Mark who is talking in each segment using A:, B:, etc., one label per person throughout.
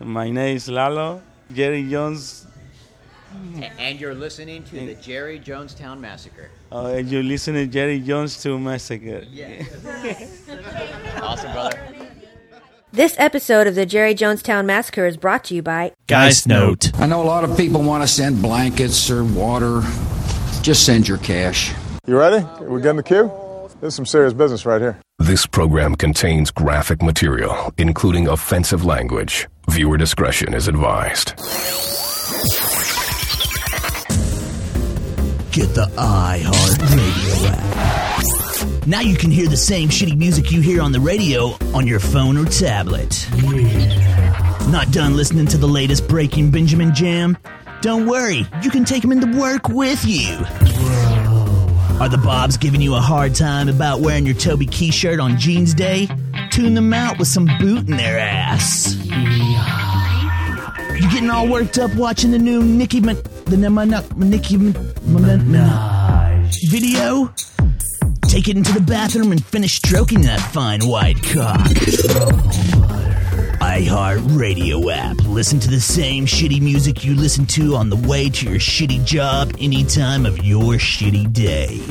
A: My name is Lalo. Jerry Jones.
B: And you're listening to the Jerry Jonestown Massacre.
A: And you listen to Jerry Jones to Massacre.
B: Yeah. Awesome, brother.
C: This episode of the Jerry Jonestown Massacre is brought to you by
D: Geist Note.
E: I know a lot of people want to send blankets or water. Just send your cash.
F: You ready? We got in the queue? This is some serious business right here.
G: This program contains graphic material, including offensive language. Viewer discretion is advised.
D: Get the iHeartRadio app. Now you can hear the same shitty music you hear on the radio on your phone or tablet. Yeah. Not done listening to the latest Breaking Benjamin jam? Don't worry, you can take them into work with you. Whoa. Are the Bobs giving you a hard time about wearing your Toby Keith shirt on Jeans Day? Tune them out with some boot in their ass. Yeah. You getting all worked up watching the new Nicki Minaj video? Take it into the bathroom and finish stroking that fine white cock. iHeartRadio app. Listen to the same shitty music you listen to on the way to your shitty job any time of your shitty day.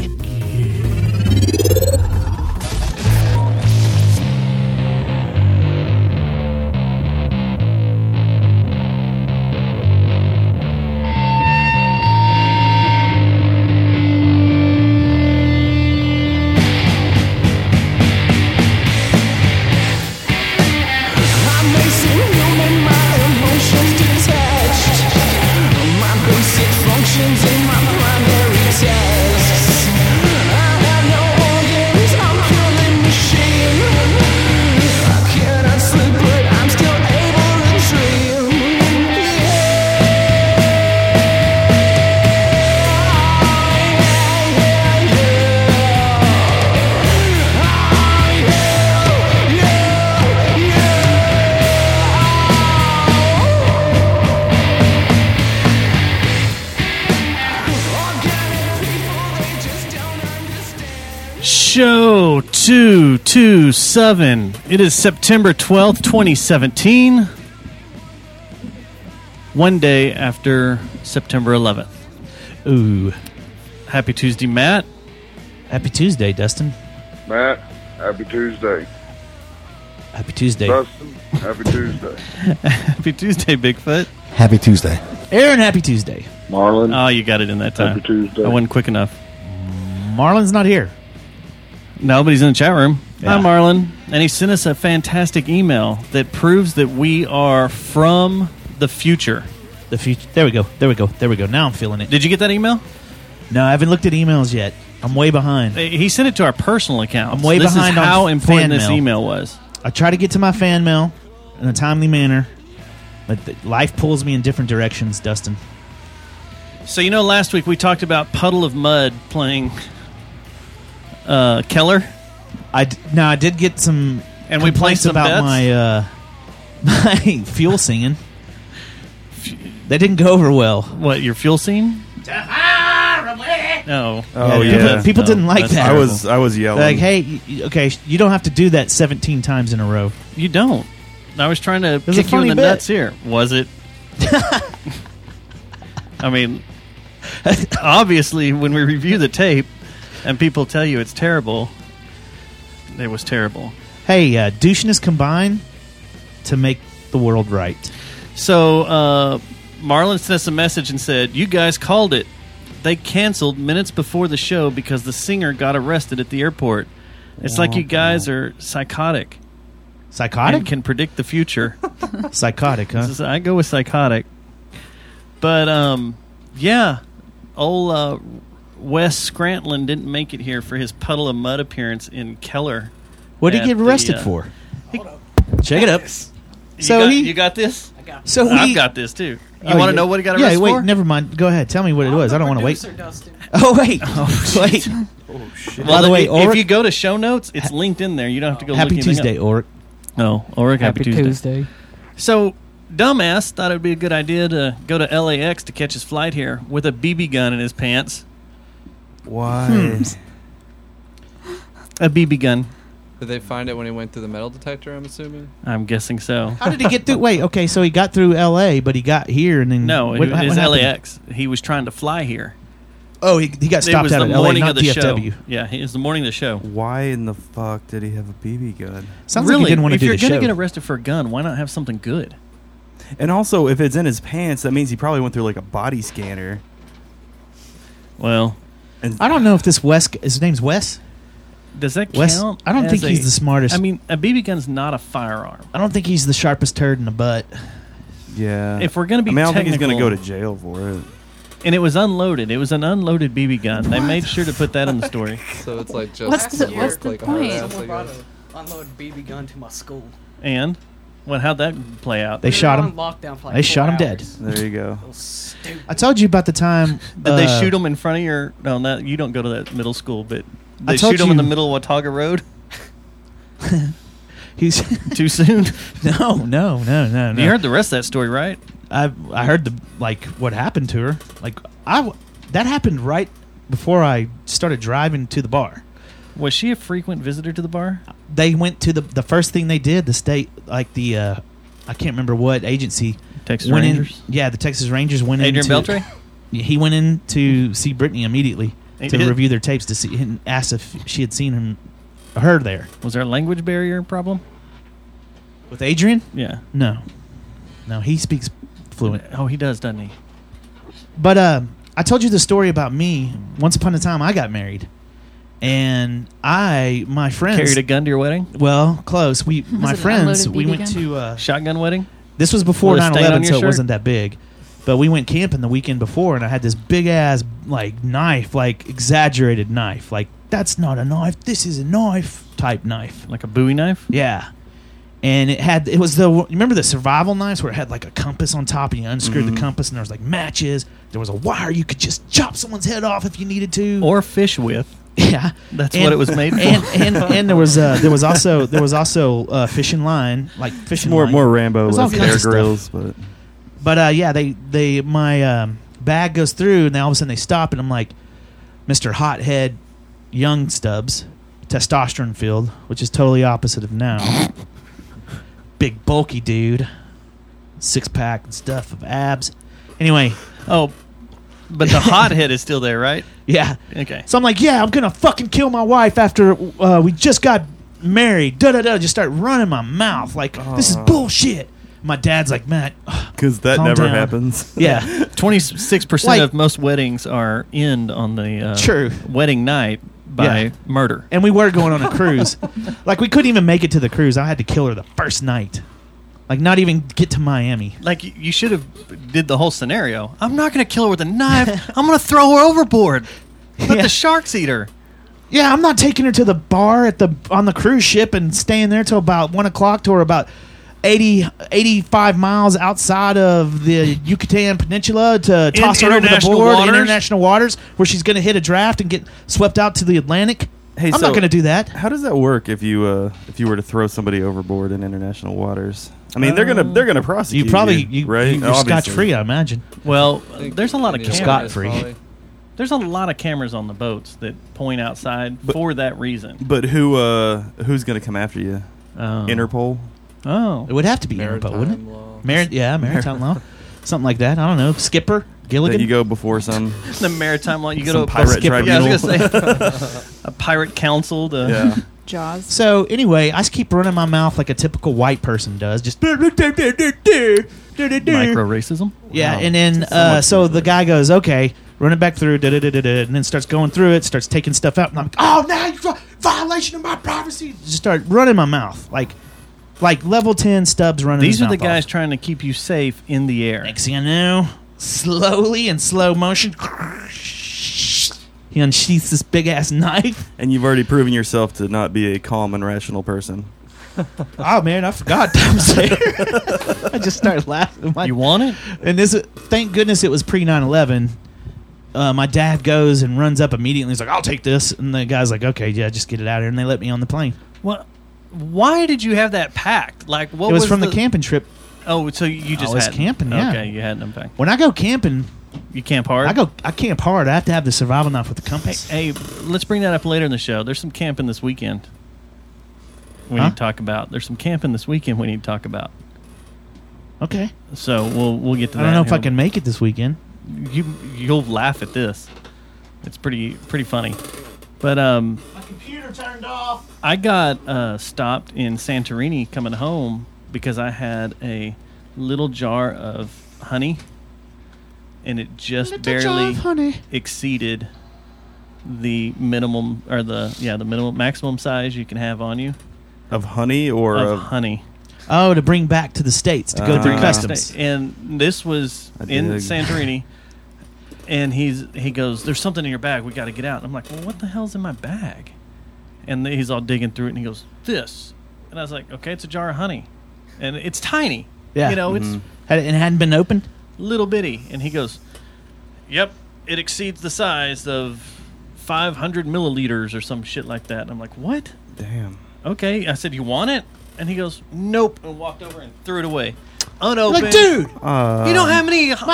H: Show 227. It is September 12th, 2017. One day after September 11th. Ooh. Happy Tuesday, Matt.
D: Happy Tuesday, Dustin.
I: Matt, happy Tuesday.
D: Happy Tuesday.
I: Dustin, happy Tuesday.
H: Happy Tuesday, Bigfoot.
J: Happy Tuesday.
D: Aaron, happy Tuesday.
I: Marlon.
H: Oh, you got it in that time.
I: Happy Tuesday.
H: I wasn't quick enough.
D: Marlon's not here.
H: Nobody's in the chat room.
D: Yeah.
H: Hi, Marlon. And he sent us a fantastic email that proves that we are from the future.
D: The future. There we go. Now I'm feeling it.
H: Did you get that email?
D: No, I haven't looked at emails yet. I'm way behind.
H: He sent it to our personal account.
D: I'm way behind
H: This is how
D: on
H: important
D: fan
H: this
D: mail.
H: email was.
D: I try to get to my fan mail in a timely manner, but life pulls me in different directions, Dustin.
H: So, last week we talked about Puddle of Mud playing Keller.
D: I did get some
H: and we played some
D: about
H: bets?
D: my fuel singing. That didn't go over well.
H: What, your fuel scene? No.
J: Oh, yeah.
D: People didn't like that.
J: I was yelling.
D: Like, hey, okay, you don't have to do that 17 times in a row.
H: You don't. I was trying to
D: was a
H: kick you in
D: funny
H: the
D: bit.
H: nuts here. Was it? I mean, obviously, when we review the tape and people tell you it's terrible, it was terrible.
D: Hey, douchiness combine to make the world right.
H: So, Marlon sent us a message and said, you guys called it. They canceled minutes before the show because the singer got arrested at the airport. It's like you guys are psychotic.
D: Psychotic?
H: And can predict the future.
D: Psychotic, huh?
H: I go with psychotic. But, yeah, old Wes Scrantlin didn't make it here for his Puddle of Mud appearance in Keller.
D: What did he get arrested for? Check it up.
H: You got this? I've got this, too. You want to know what he got arrested for?
D: Wait, never mind. Go ahead. Tell me what it was. I don't want to wait. Oh, wait. Wait.
H: Oh, shit.
D: By the way,
H: if you go to show notes, it's linked in there. You don't have to go
D: Happy
H: look anything
D: Tuesday,
H: up.
D: Oric.
H: No, Oric, happy Tuesday. So, dumbass thought it would be a good idea to go to LAX to catch his flight here with a BB gun in his pants.
J: Why?
H: A BB gun.
K: Did they find it when he went through the metal detector, I'm assuming?
H: I'm guessing so.
L: How did he get through? Wait, okay, so he got through L.A., but he got here and then...
H: No,
L: what
H: it was
L: happened?
H: LAX. He was trying to fly here.
L: Oh, he got stopped
H: was
L: out
H: the
L: at L.A.,
H: morning
L: not
H: of the
L: DFW.
H: show. Yeah, it was the morning of the show.
J: Why in the fuck did he have a BB gun?
L: Sounds
H: really,
L: like he didn't want to do the
H: if you're
L: show.
H: going to get arrested for a gun, why not have something good?
J: And also, if it's in his pants, that means he probably went through like a body scanner.
H: Well,
L: I don't know if this Wes... His name's Wes?
H: Does that
L: Wes,
H: count?
L: I don't think he's the smartest.
H: I mean, a BB gun's not a firearm.
L: I don't think he's the sharpest turd in the butt.
J: Yeah.
H: If we're going to be
J: I mean, I don't think he's going to
H: technical-
J: go to jail for it.
H: And it was unloaded. It was an unloaded BB gun. They made sure to put that in the story.
K: So it's like just
M: What's the
K: like a
M: point?
K: harass, I
N: Someone brought
K: guess.
N: an unloaded BB gun to my school.
H: And how'd that play out?
L: They shot
N: were
L: him.
N: on lockdown for like
L: They
N: 4
L: shot him dead.
N: hours.
J: There you go.
N: It was stupid.
L: I told you about the time...
H: Did they shoot him in front of your... No, not, you don't go to that middle school, but
L: I
H: they
L: told
H: shoot him in
L: you-
H: the middle of Watauga Road?
L: He's
H: Too soon?
L: No.
H: You heard the rest of that story, right?
L: I heard what happened to her. That happened right before I started driving to the bar.
H: Was she a frequent visitor to the bar?
L: They went to the first thing they did. The state, I can't remember what agency.
H: Texas
L: went
H: Rangers?
L: In, yeah, the Texas Rangers went in.
H: Adrian Beltre?
L: He went in to see Brittany immediately
H: He
L: to
H: did?
L: review their tapes to see and asked if she had seen her there.
H: Was there a language barrier problem?
L: With Adrian?
H: Yeah.
L: No, he speaks fluent.
H: Oh, he does, doesn't he?
L: But I told you the story about me. Once upon a time, I got married, and my friends
H: Carried a gun to your wedding?
L: Well, close. My
M: it an
L: friends,
M: unloaded
L: we
M: BB
L: went
M: gun?
L: to.
H: Shotgun wedding?
L: This was before
H: With a stain
L: 9/11,
H: on your
L: so it
H: shirt?
L: wasn't that big. But we went camping the weekend before, and I had this big ass knife, exaggerated knife. That's not a knife. This is a knife type knife.
H: Like a Bowie knife?
L: Yeah. And remember the survival knives where it had a compass on top and you unscrewed the compass and there was matches. There was a wire you could just chop someone's head off if you needed to.
H: Or fish with.
L: Yeah.
H: That's what it was made for.
L: And there was also fishing line, fishing line.
J: More Rambo
L: There's all
J: with
L: kinds
J: Bear
L: of stuff.
J: Grylls, but
L: my bag goes through and then all of a sudden they stop and I'm like, Mr. Hothead Young Stubbs, testosterone field, which is totally opposite of now. Big bulky dude, 6-pack and stuff of abs. Anyway.
H: Oh, but the hothead is still there, right?
L: Yeah.
H: Okay.
L: So I'm like, yeah, I'm gonna fucking kill my wife after we just got married. Just start running my mouth this is bullshit. My dad's like, Matt,
J: because that
L: calm
J: never
L: down.
J: happens.
L: Yeah.
H: 26% of most weddings are end on the
L: True.
H: wedding night by murder.
L: And we were going on a cruise. We couldn't even make it to the cruise. I had to kill her the first night. Not even get to Miami.
H: You should have did the whole scenario. I'm not going to kill her with a knife. I'm going to throw her overboard. Let the sharks eat her.
L: Yeah, I'm not taking her to the bar on the cruise ship and staying there till about 1 o'clock till we're about 85 miles outside of the Yucatan Peninsula to toss her over the
H: international
L: board in
H: waters?
L: international waters where she's going to hit a draft and get swept out to the Atlantic.
J: Hey,
L: I'm
J: so
L: not going to do that.
J: How does that work if you were to throw somebody overboard in international waters? I mean, they're gonna prosecute
L: You probably
J: right?
L: you're scotch free, I imagine.
H: Well, there's a lot of
L: You're
H: cameras.
L: scot-free.
H: There's a lot of cameras on the boats that point outside for that reason.
J: But who's gonna come after you? Interpol.
H: Oh,
L: It would have to be Interpol, wouldn't it? Maritime law, something like that. I don't know. Skipper Gilligan.
J: That you go before some
H: the maritime law. You go
J: some
H: to a
J: pirate
H: skipper.
J: tribunal.
H: Yeah, I was gonna say a pirate council.
M: Jaws.
L: So anyway, I just keep running my mouth like a typical white person does, just micro
H: racism.
L: Yeah,
H: Wow.
L: and then so the guy goes, okay, run it back through, and then starts going through it, starts taking stuff out, and I'm like, oh, now you're violation of my privacy. Just start running my mouth like level 10 Stubbs running.
H: These
L: his
H: are the
L: mouth
H: guys
L: off.
H: trying to keep you safe in the air.
L: Next thing I know, slowly in slow motion, he unsheaths this big ass knife.
J: and you've already proven yourself to not be a calm and rational person.
L: Oh man, I forgot Tom Sayer. I just started laughing.
H: You want it?
L: And thank goodness it was pre 9/11. My dad goes and runs up immediately. He's like, "I'll take this," and the guy's like, "Okay, yeah, just get it out of here." And they let me on the plane.
H: What? Why did you have that packed? What
L: it was from the camping trip.
H: Oh, so you just
L: I was
H: had
L: camping. Yeah.
H: Okay, you had them packed.
L: When I go camping,
H: you camp hard.
L: I camp hard. I have to have the survival knife with the compass.
H: Hey, let's bring that up later in the show. There's some camping this weekend. we need to talk about. There's some camping this weekend we need to talk about.
L: Okay.
H: So we'll get to that.
L: I don't know if I can make it this weekend.
H: You'll laugh at this. It's pretty funny. But
L: my computer turned off.
H: I got stopped in Santorini coming home because I had a little jar of honey, and it just barely exceeded the minimum or the minimum maximum size you can have on you
J: of honey or
H: of honey.
L: Oh, to bring back to the States to go through customs.
H: And this was in Santorini. And he goes, "There's something in your bag. We got to get out." And I'm like, "Well, what the hell's in my bag?" And he's all digging through it, and he goes, "This." And I was like, "Okay, it's a jar of honey, and it's tiny.
L: Yeah,
H: it's
L: it hadn't been opened,
H: little bitty." And he goes, "Yep, it exceeds the size of 500 milliliters or some shit like that." And I'm like, "What?"
J: Damn.
H: Okay, I said, "You want it?" And he goes, "Nope," and walked over and threw it away, unopened.
L: Like, dude,
H: you don't have any.
L: My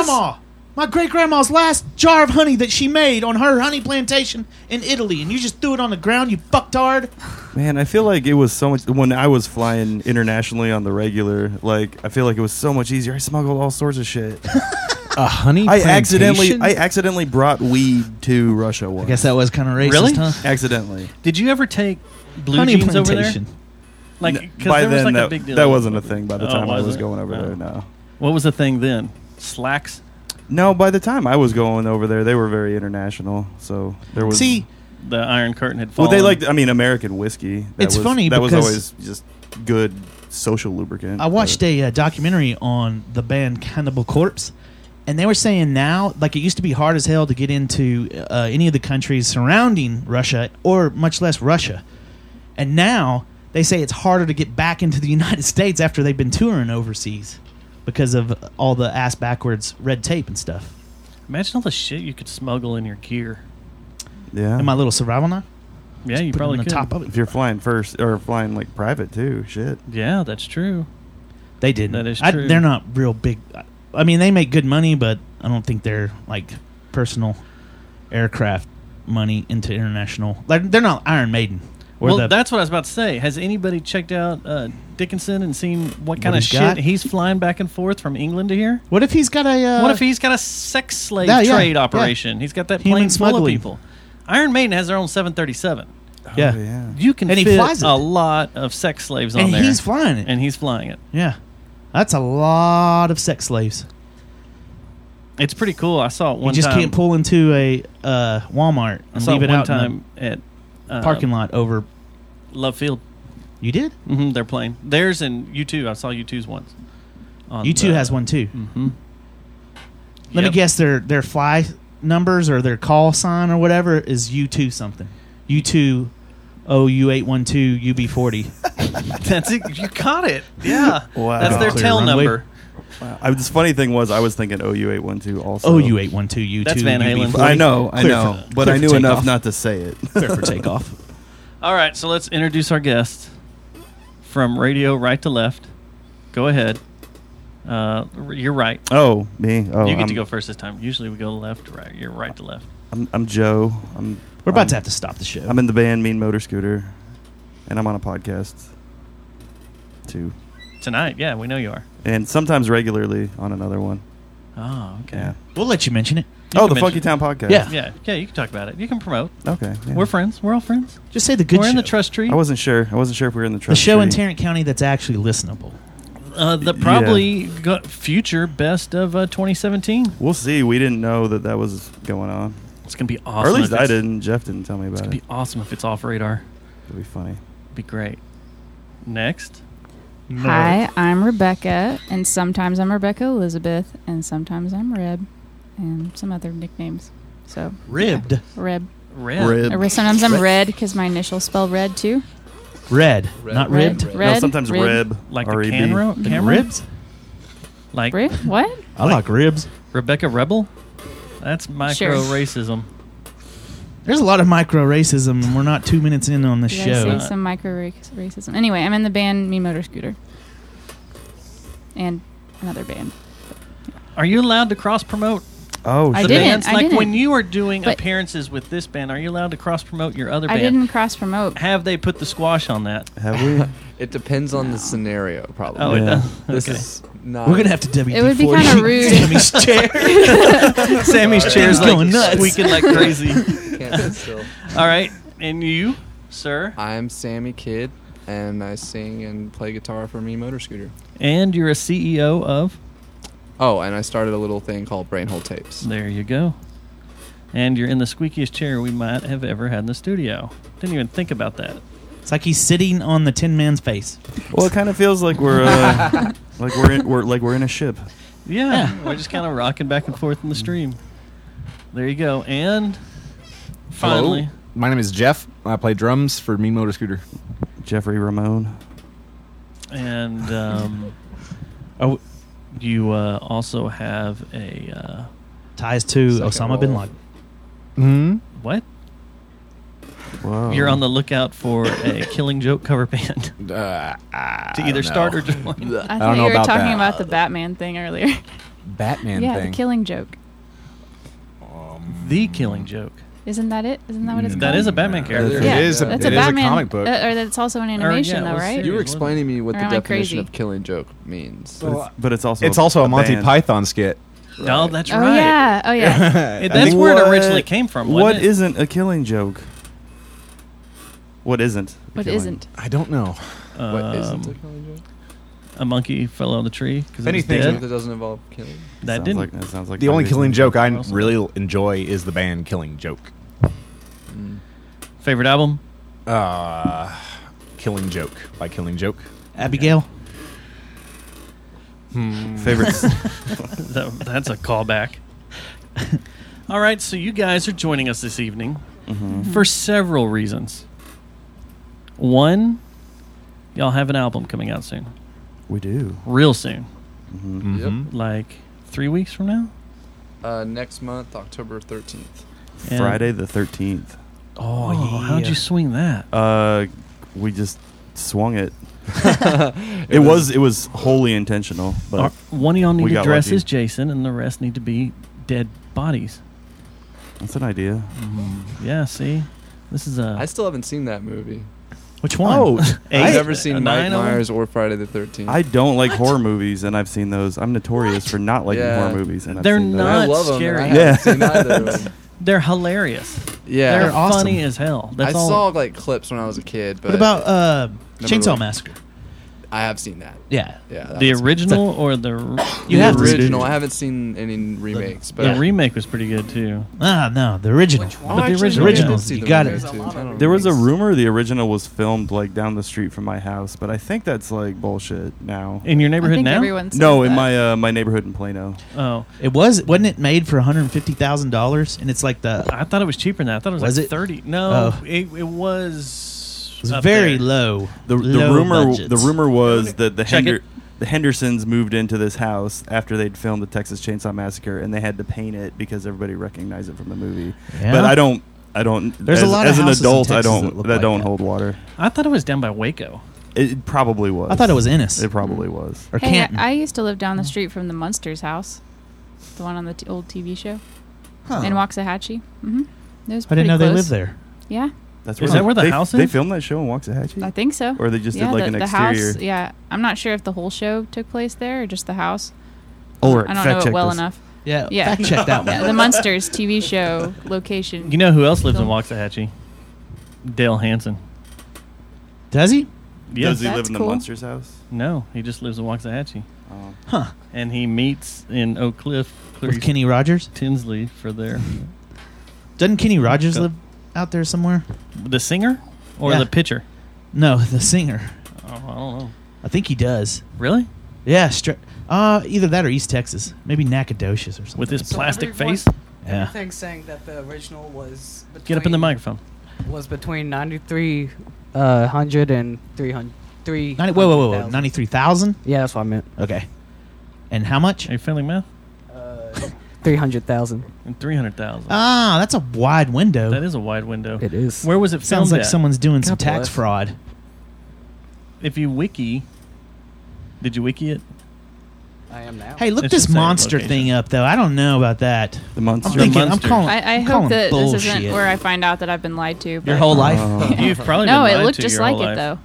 L: great-grandma's last jar of honey that she made on her honey plantation in Italy, and you just threw it on the ground, you fucktard.
J: Man, I feel like it was so much when I was flying internationally on the regular. Like, I feel like it was so much easier. I smuggled all sorts of shit.
M: A honey
J: I
M: plantation?
J: accidentally brought weed to Russia once.
L: I guess that was kind of racist,
H: Really?
L: huh?
J: Accidentally.
H: Did you ever take blue
L: Honey
H: jeans over there?
L: plantation.
H: Like,
J: By
H: there was
J: then,
H: like a big deal.
J: that wasn't a thing by the
H: Oh,
J: time I
H: was
J: was
H: it?
J: going over
H: Oh.
J: there, no.
H: What was the thing then? Slacks?
J: No, by the time I was going over there, they were very international. So there was...
L: See,
H: the Iron Curtain had
J: well,
H: fallen.
J: they liked, American whiskey.
L: It's funny
J: that was
L: because-
J: always just good social lubricant.
L: I watched a documentary on the band Cannibal Corpse, and they were saying now, like, it used to be hard as hell to get into any of the countries surrounding Russia, or much less Russia. And now they say it's harder to get back into the United States after they've been touring overseas because of all the ass backwards red tape and stuff.
H: Imagine all the shit you could smuggle in your gear.
J: Yeah.
L: And my little survival knife.
H: Yeah, you
L: put it
H: probably
L: on the
H: could.
L: top of it.
J: If you're flying first, or flying, like, private, too. Shit.
H: Yeah, that's true.
L: They didn't.
H: That is true.
L: They're not real big. I mean, they make good money, but I don't think they're like personal aircraft money into international. Like, they're not Iron Maiden. Or
H: Well, that's what I was about to say. Has anybody checked out Dickinson and seen what kind of
L: he's
H: shit
L: got?
H: he's flying back and forth from England to here?
L: What if he's got a?
H: What if he's got a sex slave
L: Yeah, yeah,
H: trade
L: yeah.
H: operation? He's got that
L: Human
H: plane full of
L: smuggling.
H: people. Iron Maiden has their own 737.
L: Yeah.
J: Oh, yeah.
H: You can
L: And he
H: fit
L: flies it.
H: a lot of sex slaves on
L: And
H: there.
L: he's flying it.
H: And he's flying it.
L: Yeah, that's a lot of sex slaves.
H: It's pretty cool. I saw it one
L: You just
H: time.
L: can't pull into a Walmart
H: I
L: and
H: saw
L: leave it
H: one
L: out
H: time
L: in
H: at
L: the parking lot over.
H: Love Field.
L: You did?
H: Mm-hmm, they're playing. Theirs and U2. I saw U2's once.
L: U2 has one too.
H: Mm-hmm.
L: Let me guess, their fly numbers or their call sign or whatever is U2 something. U2 OU812 UB40.
H: That's it. You caught it. Yeah.
J: Wow.
H: That's their
L: Clear
H: tail
L: runway.
H: number.
J: Wow. The funny thing was, I was thinking OU812 also.
L: OU812 U2
H: That's Van Halen.
L: UB40.
J: I know, but
L: clear
J: I
L: for
J: knew enough
L: takeoff.
J: not to say it.
L: Clear for takeoff.
H: All right, so let's introduce our guest from Radio Right to Left. Go ahead. You're right.
J: Oh, me? Oh,
H: you get
J: I'm,
H: to go first this time. Usually we go left to right. You're right to left.
J: I'm Joe.
L: We're about to have to stop the show.
J: I'm in the band Mean Motor Scooter, and I'm on a podcast too.
H: Tonight, yeah, we know you are.
J: And sometimes regularly on another one.
H: Oh, okay.
J: Yeah.
L: We'll let you mention it.
H: You
J: Oh,
H: can
J: the
H: mention
J: Funky
H: it.
J: Town podcast.
L: Yeah.
H: Yeah, you can talk about it. You can promote.
J: Okay. Yeah.
H: We're friends. We're all friends.
L: Just say the good
H: We're
L: show.
H: in the trust tree.
J: I wasn't sure if we were in the
L: The
J: trust
L: show in
J: tree.
L: Tarrant County that's actually listenable.
H: The probably got future best of 2017.
J: We'll see. We didn't know that was going on.
H: It's gonna be awesome.
J: Or at least
H: if
J: I
H: it's-
J: didn't. Jeff didn't tell me
H: It's
J: about
H: gonna
J: it.
H: be awesome if it's off radar.
J: It'll be funny.
H: Be great. Next.
O: Hi, I'm Rebecca, and sometimes I'm Rebecca Elizabeth, and sometimes I'm Reb, and some other nicknames. So
L: Ribbed.
O: yeah, Reb.
H: Red.
O: Or sometimes I'm Red because my initials spell red too.
L: Red, not
O: Red.
L: ribbed.
O: Red.
J: No, sometimes
O: Rib.
J: Reb.
H: Like the
J: R-E-B.
H: camera.
L: Like
H: Camera.
L: ribs?
H: Like
O: Rib? What?
L: I like ribs.
H: Rebecca Rebel. That's micro racism.
L: There's a lot of micro racism, and we're not 2 minutes in on the
O: Did I
L: show.
O: say some micro racism? Anyway, I'm in the band Me Motor Scooter, and another band.
H: Are you allowed to cross promote?
J: Oh,
O: I
H: The
O: didn't.
H: bands,
O: I
H: like
O: didn't.
H: when you are doing
O: But-
H: appearances with this band, are you allowed to cross promote your other
O: I
H: band?
O: didn't cross promote.
H: Have they put the squash on that?
J: Have we?
K: It depends on the scenario, probably.
H: Oh, it does.
K: This
H: Okay.
K: is not.
L: We're gonna have to WD-40
O: It would be kind of rude.
L: Sammy's chair.
H: Sammy's chair's
L: He's going
H: like
L: nuts.
H: squeaking like crazy.
K: Can't sit still.
H: All right, and you, sir,
K: I'm Sammy Kidd, and I sing and play guitar for Me Motor Scooter.
H: and you're a CEO of.
K: Oh, and I started a little thing called Brainhole Tapes.
H: There you go. And you're in the squeakiest chair we might have ever had in the studio. Didn't even think about that.
L: It's like he's sitting on the Tin Man's face.
J: Well, it kind of feels like we're we're in a ship.
H: Yeah, we're just kind of rocking back and forth in the stream. There you go. And finally,
M: Hello. My name is Jeff. I play drums for Me Motor Scooter.
J: Jeffrey Ramone.
H: and you also have a
L: ties to Osama bin Laden.
M: Hmm.
H: What?
J: Whoa.
H: You're on the lookout for a Killing Joke cover band to either start or join.
O: I thought you were talking about the Batman thing earlier.
M: Batman
O: yeah,
M: thing.
O: the Killing Joke.
H: The Killing Joke.
O: Isn't that it? Isn't that what it's called?
H: That is a Batman character.
O: Yeah,
M: It is
O: that's
M: a
O: Batman,
M: comic book.
O: or that's also an animation, though, right?
K: You were explaining me what
O: Or
K: the
O: am I
K: definition
O: crazy?
K: of Killing Joke means.
J: But it's also
M: It's also a Monty
J: band.
M: Python skit.
H: Oh, that's
O: Oh,
H: right.
O: yeah. Oh, yeah.
H: That's where it originally came from.
J: What
H: wasn't it?
J: isn't a Killing Joke? What isn't?
O: What isn't?
M: I don't know.
K: What isn't a Killing Joke?
H: A monkey fell on the tree because
M: Anything
H: it was dead.
K: That doesn't involve killing.
H: That
J: Sounds
H: didn't.
J: like- that sounds like
M: The only
J: Kanye
M: Killing
J: Smith.
M: Joke I really enjoy is the band Killing Joke.
H: Favorite album?
M: Killing Joke by Killing Joke.
L: Abigail.
J: Favorites.
H: That's a callback. All right, so you guys are joining us this evening for several reasons. One, y'all have an album coming out soon.
J: We do.
H: Real soon.
K: Yep.
H: Like 3 weeks from now?
K: Next month, October 13th.
H: And-
J: Friday the 13th.
H: Oh, how'd you swing that?
J: We just swung it. it was wholly intentional, but
H: One of y'all need
J: we
H: to
J: got
H: dress
J: lucky.
H: as Jason, and the rest need to be dead bodies.
J: That's an idea.
H: Yeah, see? This is
K: I
H: a...
K: still haven't seen that movie.
L: Which one?
J: Oh,
K: I've
H: Eight?
K: never seen
H: A
K: Mike
H: 9 of them?
K: Myers or Friday the 13th.
J: I don't like horror movies, and I've seen those. I'm notorious for not liking
K: Yeah.
J: horror movies, and I've
H: They're
J: seen those.
H: not
K: I love 'em, and
H: scary.
K: I
J: Yeah.
K: haven't seen either of them.
H: They're hilarious.
K: Yeah.
H: They're
L: awesome.
H: funny as hell. That's
K: I
H: all.
K: saw like clips when I was a kid, but
L: What about
K: Never
L: Chainsaw
K: really-
L: Massacre?
K: I have seen that.
L: Yeah.
K: Yeah, that
H: the
K: was-
H: original or the...
L: You
K: the
L: have to see
K: original.
L: it.
K: I haven't seen any remakes, but
H: The remake was pretty good, too.
L: Ah, no, the original.
H: But the original,
L: The original.
K: I did see
L: You
K: the
L: got
K: remake,
L: it.
K: too. I don't
J: There was a
K: remake.
J: rumor the original was filmed like down the street from my house, but I think that's like bullshit now.
H: In your
O: I
H: neighborhood
O: think
H: now?
O: everyone says
J: No, in
O: that.
J: my neighborhood in Plano.
H: Oh.
L: Wasn't it made for $150,000? And it's like
H: I thought it was cheaper than that. I thought it was,
L: Was
H: like
L: it?
H: 30. No,
L: Oh.
H: it was...
L: it was
H: up
L: very
H: there.
L: low.
J: The
L: Low budgets.
J: rumor was that
H: Check it.
J: the Hendersons moved into this house after they'd filmed the Texas Chainsaw Massacre, and they had to paint it because everybody recognized it from the movie.
L: Yeah.
J: But I don't.
L: There's a
J: as,
L: lot of
J: as an
L: houses in
J: adult. I
L: Texas
J: don't.
L: that look
J: That
L: like
J: don't
L: that.
J: hold water.
H: I thought it was down by Waco.
J: It probably was.
L: I thought it was Ennis.
J: It probably was.
L: Or
O: Hey,
L: Canton.
O: I used to live down the street from the Munsters house, the one on the old TV show
L: Huh.
O: in Waxahachie. Mm-hmm. It was
L: I didn't know
O: pretty
L: they
O: close.
L: lived there.
O: Yeah,
J: That's
H: Is that where the
J: they,
H: house
J: They
H: is?
J: filmed that show in Waxahachie.
O: I think so.
J: Or they just
O: yeah,
J: did like
O: the,
J: an
O: the
J: exterior.
O: house. Yeah, I'm not sure if the whole show took place there or just the house.
J: Or
O: I don't
J: fact
O: know
J: check
O: it well
J: this.
O: enough.
L: Yeah,
O: Yeah,
L: fact check that one.
O: Yeah, the Munsters TV show location.
H: You know who else lives in
O: Film.
H: Waxahachie? Dale Hansen.
L: Does he?
H: Yeah.
J: Does he live
O: That's
J: in the
O: cool.
J: Munsters house?
H: No, he just lives in Waxahachie.
J: Oh.
L: Huh.
H: And he meets in Oak Cliff,
L: With Kenny Rogers?
H: Tinsley for their...
L: Doesn't Kenny Rogers live out there somewhere?
H: The singer or
L: Yeah.
H: the pitcher?
L: No, the singer.
H: Oh, I don't know.
L: I think he does.
H: Really?
L: Yeah, either that or East Texas. Maybe Nacogdoches or something.
H: With his plastic
N: everyone-
H: face?
L: Yeah.
N: Everything's saying that the original was between,
H: Get up in the microphone.
N: was between 9,300 and 300.
L: Whoa. 93,000?
N: Yeah, that's what I meant.
L: Okay. And how much?
H: Are you failing math?
N: 300,000.
H: And 300,000.
L: Ah, that's a wide window.
H: That is a wide window.
N: It is.
H: Where was it filmed
L: Sounds like
H: at?
L: someone's doing some
N: God
L: tax
N: bless.
L: fraud.
H: If you wiki... Did you wiki it?
N: I am now.
L: Hey, look
H: It
L: this
H: should say
L: monster
H: location.
L: thing up though. I don't know about that.
J: The monster.
L: I'm thinking.
H: Monster.
L: I'm calling.
O: I
L: calling
O: hope that
L: bullshit.
O: this isn't where I find out that I've been lied to.
L: Your
O: but-
L: whole life.
H: You've probably
O: No,
H: been
O: it
H: lied
O: looked
H: to
O: just
H: your
O: like
H: whole
O: it
H: life.
O: though.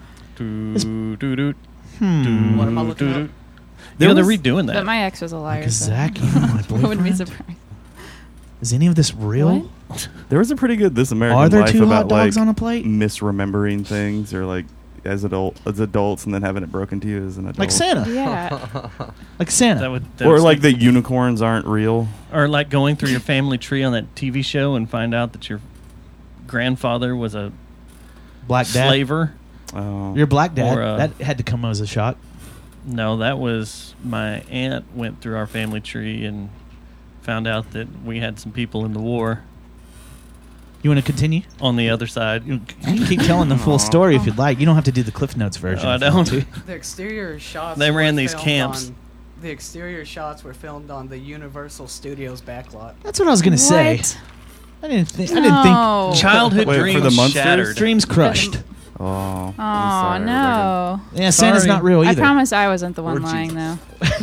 N: What am I looking up?
H: You know, they're
J: was-
H: redoing
O: But
H: that.
O: my ex was a liar.
L: Kazaki,
O: so
L: my
O: I wouldn't be
L: boyfriend.
O: surprised.
L: Is any of this real?
J: There was a pretty good This American
L: Are there
J: Life
L: 2
J: about
L: hot dogs
J: like
L: on a plate?
J: misremembering things or like as adults and then having it broken to you as an adult.
L: Like Santa.
O: Yeah.
L: Like Santa.
H: That
J: Or
H: would
J: like
H: stink.
J: the unicorns aren't real.
H: Or like going through your family tree on that TV show and find out that your grandfather was a
L: Black dad.
H: slaver.
J: Oh.
L: Your black dad.
H: Or,
L: That had to come as a shock.
H: No, that was my aunt went through our family tree and found out that we had some people in the war
L: You want to continue?
H: on the other side.
L: You can keep telling the full story if you'd like. You don't have to do the Cliff Notes version.
H: I
L: if you want
H: don't.
L: to.
N: The exterior shots.
H: They ran
N: were
H: these
N: filmed
H: camps.
N: The exterior shots were filmed on the Universal Studios backlot.
L: That's what I was going to say.
O: What?
L: I didn't think.
O: No.
H: Childhood
J: Wait, for
H: dreams
J: the monsters?
H: shattered.
L: Dreams crushed.
J: Oh.
O: Oh,
J: I'm sorry,
O: no.
L: Yeah, Santa's
H: Sorry.
L: not real
O: I
L: either.
O: promise I wasn't the one
L: Or
O: lying,
L: Jesus.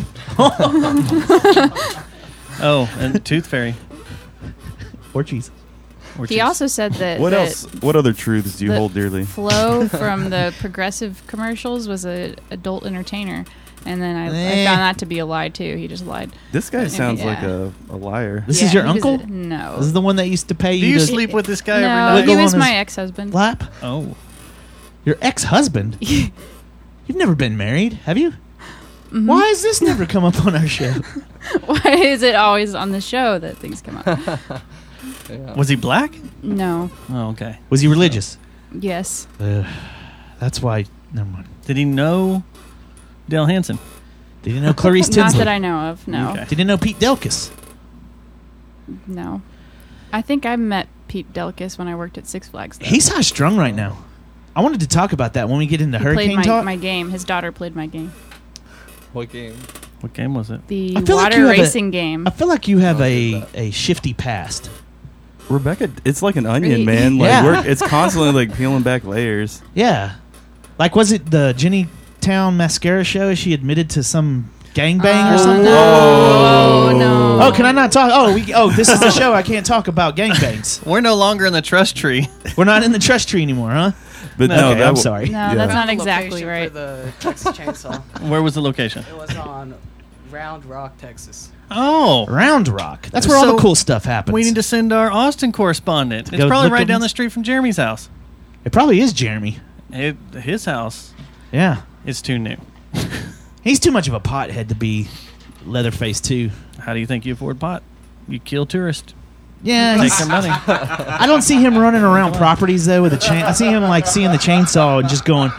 O: though.
H: Oh, and Tooth Fairy.
L: Or cheese.
H: Or
O: He
H: cheese.
O: also said that
J: What
O: that
J: else? What other truths do you
O: the
J: hold dearly?
O: Flo from the Progressive commercials was a adult entertainer, and then I
L: Eh.
O: found that to be a lie too. He just lied.
J: This guy
O: But
J: sounds like
O: yeah.
J: a liar.
L: This
O: Yeah,
L: is your
O: he was
L: uncle?
O: no.
L: This is the one that used to pay
H: Do
L: you
H: you
L: to
H: sleep with this guy
O: No,
H: every night?
O: he
L: Wiggle
O: was
L: on
O: my
L: his
O: ex-husband.
L: lap?
H: Oh.
L: Your ex-husband? You've never been married, have you?
O: Mhm.
L: Why has this never come up on our show?
O: Why is it always on the show that things come up?
H: Was he black?
O: No.
H: Oh, okay.
L: Was he religious?
O: Yes.
L: That's why. Never mind.
H: Did he know Dale Hansen?
L: Did you know Clarice
O: Not
L: Tinsley?
O: that I know of. No.
H: Okay.
L: Did you know Pete Delkus?
O: No. I think I met Pete Delkus when I worked at Six Flags. Though.
L: He's high strung right now. I wanted to talk about that when we get into
O: He
L: hurricane
O: played
L: talk.
O: my game. His daughter played my game.
K: What game?
H: What game was it?
O: The
L: I feel like
O: water
L: you have
O: racing game.
L: I feel like you have a shifty past.
J: Rebecca, it's like an onion,
O: Really?
J: man. Like
L: Yeah.
J: it's constantly like peeling back layers.
L: Yeah. Like, was it the Jenny Town Mascara show? She admitted to some gangbang or something?
O: Oh, no.
L: Oh, can I not talk? Oh, this is the show. I can't talk about gangbangs.
H: We're no longer in the trust tree.
L: We're not in the trust tree anymore, huh?
J: But
L: Okay,
J: no,
L: I'm sorry.
O: No, that's not exactly
N: Location
O: right.
N: For the Texas Chainsaw.
H: Where was the location?
N: It was on Round Rock, Texas.
H: Oh.
L: Round Rock. That's where all
H: So
L: the cool stuff happens.
H: We need to send our Austin correspondent. It's
L: go
H: probably
L: look
H: right
L: at
H: down
L: this?
H: the street from Jeremy's house.
L: It probably is Jeremy.
H: His house
L: Yeah.
H: is too new.
L: He's too much of a pothead to be Leatherface, too.
H: How do you think you afford pot? You kill tourists.
L: Yeah,
H: Take
L: he's-
H: their money.
L: I don't see him running around properties though with a chain. I see him like seeing the chainsaw and just going,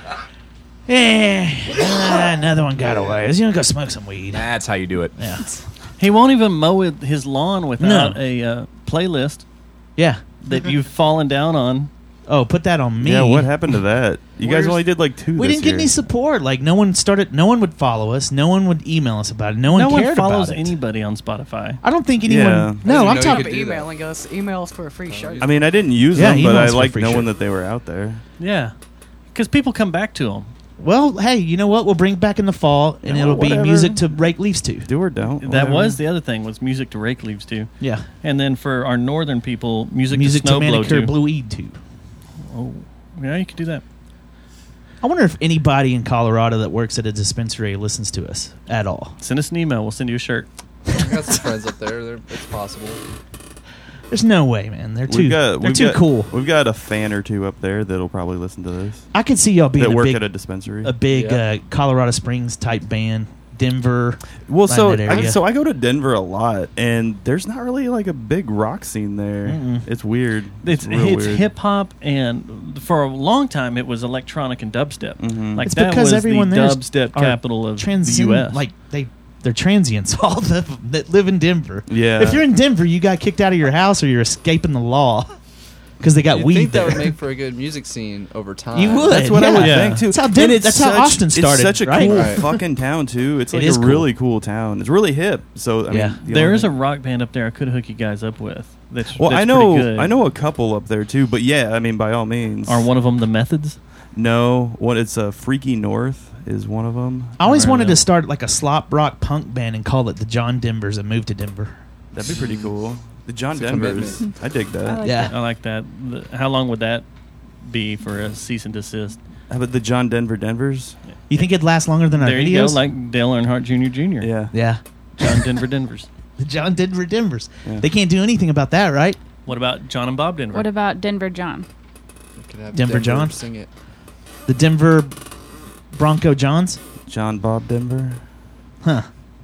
L: another one got away. He's gonna go smoke some weed.
M: That's how you do it.
L: Yeah,
H: He won't even mow his lawn without a playlist
L: yeah.
H: that you've fallen down on.
L: Oh, put that on me.
J: Yeah, what happened to that? You guys only did like 2
L: We
J: this
L: didn't get
J: year.
L: any support. Like no one would follow us. No one would email us about it. No one
H: No one
L: cared
H: follows
L: about it.
H: anybody on Spotify.
L: I don't think anyone.
J: Yeah.
L: No, I'm
K: know you
L: talking.
K: could do that.
N: Emailing us emails for a free show.
J: I mean, I didn't use
L: Yeah,
J: them, but
L: emails
J: I
L: for
J: liked
L: free
J: knowing
L: shit.
J: that they were out there.
H: Yeah. Because people come back to them.
L: Well, hey, you know what? We'll bring it back in the fall, and
J: Yeah,
L: it'll
J: whatever.
L: be music to rake leaves to.
J: Do or don't.
H: That
J: whatever.
H: was the other thing, was music to rake leaves to.
L: Yeah,
H: And then for our northern people, music
L: music
H: to
L: to
H: snow blow
L: manicure
H: to.
L: blue weed to.
H: Oh, yeah, you could do that.
L: I wonder if anybody in Colorado that works at a dispensary listens to us at all.
H: Send us an email. We'll send you a shirt.
K: I got some friends up there. It's possible.
L: There's no way, man. They're too.
J: We've
L: too
J: got-
L: cool.
J: We've got a fan or 2 up there that'll probably listen to this.
L: I could see y'all being
J: that
L: a
J: work
L: big,
J: at a dispensary.
L: a big Colorado Springs type band, Denver.
J: Well,
L: right
J: so
L: in that area.
J: I go to Denver a lot, and there's not really like a big rock scene there.
L: Mm-mm.
J: It's weird.
H: It's
J: real weird.
H: hip hop, and for a long time it was electronic and dubstep.
J: Mhm.
H: Like
L: It's
H: that
L: because
H: was
L: everyone
H: the
L: there is-
H: dubstep
L: are
H: capital of the
L: transcend-
H: U.S.
L: Like they're transients, all that live in Denver.
J: Yeah.
L: If you're in Denver, you got kicked out of your house or you're escaping the law because they got
K: You'd
L: weed
K: think
L: there.
K: that would make for a good music scene over time.
L: You would.
J: That's what I would
L: yeah.
J: think too.
L: That's how,
J: And it's
L: that's how
J: such-
L: Austin started.
J: It's such a
L: right?
J: cool
K: Right.
J: fucking town too. It's
L: It
J: like
L: is
J: a
L: cool.
J: really cool town. It's really hip. So I
L: Yeah.
J: mean,
H: There is a rock band up there I could hook you guys up with. That's
J: well,
H: that's
J: I know
H: pretty good.
J: I know a couple up there too. But yeah, I mean, by all means.
H: Are one of them the Methods?
J: No, what it's Freaky North, is one of them.
L: I always wanted to start like a slop rock punk band and call it the John Denvers and move to Denver.
J: That'd be pretty cool. The John
K: It's a
J: Denvers.
K: commitment.
J: I dig that.
H: I like that. How long would that be for a cease and desist?
J: How about the John Denvers?
L: You think it'd last longer than our
H: There
L: videos?
H: you go, like Dale Earnhardt Jr. Jr.
J: Yeah.
L: Yeah.
H: John Denvers.
L: The John Denvers.
J: Yeah.
L: They can't do anything about that, right?
H: What about John and Bob Denver?
O: What about Denver John?
K: You could have
L: Denver John?
K: sing it.
L: The Denver Bronco Johns?
J: John Bob Denver.
L: Huh.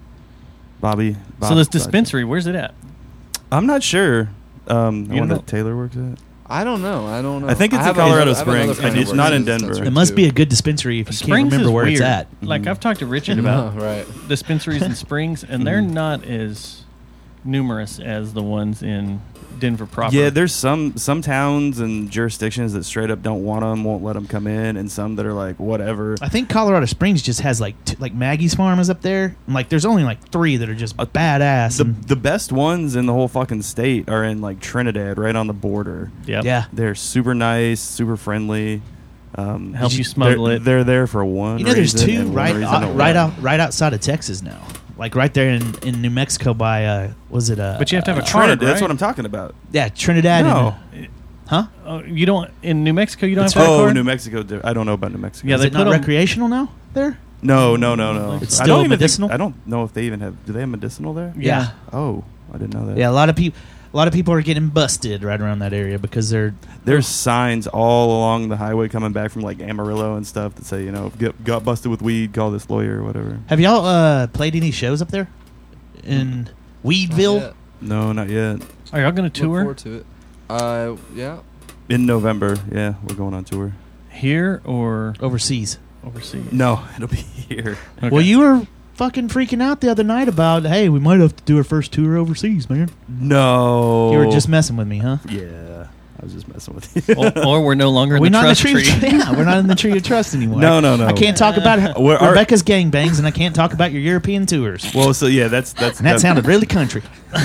J: Bobby.
H: So this dispensary, where's it at?
J: I'm not sure. The
H: don't
J: one
H: know?
J: that Taylor works at.
K: I don't know.
J: I think it's in Colorado Springs. It's not in Denver.
L: It must be a good dispensary if you can't
H: Springs
L: remember
H: is
L: where
H: weird.
L: it's at.
H: Like I've talked to Richard about
K: right.
H: dispensaries in Springs, and they're not as numerous as the ones in Denver proper.
J: Yeah, there's some towns and jurisdictions that straight up don't want them, won't let them come in, and some that are like whatever.
L: I think Colorado Springs just has like Maggie's Farm is up there. And like there's only like 3 that are just badass.
J: The best ones in the whole fucking state are in like Trinidad, right on the border.
H: Yep.
L: Yeah.
J: They're super nice, super friendly.
H: Help you smuggle
J: they're,
H: it.
J: They're there for one.
L: You know, there's
J: reason
L: 2
J: and one reason only.
L: right outside of Texas now. Like right there in New Mexico by was it
H: But you have to have a
J: Trinidad.
H: card,
J: That's what
H: right?
J: I'm talking about.
L: Yeah, Trinidad.
J: No.
L: Huh?
H: Oh, you don't in New Mexico. You don't have to have a
J: Oh,
H: card?
J: New Mexico. I don't know about New Mexico.
H: Yeah,
L: Is
H: they
L: it not
H: put 'em-
L: recreational now there?
J: No.
L: It's
J: I
L: still
J: don't even think-
L: medicinal?
J: I don't know if they even have. Do they have medicinal there?
L: Yeah.
J: Oh, I didn't know that.
L: Yeah, a lot of people are getting busted right around that area because
J: There's signs all along the highway coming back from like Amarillo and stuff that say, you know, got busted with weed, call this lawyer or whatever.
L: Have y'all played any shows up there in Weedville?
J: No, not yet.
H: Are y'all going to
K: Look
H: tour
K: forward to it. Yeah.
J: In November, yeah, we're going on tour.
H: here or
L: Overseas.
H: overseas?
J: No, it'll be here.
H: Okay.
L: Well, you were fucking freaking out the other night about, hey, we might have to do our first tour overseas, man.
J: No.
L: You were just messing with me, huh?
J: Yeah, I was just messing with you.
H: or we're no longer in
L: We're
H: the
L: not
H: trust
L: in the
H: tree.
L: tree. Yeah, we're not in the tree of trust anymore.
J: No.
L: I can't talk about
J: Our-
L: Rebecca's gangbangs, and I can't talk about your European tours.
J: Well, so yeah, that's
L: And that sounded really country.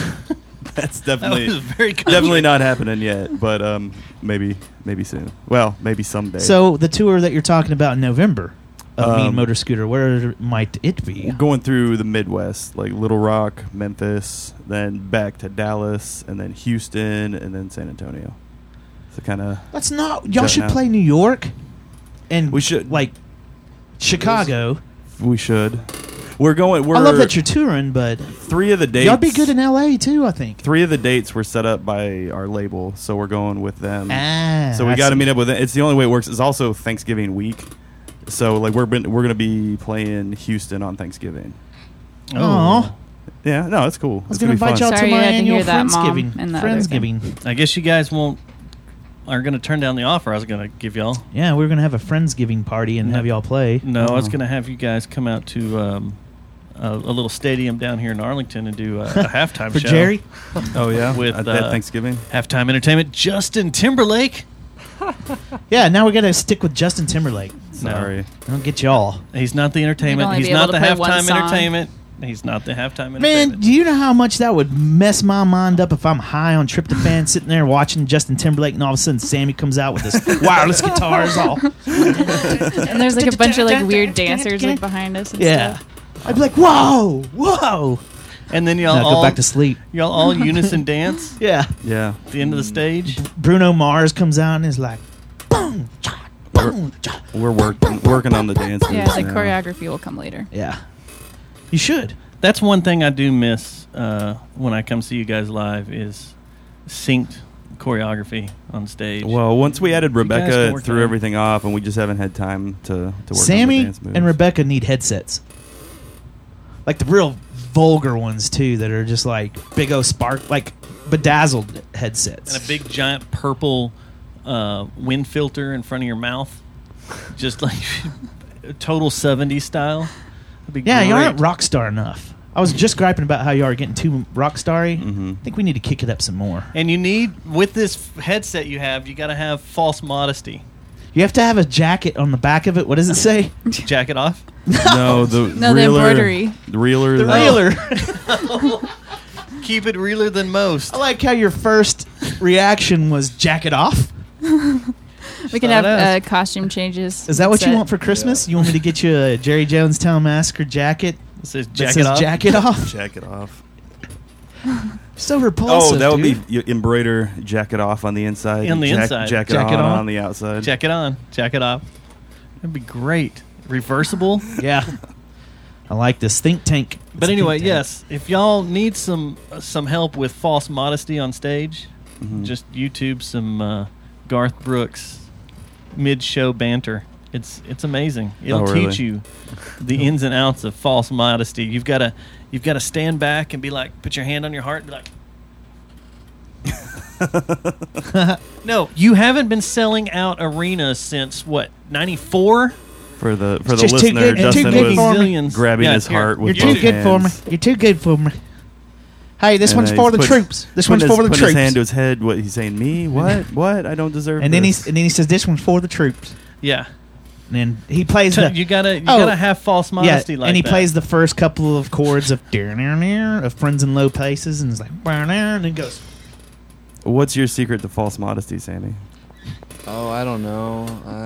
J: that's definitely
H: was very country.
J: definitely not happening yet, but maybe soon. Well, maybe someday.
L: So the tour that you're talking about in November of Mean
J: Um,
L: Motor Scooter, where might it be?
J: going through the Midwest, like Little Rock, Memphis, then back to Dallas, and then Houston, and then San Antonio. So kind of.
L: That's not. Y'all should
J: Now.
L: play New York, and
J: We should.
L: like Chicago.
J: We should. We're going.
L: I love that you're touring, but
J: 3 of the dates.
L: y'all be good in LA too. I think.
J: 3 of the dates were set up by our label, so we're going with them. So we
L: I
J: got to
L: see.
J: meet up with it. It's the only way it works. It's also Thanksgiving week, so like we're gonna be playing Houston on Thanksgiving.
L: Aw.
J: Yeah, no, it's cool.
L: I was
J: It's gonna
L: gonna
J: be
L: invite
J: fun.
L: y'all to
O: Sorry you
L: my
O: had to
L: annual
O: hear that, Mom,
L: Friendsgiving.
O: and the other
L: Friendsgiving.
H: I guess you guys are going to turn down the offer I was going to give y'all.
L: Yeah, we're gonna have a Friendsgiving party and have y'all play.
H: No, I was going to have you guys come out to a little stadium down here in Arlington and do a halftime
L: For
H: show.
L: Jerry?
J: Oh yeah,
H: With
J: at Thanksgiving.
H: halftime entertainment. Justin Timberlake.
L: Yeah, now we gotta stick with Justin Timberlake.
J: Sorry,
L: I don't get y'all.
H: He's not the entertainment.
O: only
H: He's
O: be
H: not
O: able
H: the
O: to play one
H: halftime
O: song.
H: entertainment. He's not the halftime
L: Man,
H: entertainment.
L: do you know how much that would mess my mind up if I'm high on tryptophan, sitting there watching Justin Timberlake, and all of a sudden Sammy comes out with this wireless guitars all.
O: And there's like a bunch of like weird dancers like behind us. And
L: Yeah,
O: stuff.
L: I'd be like, whoa, whoa.
H: And then y'all
L: Now
H: all
L: go back to sleep.
H: Y'all all unison dance
L: Yeah.
J: yeah.
H: at the end of the stage.
L: Bruno Mars comes out and is like, boom, cha, boom, cha.
J: We're working on the dance.
O: Yeah,
J: moves
O: the
J: now.
O: choreography will come later.
L: Yeah. You should.
H: That's one thing I do miss when I come see you guys live is synced choreography on stage.
J: Well, once we added
H: You guys can
J: Rebecca, it
H: work
J: threw
H: on it.
J: everything off, and we just haven't had time to work on the
L: Sammy
J: dance moves.
L: and Rebecca need headsets. Like the real vulgar ones, too, that are just like big O spark, like bedazzled headsets.
H: And a big giant purple wind filter in front of your mouth. Just like total 70s style. That'd be
L: Yeah, you
H: great.
L: aren't rock star enough. I was just griping about how you are getting too rock starry.
J: Mm-hmm.
L: I think we need to kick it up some more.
H: And you need, with this headset you have, you got to have false modesty.
L: You have to have a jacket on the back of it. What does it say?
H: Jacket off?
J: No, the
O: No, the
J: reeler,
O: embroidery.
J: The reeler.
L: The
J: the-
L: reeler.
H: Keep it realer than most.
L: I like how your first reaction was jacket off.
O: We can have costume changes.
L: Is that what you
O: set.
L: want for Christmas? You want me to get you a Jerry Jonestown Massacre jacket?
H: It says
L: that
H: jacket
L: says
H: off.
L: jacket off?
J: Jacket off.
L: So repulsive.
J: Oh, that would
L: dude.
J: be you embroider jacket off on the inside.
H: On the inside.
J: Jacket on the outside.
H: Jacket on, jacket off. That'd be great. Reversible.
L: Yeah. I like this think tank.
H: But anyway, yes, if y'all need some help with false modesty on stage, just YouTube some Garth Brooks mid-show banter. It's amazing. It'll teach you the ins and outs of false modesty. You've got to stand back and be like, put your hand on your heart and be like. No, you haven't been selling out arenas since what, 94?
J: For the
L: just too
J: listener,
L: good-
J: Dustin
L: too good for me.
J: was grabbing
H: Yeah,
J: his
H: here.
J: heart with
L: You're
J: both
L: too good for me.
J: hands.
L: You're too good for me. Hey, this
J: And
L: one's
J: then
L: for
J: he's
L: the
J: put-
L: troops. This
J: putting
L: one's for the
J: his
L: troops.
J: hand to his head. What he's saying? Me? What? What? I don't deserve.
L: And then
J: this.
L: he says, "This one's for the troops."
H: Yeah.
L: And then he plays the.
H: You gotta have false modesty like
L: and he
H: that.
L: plays the first couple of chords of of Friends in Low Places, and it's like, and then goes.
J: What's your secret to false modesty, Sammy?
K: Oh, I don't know.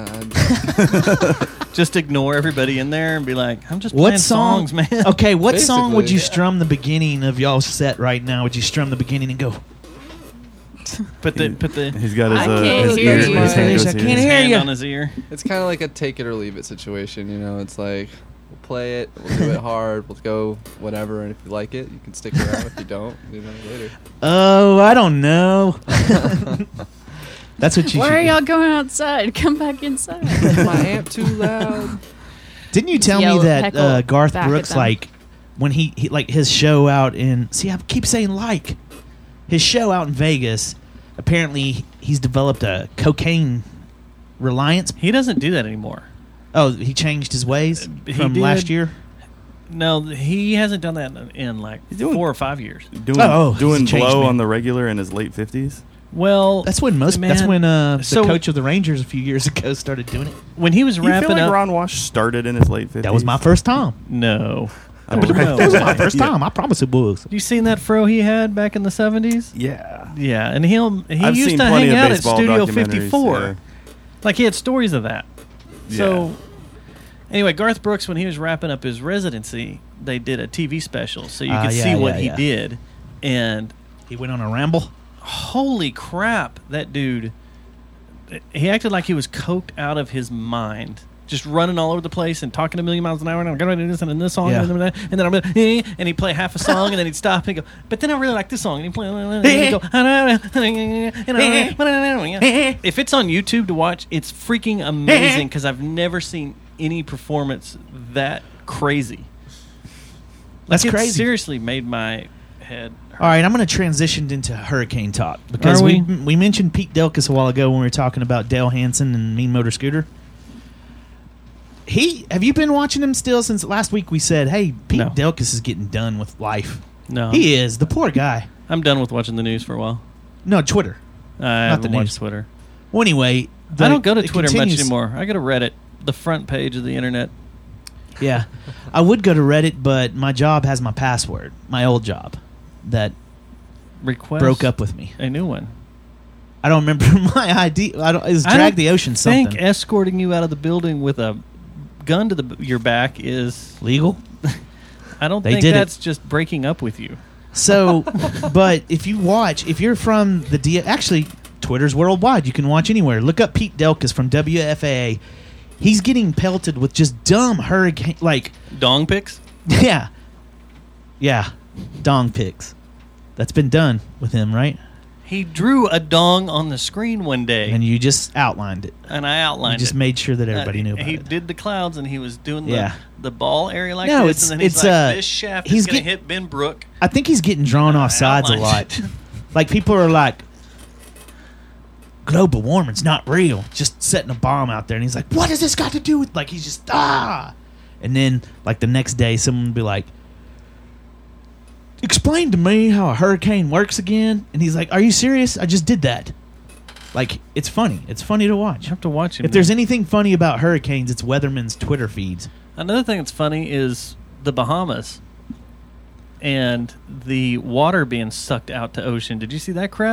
H: Just ignore everybody in there and be like, I'm just
L: What
H: playing
L: song,
H: songs, man.
L: Okay, what song would you
K: Basically,
L: strum the beginning of y'all's set right now? Would you strum the beginning and go?
H: Put the.
J: He's got his,
O: I can't
J: his
O: hear
J: ear.
O: you.
J: His hand
L: I
J: goes
L: can't
J: here.
L: hear
H: hand
L: you.
H: on his ear.
K: It's kind of like a take it or leave it situation, you know. It's like we'll play it, we'll do it hard, we'll go whatever, and if you like it, you can stick around. If you don't, later.
L: Oh, I don't know. That's what you.
O: Why
L: should
O: are
L: do.
O: y'all going outside? Come back inside.
K: My amp too loud.
L: Didn't you tell
O: Yell,
L: me that
O: heckle
L: Garth
O: back at
L: Brooks,
O: them.
L: like, when he like his show out in, see, I keep saying like, his show out in Vegas, apparently he's developed a cocaine reliance.
H: He doesn't do that anymore.
L: Oh, he changed his ways
H: He
L: from
H: did.
L: last year?
H: No, he hasn't done that in like 4 or 5 years.
J: Doing
L: he's changed,
J: blow
L: man.
J: on the regular in his late 50s.
H: Well,
L: That's when the
H: so-
L: coach of the Rangers a few years ago started doing it.
H: when he was
J: You feel
H: wrapping
J: like
H: up.
J: Ron Wash started in his late 50s?
L: That was my first time.
H: No.
J: Oh,
H: There's
J: right.
H: no
L: That was
H: way.
L: my first time. I promise it was.
H: You seen that fro he had back in the 70s?
J: Yeah.
H: Yeah, and he
J: I've
H: used
J: seen
H: to
J: plenty
H: hang
J: of
H: out at
J: baseball
H: Studio
J: documentaries,
H: 54.
J: yeah.
H: Like, he had stories of that. So,
J: Yeah.
H: anyway, Garth Brooks, when he was wrapping up his residency, they did a TV special so you could
L: yeah,
H: see what
L: yeah,
H: he
L: yeah.
H: did. And
L: He went on a ramble.
H: holy crap, that dude, he acted like he was coked out of his mind. Just running all over the place and talking a million miles an hour, and I'm going to do this and this song,
L: Yeah.
H: and then I'm going to, and he'd play half a song, and then he'd stop and go, but then I really like this song, and he'd play, and he'd go, if it's on YouTube to watch, it's freaking amazing, because I've never seen any performance that crazy.
L: That's
H: It
L: crazy.
H: seriously made my head hurt.
L: All right, I'm going to transition into hurricane talk because
H: Are
L: we
H: we?
L: mentioned Pete Delkus a while ago when we were talking about Dale Hansen and Mean Motor Scooter. Have you been watching him still since last week? We said, hey, Pete
H: No.
L: Delkus is getting done with life.
H: No.
L: He is the poor guy.
H: I'm done with watching the news for a while.
L: No, Twitter.
H: I
L: Not the
H: haven't watched
L: news.
H: Twitter.
L: Well, anyway,
H: I don't go to
L: it
H: Twitter much
L: continues-
H: anymore. I go to Reddit, the front page of the internet.
L: Yeah, I would go to Reddit, but my job has my password, my old job, that
H: Request
L: broke up with me.
H: a new one.
L: I don't remember my ID. It was
H: I
L: Drag
H: don't
L: the Ocean something.
H: think escorting you out of the building with a gun to your back is
L: legal.
H: I don't
L: They
H: think
L: did it.
H: that's just breaking up with you.
L: So, but if you're from the actually, Twitter's worldwide. You can watch anywhere. Look up Pete Delkus from WFAA. He's getting pelted with just dumb hurricane, like
H: Dong pics?
L: yeah, dong pics. That's been done with him, right?
H: He drew a dong on the screen one day,
L: And you just outlined it.
H: and I outlined
L: You just
H: it.
L: made sure that everybody knew about
H: he
L: it.
H: did the clouds, and he was doing
L: Yeah.
H: the ball area like
L: No,
H: this,
L: it's-
H: and then he's
L: it's,
H: like, this shaft
L: he's
H: is going to
L: get-
H: hit Ben Brook.
L: I think he's getting drawn off sides a
H: outlined
L: lot. Like people are like, global warming's not real. Just setting a bomb out there, and he's like, "What has this got to do with?" Like he's just And then like the next day, someone would be like, "Explain to me how a hurricane works again." And he's like, "Are you serious? I just did that." Like it's funny. It's funny to watch.
H: You have to watch him.
L: If there's anything funny about hurricanes, it's Weatherman's Twitter feeds.
H: Another thing that's funny is the Bahamas and the water being sucked out to ocean. Did you see that crap?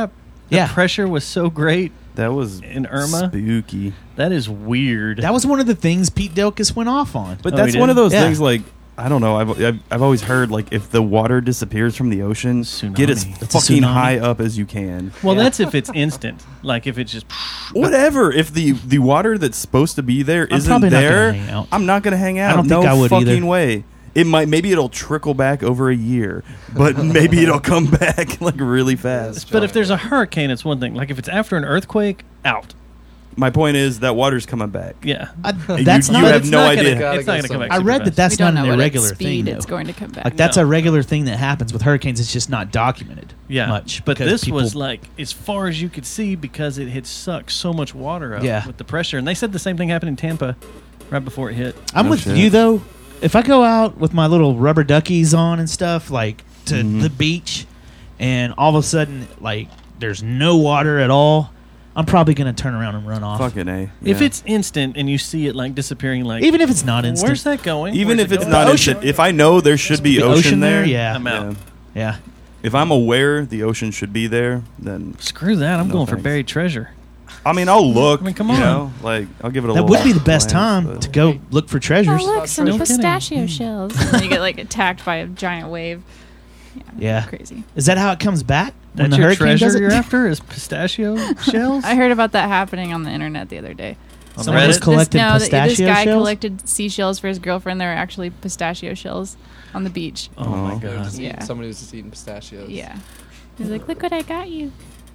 L: Yeah.
H: pressure was so great
J: That was
H: in Irma.
J: spooky.
H: That is weird.
L: That was one of the things Pete Delkus went off on.
J: But
H: Oh,
J: that's
H: he
J: one
H: did?
J: of those
L: Yeah.
J: things. Like, I don't know. I've always heard like if the water disappears from the ocean, get as
H: Tsunami.
L: It's a
J: fucking
L: tsunami.
J: high up as you can.
H: well, that's if it's instant. Like if it's just
J: Whatever. If the water that's supposed to be there
L: I'm
J: isn't
L: probably not gonna
J: there,
L: hang out.
J: I'm not gonna hang out.
L: I don't think
J: no
L: I would
J: fucking
L: either.
J: way. It might. Maybe it'll trickle back over a year, but maybe it'll come back like really fast.
H: But if there's a hurricane, it's one thing. Like if it's after an earthquake, out.
J: My point is that water's coming back.
H: Yeah.
L: That's
J: you
L: not.
J: have no
H: not gonna-
J: idea.
H: It's not going to come back.
L: I
H: super
L: read
H: fast.
L: that that's
O: We don't
L: not
O: know
L: an
O: what
L: irregular
O: speed
L: thing.
O: it's
L: though.
O: going to come back.
L: Like that's
H: No.
L: a regular thing that happens with hurricanes. It's just not documented.
H: Yeah,
L: much.
H: but
L: because
H: this
L: people-
H: was like as far as you could see because it had sucked so much water up
L: Yeah.
H: with the pressure. And they said the same thing happened in Tampa right before it hit.
L: I'm
J: No
L: with
J: shit.
L: you though. If I go out with my little rubber duckies on and stuff, like to
J: Mm-hmm.
L: the beach, and all of a sudden, like there's no water at all, I'm probably gonna turn around and run off.
J: Fucking A.
H: If
J: Yeah.
H: it's instant and you see it like disappearing, like
L: Even if it's not instant.
H: where's that going?
J: Even
H: Where's
J: if
H: it
J: it's
H: going?
J: not
L: The ocean.
J: instant, if I know there should be
L: The
J: ocean there,
L: yeah,
H: I'm out.
L: yeah.
J: If I'm aware the ocean should be there, then
H: Screw that! I'm
J: No
H: going for
J: thanks.
H: buried treasure.
J: I mean I'll look.
H: I mean, come
J: you
H: on.
J: know, like I'll give it a
L: That
J: little
L: would be the best
J: glance,
L: time
J: but-
L: to go look for treasures.
O: Oh, look, some
H: No kidding.
O: pistachio shells. And you get like attacked by a giant wave.
L: Yeah.
O: Crazy.
L: Is that how it comes back? When
H: That's
L: the
H: your
L: hurricane
H: treasure
L: does it?
H: you're after is pistachio shells.
O: I heard about that happening on the internet the other day.
H: On
L: Someone was
H: Reddit?
L: collecting
O: this
L: pistachio
O: guy
L: shells.
O: collected seashells for his girlfriend. They were actually pistachio shells on the beach.
H: Oh my
K: They were
H: god!
K: just eating-
O: Yeah.
K: Somebody was just eating pistachios.
O: Yeah. He's like, look what I got you.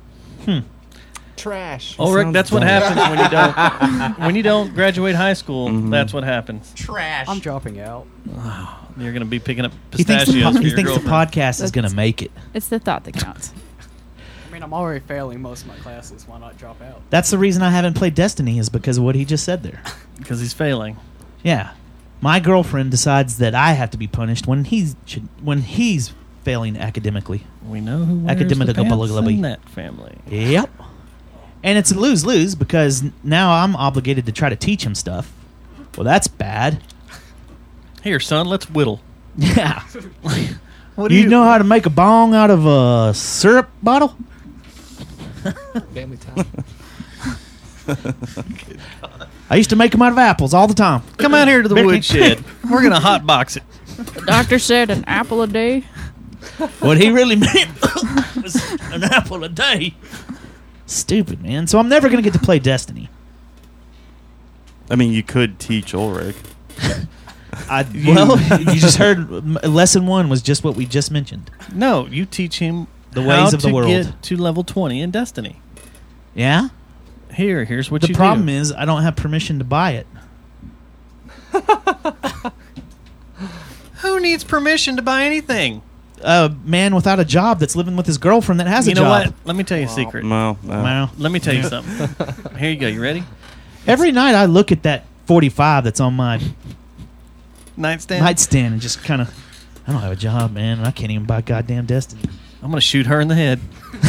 K: Trash.
H: Oh, Rick,
J: Sounds
H: that's what
J: dumb.
H: happens when you don't when you don't graduate high school.
J: Mhm.
H: That's what happens.
N: I'm dropping out.
H: You're going to be picking up
L: He thinks, the,
H: pistachios for
L: he
H: your
L: thinks the
H: girlfriend.
L: podcast is going to make it.
O: It's the thought that counts.
N: I mean, I'm already failing most of my classes. Why not drop out?
L: That's the reason I haven't played Destiny is because of what he just said there.
H: Because he's failing.
L: Yeah, my girlfriend decides that I have to be punished when he's failing academically.
H: We know who wears
L: Academic
H: the pants
L: ability.
H: in that family.
L: Yep. And it's a lose-lose because now I'm obligated to try to teach him stuff. Well, that's bad.
H: Here, son, let's whittle.
L: Yeah.
H: What
L: you know how to make a bong out of a syrup bottle?
K: Family time.
L: I used to make them out of apples all the time.
H: Come out here to the
L: Better
H: woodshed. We're going to hotbox it.
O: The doctor said an apple a day.
L: What he really meant was an apple a day. Stupid, man. So I'm never going to get to play Destiny.
J: I mean, you could teach Ulrich.
L: Well, you just heard lesson 1 was just what we just mentioned.
H: No, you teach him
L: The ways of the
H: to
L: world.
H: get to level 20 in Destiny.
L: Yeah?
H: Here's what
L: The
H: you
L: problem
H: do.
L: is I don't have permission to buy it.
H: Who needs permission to buy anything?
L: A man without a job that's living with his girlfriend that has
H: You
L: a
H: know
L: job.
H: what? Let me tell you a secret.
J: No.
L: Wow.
H: Let me tell you something. Here you go. You ready?
L: Every night I look at that 45 that's on my
H: Nightstand?
L: nightstand and just kind of, I don't have a job, man, and I can't even buy goddamn Destiny.
H: I'm going to shoot her in the head.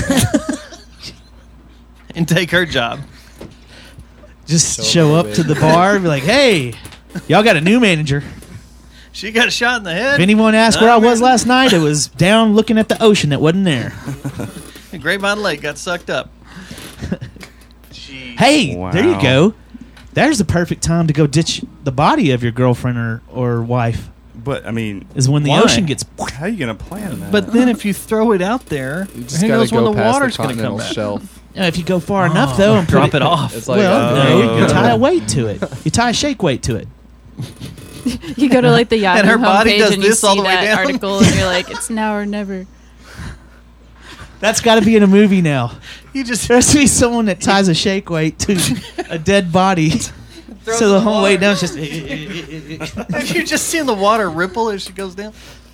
H: And take her job.
L: Just show up to the bar and be like, hey, y'all got a new manager.
H: She got shot in the head.
L: If anyone asked where I was last night, it was down looking at the ocean that wasn't there.
H: Grapevine Lake got sucked up.
L: Hey, there you
J: Wow.
L: go. There's the perfect time to go ditch the body of your girlfriend or wife.
J: But I mean,
L: Is when the
H: Why?
L: ocean gets.
J: how are you gonna plan that?
H: But then if you throw it out there,
K: You just
H: who
K: gotta
H: knows when
K: go
H: the
K: past
H: water's
K: the
H: going to come
K: continental
H: back?
K: shelf.
L: If you go far enough, though, and put
H: Drop it off.
K: It's like
L: well, no, you
J: go.
L: tie a weight to it. You tie a shake weight to it.
O: You go to like the Yahoo
H: And her body
O: homepage
H: does
O: and you
H: this all
O: see
H: the way
O: that
H: down.
O: article and you're like, it's now or never.
L: That's got to be in a movie now.
H: You just
L: There has to be someone that ties a shake weight to a dead body. So the whole way down is just.
H: Have you just seen the water ripple as she goes down?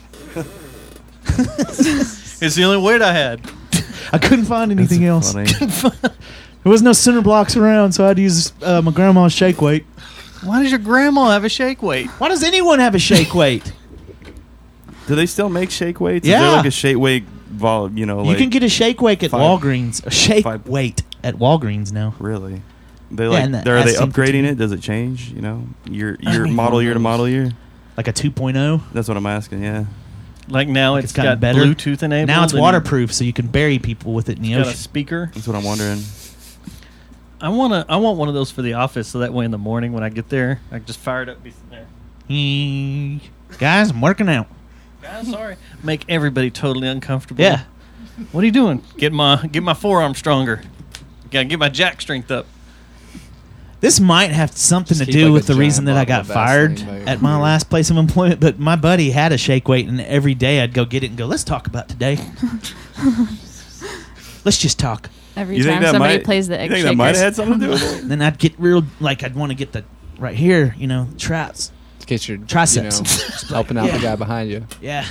H: It's the only weight I had.
L: I couldn't find anything else.
J: Funny.
L: There was no center blocks around, so I had to use my grandma's shake weight.
H: Why does your grandma have a shake weight?
L: Why does anyone have a shake weight?
J: Do they still make shake weights? Is
L: Yeah.
J: there like a shake weight,
L: You
J: like,
L: can get a shake weight at
J: five-
L: Walgreens. A shake
J: five-
L: weight at Walgreens now.
J: really? They
L: Yeah,
J: like,
L: and the
J: are they
L: asymptotic.
J: upgrading it? Does it change? You know, year
H: I mean,
J: model
H: who
J: year to
H: knows?
J: model year.
L: Like a 2.0.
J: That's what I'm asking. Yeah.
H: Like now
L: Like
H: it's
L: gotten
H: got
L: better.
H: Bluetooth enabled.
L: Now it's
H: and
L: waterproof, so you can bury people with it in the
H: Got a
L: ocean.
H: speaker.
J: That's what I'm wondering.
H: I want one of those for the office, so that way in the morning when I get there, I can just fire it up. Be sitting there.
L: Guys, I'm working out.
H: Guys, sorry. Make everybody totally uncomfortable.
L: Yeah.
H: What are you doing? Get my forearm stronger. Gotta get my jack strength up.
L: This might have something
K: Just
L: to
K: keep,
L: do
K: like,
L: with
K: a
L: the
K: giant
L: reason that I
K: bottle
L: got
K: of
L: fired
K: Vaseline by your
L: at my
K: ear.
L: last place of employment, but my buddy had a shake weight, and every day I'd go get it and go, let's talk about today. Let's just talk.
O: Every time somebody plays the egg
J: You think
O: shakers.
J: that might have had something to do with it?
L: Then I'd get real, like I'd want to get the right here, traps.
K: In case you're
L: Triceps.
K: helping out
L: Yeah.
K: the guy behind you.
L: Yeah.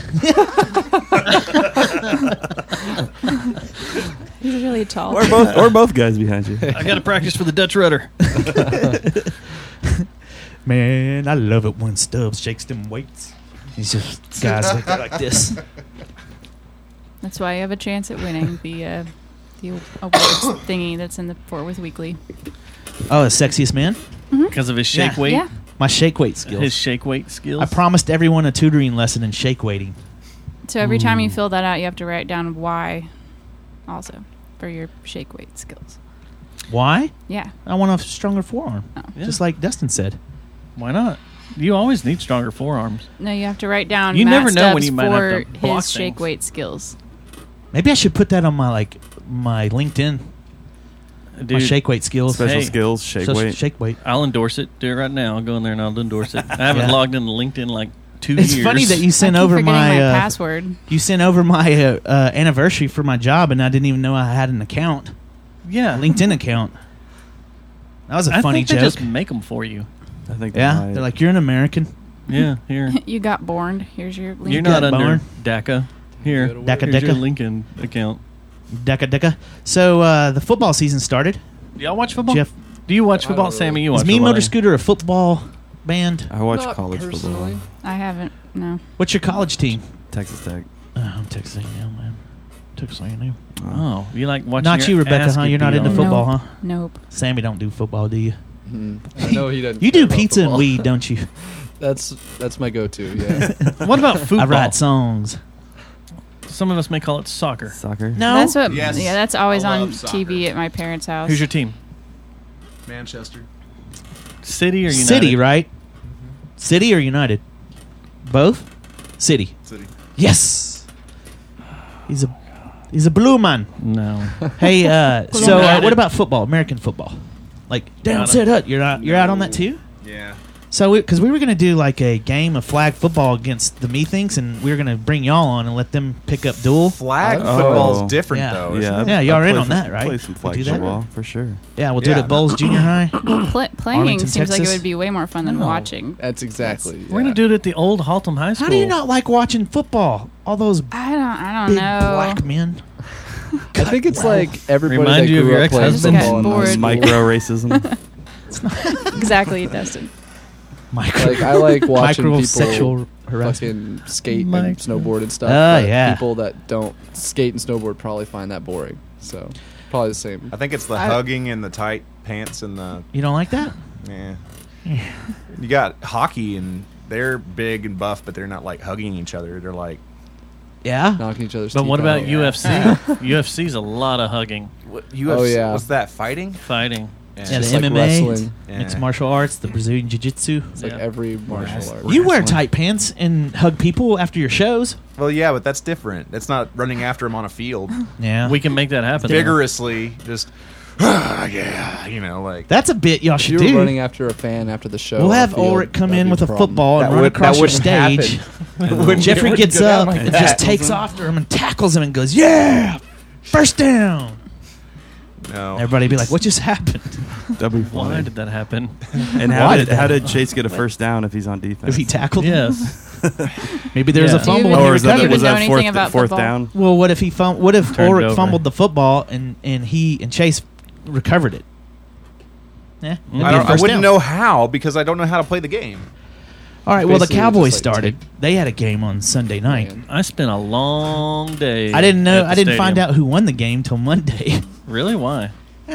O: He's really tall.
J: Or both guys behind you.
H: I got to practice for the Dutch rudder.
L: Man, I love it when Stubbs shakes them weights. He's just guys like this.
O: That's why you have a chance at winning the awards thingy that's in the Fort Worth Weekly.
L: Oh, the sexiest man?
H: Because of his shake weight.
O: Yeah.
L: My shake weight skills.
H: His shake weight skills.
L: I promised everyone a tutoring lesson in shake weighting.
O: So every time you fill that out, you have to write down why, also for your shake weight skills.
L: Why?
O: Yeah.
L: I want a stronger forearm.
H: Yeah.
L: Just like Dustin said.
H: Why not? You always need stronger forearms.
O: No, you have to write down.
H: You
O: Matt
H: never know when
O: Stubbs
H: you might
O: for
H: have to block
O: his shake
H: things.
O: weight skills.
L: Maybe I should put that on my LinkedIn. My
H: Dude,
L: shake weight skills.
J: Special skills, shake weight.
L: Shake weight.
H: I'll endorse it. Do it right now. I'll go in there and I'll endorse it. I haven't
L: Yeah.
H: logged into LinkedIn in like 2
L: It's
H: years.
L: funny that you
O: I
L: sent
O: keep
L: over
O: forgetting
L: my
O: password.
L: You sent over my anniversary for my job, and I didn't even know I had an account.
H: Yeah.
L: A LinkedIn account. That was a
H: I
L: funny
H: think they
L: joke.
H: just make them for you.
J: I think
L: Yeah, they're like, you're an American.
H: Yeah, here.
O: You got born. Here's your link.
H: You're not
L: got
H: under
L: born.
H: DACA. Here.
L: DACA,
H: Here's your
L: DACA.
H: Lincoln account.
L: Decca. So the football season started.
H: Do y'all watch football?
L: Jeff,
H: Do you watch football, Sammy? You watch
L: is Mean
H: football,
L: Motor
H: eh?
L: Scooter a football band?
J: I watch
K: Not
J: college
K: personally.
J: football.
O: I haven't. No.
L: What's your college team?
J: Texas Tech.
L: I'm Texas A&M, man. Texas A&M.
H: Oh, you like watching
L: Not
H: your
L: you, Rebecca,
H: ass
L: huh?
H: get
L: You're not
H: beat
L: into
H: on.
L: football, huh?
O: Nope.
L: Sammy don't do football, do you?
K: I know he doesn't.
L: You
K: care
L: do
K: about
L: pizza and
K: football.
L: weed, don't you?
K: That's my go-to. Yeah.
H: What about football?
L: I write songs.
H: Some of us may call it soccer.
J: Soccer.
L: No.
O: That's what.
P: Yes.
O: Yeah, that's always
P: I
O: on
P: love soccer.
O: TV at my parents' house.
H: Who's your team?
P: Manchester.
H: City or United?
L: City, right? City or United? Both? City.
P: City.
L: Yes. He's a blue man.
H: No.
L: Hey, so
H: United.
L: what about football? American football? Like down,
H: Not a-
L: sit up. You're out on that too?
P: Yeah.
L: So because we were gonna do like a game of flag football against the Methinks, and we were gonna bring y'all on and let them pick up duel.
P: Flag
J: Oh.
P: football's different
L: Yeah.
P: though.
J: Yeah,
P: Isn't it?
L: Yeah, y'all are
J: I
L: in
J: play
L: on that, right?
J: Play some
L: We
J: flag
L: do that?
J: football for sure.
L: Yeah, we'll do it
P: Yeah.
L: at Bowles Junior High.
O: Playing
L: Arlington,
O: seems like it
L: Texas?
O: would be way more fun than
L: No.
O: watching.
K: That's exactly.
H: We're gonna do it at the old Haltom High School.
L: How do you not like watching football? All those
O: I don't
L: big
O: know.
L: black men.
K: I think it's like everybody
H: Remind
K: that
H: you of
K: grew
H: your
K: up playing
H: ex-husband?
K: football in high
O: Bored.
K: school.
J: Micro racism.
O: Exactly, Dustin.
K: Like I like watching people
L: sexual harassment.
K: fucking skate and
H: Mike.
K: snowboard and stuff.
L: Oh,
K: but
L: yeah.
K: People that don't skate and snowboard probably find that boring. So probably the same.
P: I think it's the hugging and the tight pants and the
L: You don't like that?
P: yeah. You got hockey and they're big and buff, but they're not like hugging each other. They're like
L: Yeah.
K: Knocking each other's
H: But
K: teeth
H: what about
K: out.
H: UFC? UFC's a lot of hugging,
P: UFC.
K: Oh, yeah.
P: What's that? Fighting?
H: fighting.
L: Yeah,
K: just
L: the
K: like
L: MMA,
K: wrestling.
L: mixed
P: Yeah.
L: martial arts, the Brazilian jiu-jitsu.
K: It's like
H: Yeah.
K: every martial art.
L: You wear
P: Wrestling.
L: tight pants and hug people after your shows.
P: Well, yeah, but that's different. That's not running after them on a field
L: Yeah.
H: We can make that happen.
P: vigorously. Just yeah, you know, like
L: That's a bit y'all
K: If
L: should
K: you were
L: do.
K: running after a fan after the show,
L: We'll
K: on the
L: have
K: field,
L: Ulrich come
K: that'd
L: in
K: be
L: with a
K: problem.
L: football and
P: That
L: run
P: would-
L: across
P: that
L: your
P: wouldn't
L: stage.
P: happen.
L: Jeffrey
P: It
L: gets
P: wouldn't go
L: up
P: down
L: and
P: like
L: just
P: that.
L: takes off to him and tackles him and goes, "Yeah, first down."
P: no.
L: Everybody be like, "What just happened?"
J: That'd be
H: Why
J: funny.
H: did that happen?
J: And
L: Why did
J: how
L: that
J: did Chase get a first down if he's on defense?
L: If he tackled him?
H: Yes.
L: Maybe there was
H: Yeah.
L: a fumble.
O: Do you
L: and he
J: or is that,
O: recovered
J: was
O: it.
J: that
O: Know
J: fourth,
O: anything about
J: fourth
O: football?
J: down?
L: Well, what if
H: Turned
L: Ulrich
H: over.
L: fumbled the football and he and Chase recovered it? Yeah, that'd be a
P: I
L: first
P: wouldn't
L: down.
P: know how because I don't know how to play the game.
L: All right, well, the
K: Basically,
L: Cowboys
K: just like
L: started. They had a game on Sunday night.
K: Man.
H: I spent a long day.
L: I didn't know.
H: at the
L: I didn't find
H: stadium.
L: out who won the game till Monday.
H: Really? Why?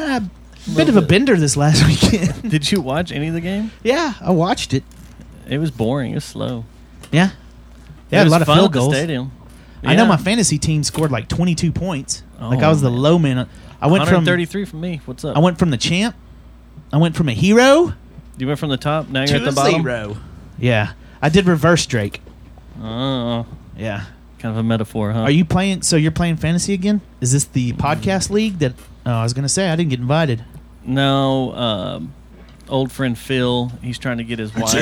L: Bit of a bender this last weekend.
H: Did you watch any of the game?
L: Yeah, I watched it.
H: It was boring. It was slow.
L: Yeah, They had a
H: was
L: lot of
H: fun
L: field
H: at the
L: goals.
H: stadium.
L: I know
H: Yeah.
L: my fantasy team scored like 22 points. Like
H: Oh,
L: I was the low man. I went from
H: 133 from me. What's up?
L: I went from the champ. I went from a hero
H: You went from the top. Now you're
L: to
H: at the
L: a
H: bottom.
L: zero. Yeah, I did reverse Drake.
H: Oh,
L: Yeah.
H: kind of a metaphor, huh?
L: Are you playing? So you're playing fantasy again? Is this the podcast league that? Oh, I was gonna say I didn't get invited.
H: No. Old friend Phil. He's trying to get his wife.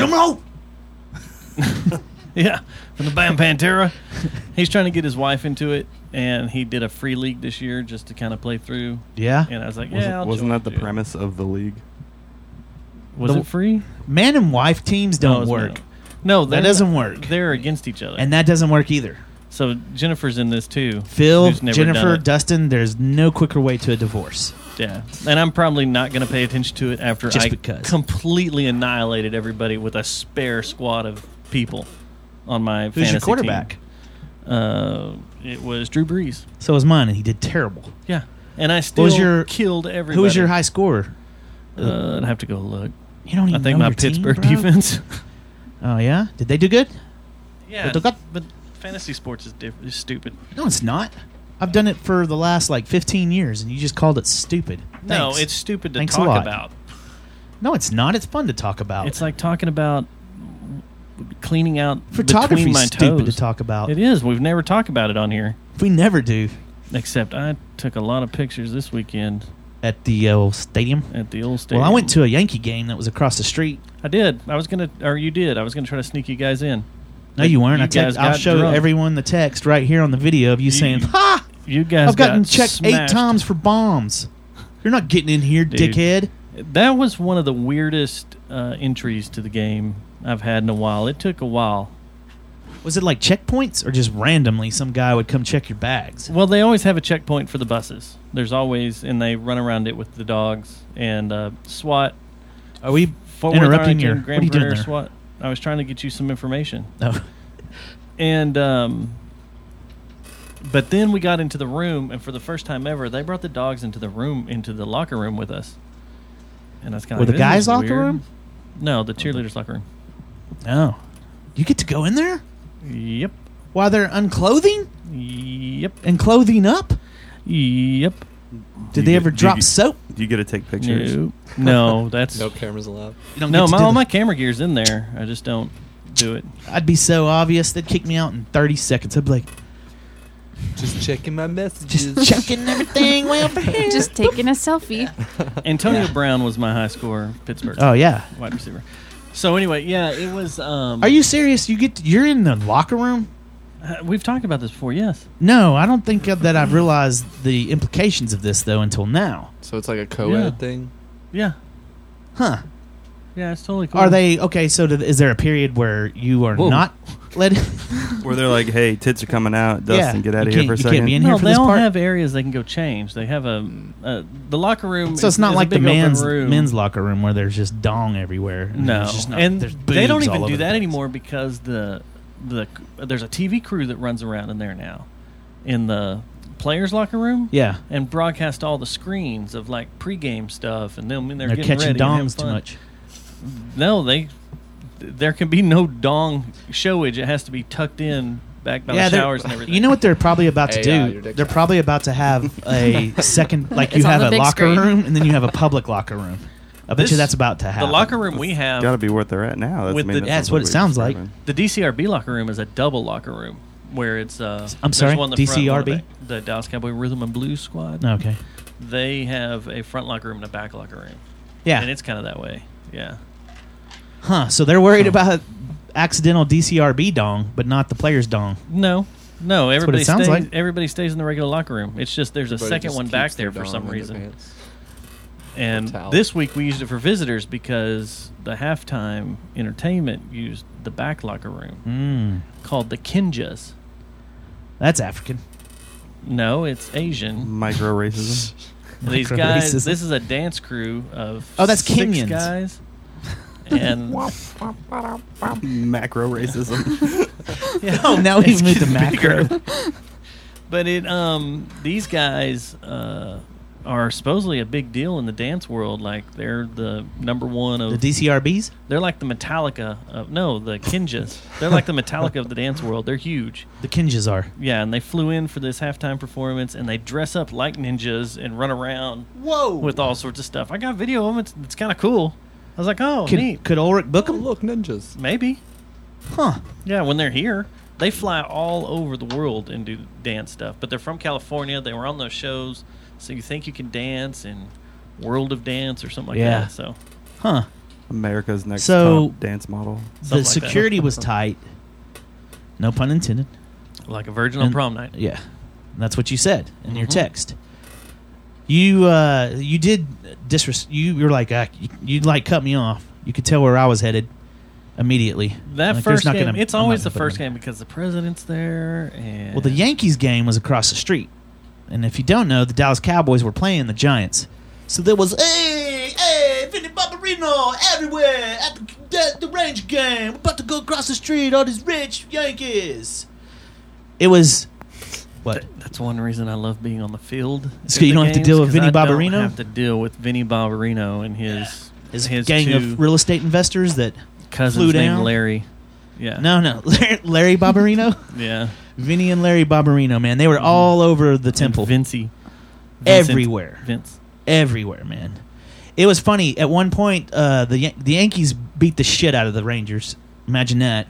H: Yeah, from the band Pantera. He's trying to get his wife into it, and he did a free league this year just to kind of play through.
L: Yeah.
H: And I was like,
J: Wasn't,
H: yeah, I'll
J: wasn't
H: join,
J: that the
H: dude.
J: premise of the league?
H: Was it free?
L: Man and wife teams
H: No, it
L: don't
H: was
L: work.
H: male. No,
L: that
H: they're
L: doesn't
H: not-
L: work.
H: They're against each other.
L: And that doesn't work either.
H: So Jennifer's in this too.
L: Phil,
H: who's never done
L: Jennifer,
H: it.
L: Dustin, there's no quicker way to a divorce.
H: Yeah, and I'm probably not going to pay attention to it after
L: Just
H: I
L: because.
H: completely annihilated everybody with a spare squad of people on my
L: Who's your
H: fantasy
L: quarterback?
H: team. It was Drew Brees.
L: So was mine, and he did terrible.
H: Yeah, and I
L: What
H: still
L: was your
H: killed everybody.
L: Who was your high scorer?
H: I'd have to go look.
L: You don't even
H: I think
L: know
H: my
L: your team,
H: Pittsburgh
L: bro?
H: defense.
L: Oh yeah, did they do good?
H: Yeah,
L: But
H: but fantasy sports is stupid.
L: No, it's not. I've done it for the last like 15 years, and you just called it stupid.
H: No,
L: Thanks.
H: it's stupid to
L: Thanks a
H: talk
L: lot.
H: about.
L: No, it's not. It's fun to talk about.
H: It's like talking about cleaning out
L: Photography's
H: between my
L: stupid
H: toes.
L: to talk about.
H: It is. We've never talked about it on here.
L: We never do.
H: Except I took a lot of pictures this weekend
L: At the old stadium.
H: at the old stadium.
L: Well, I went to a Yankee game that was across the street.
H: I did. I was gonna, or you did. I was gonna try to sneak you guys in.
L: No, you weren't.
H: guys
L: I'll
H: got
L: show
H: drunk.
L: everyone the text right here on the video of you saying, "Ha!
H: You guys
L: I've gotten
H: got
L: checked
H: smashed.
L: 8 times for bombs. You're not getting in here,
H: Dude.
L: dickhead."
H: That was one of the weirdest entries to the game I've had in a while. It took a while.
L: Was it like checkpoints or just randomly some guy would come check your bags?
H: Well, they always have a checkpoint for the buses. There's always, and they run around it with the dogs and SWAT.
L: Are we
H: Fort Worth
L: interrupting
H: Arlington,
L: your?
H: Grand
L: What are you doing
H: Prairie
L: there?
H: SWAT. I was trying to get you some information.
L: Oh.
H: And but then we got into the room, and for the first time ever, they brought the dogs into the room, into the locker room with us. And that's kind
L: With
H: of
L: the guys' locker room?
H: No, the cheerleaders' locker room.
L: Oh, you get to go in there
H: Yep.
L: while they're unclothing
H: Yep.
L: and clothing up.
H: Yep.
L: Did they ever drop soap?
J: Do you get to take pictures?
H: No, that's
K: No cameras allowed.
L: You don't
H: no.
L: get to do
H: All
L: the-
H: my camera gear's in there. I just don't do it.
L: I'd be so obvious. They'd kick me out in 30 seconds. I'd be like,
K: Just checking my messages.
L: just checking everything way over here.
O: Just taking a selfie.
H: Antonio Brown was my high scorer, Pittsburgh.
L: Oh, yeah.
H: Wide receiver. So anyway, yeah, it was.
L: Are you serious? You're in the locker room?
H: We've talked about this before. Yes.
L: No, I don't think that I've realized the implications of this though until now.
K: So it's like a co-ed
H: Yeah.
K: thing?
H: Yeah.
L: Huh?
H: Yeah, it's totally cool.
L: Are they okay? So is there a period where you are
H: Whoa.
L: not let?
J: Where they're like, "Hey, tits are coming out. Dustin,
L: Yeah,
J: get out
L: you
J: of here
L: can't-
J: for a
L: you
J: second."
L: can't be in
H: No,
L: here for
H: they
L: this
H: all
L: part.
H: have areas they can go change. They have the locker room.
L: So it's not
H: is
L: like
H: a
L: the
H: big open
L: men's
H: room.
L: locker room where there's just dong everywhere.
H: No,
L: There's just not,
H: and
L: there's
H: they don't
L: boobs all
H: even
L: over
H: do
L: the
H: that
L: place.
H: anymore because there's a TV crew that runs around in there now, in the players' locker room.
L: Yeah.
H: and broadcast all the screens of like pregame stuff, and they're
L: They're
H: getting
L: catching
H: ready and having
L: dongs too
H: fun.
L: much.
H: No, there can be no dong showage. It has to be tucked in back by the
L: they're-
H: showers and everything.
L: You know what they're probably about to
K: Hey, your
L: do?
K: dick's
L: They're
K: out.
L: probably about to have a second, like you
O: It's on
L: have
O: the
L: a
O: big
L: locker
O: screen.
L: room and then you have a public locker room. I bet
H: This-
L: you that's about to
H: the
L: happen.
H: locker room we have.
J: Got to be what they're at now. That's,
H: With the-
L: that's what it sounds like.
H: The DCRB locker room is a double locker room where it's.
L: I'm
H: there's
L: sorry,
H: one in the front, one in the
L: DCRB?
H: back. The Dallas Cowboy Rhythm and Blues squad.
L: Okay.
H: They have a front locker room and a back locker room.
L: Yeah.
H: and it's kind of that way. Yeah.
L: Huh. So they're worried about accidental DCRB dong, but not the player's dong.
H: No.
L: what
H: Everybody
L: it sounds
H: stays.
L: like.
H: Everybody stays in the regular locker room. It's just there's a
K: Everybody
H: second
K: just
H: one back
K: keeps their
H: there for
K: dong
H: some
K: in their
H: reason.
K: pants.
H: And
K: Towel.
H: this week we used it for visitors because the halftime entertainment used the back locker room called the Kinjas.
L: That's African.
H: No, it's Asian.
J: Micro racism.
H: These guys. This is a dance crew of
L: Oh, that's
H: 6
L: Kenyans.
H: guys. And
J: Macro racism.
H: yeah,
L: Oh, now we've
H: it's
L: moved to
H: getting
L: macro.
H: bigger. But these guys are are supposedly a big deal in the dance world. Like they're the number one of
L: The DCRBs?
H: They're like the Metallica of the Kinjas. They're like the Metallica of the dance world. They're huge.
L: The Kinjas are.
H: Yeah, and they flew in for this halftime performance, and they dress up like ninjas and run around.
L: Whoa!
H: With all sorts of stuff. I got video of them. It's kind of cool. I was like, oh, neat.
L: Could Ulrich book them?
K: Look, ninjas.
H: Maybe.
L: Huh.
H: Yeah, when they're here. They fly all over the world and do dance stuff. But they're from California. They were on those shows. So you think you can dance in World of Dance or something like that. So,
L: huh?
J: America's Next
L: So,
J: Top Dance Model.
L: The security was tight. No pun intended.
H: Like a virgin on prom night.
L: Yeah, and that's what you said in your text. You did you're like you like cut me off. You could tell where I was headed immediately.
H: That
L: Like,
H: first
L: there's not
H: game,
L: gonna-
H: it's
L: I'm not
H: always
L: gonna
H: the
L: put it
H: first
L: in.
H: game because the president's there. And
L: Well, the Yankees game was across the street, and if you don't know, the Dallas Cowboys were playing the Giants, so there was hey, Vinny Barbarino everywhere at the Ranger game. We're about to go across the street. All these rich Yankees. It was what?
H: That's one reason I love being on the field.
L: So you don't have to deal with Vinny Barbarino?
H: I don't have to deal with Vinny Barbarino and his
L: gang
H: two
L: of real estate investors that
H: cousins
L: flew
H: named
L: down.
H: Larry. Yeah.
L: No, Larry Barbarino.
H: Yeah.
L: Vinny and Larry Barbarino, man, they were all over the temple.
H: Vincent.
L: Everywhere.
H: Vince.
L: Everywhere, man. It was funny. At one point, the Yankees beat the shit out of the Rangers. Imagine that.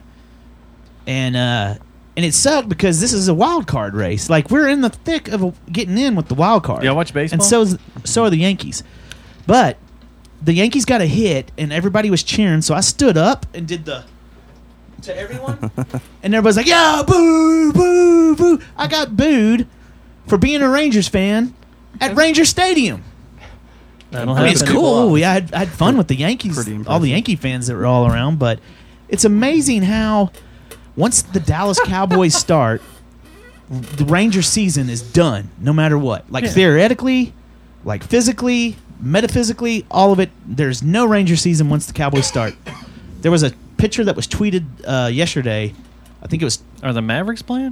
L: And it sucked because this is a wild card race. Like, we're in the thick of getting in with the wild card.
H: Y'all watch baseball?
L: And so are the Yankees. But the Yankees got a hit, and everybody was cheering, so I stood up and did the... to everyone. And everybody's like, yeah, boo, boo, boo. I got booed for being a Rangers fan at Ranger Stadium. I mean, it's cool. Yeah, I had fun with the Yankees, all the Yankee fans that were all around. But it's amazing how once the Dallas Cowboys start, the Ranger season is done, no matter what. Like theoretically, like physically, metaphysically, all of it. There's no Ranger season once the Cowboys start. There was a picture that was tweeted yesterday. I think it was.
H: Are the Mavericks playing?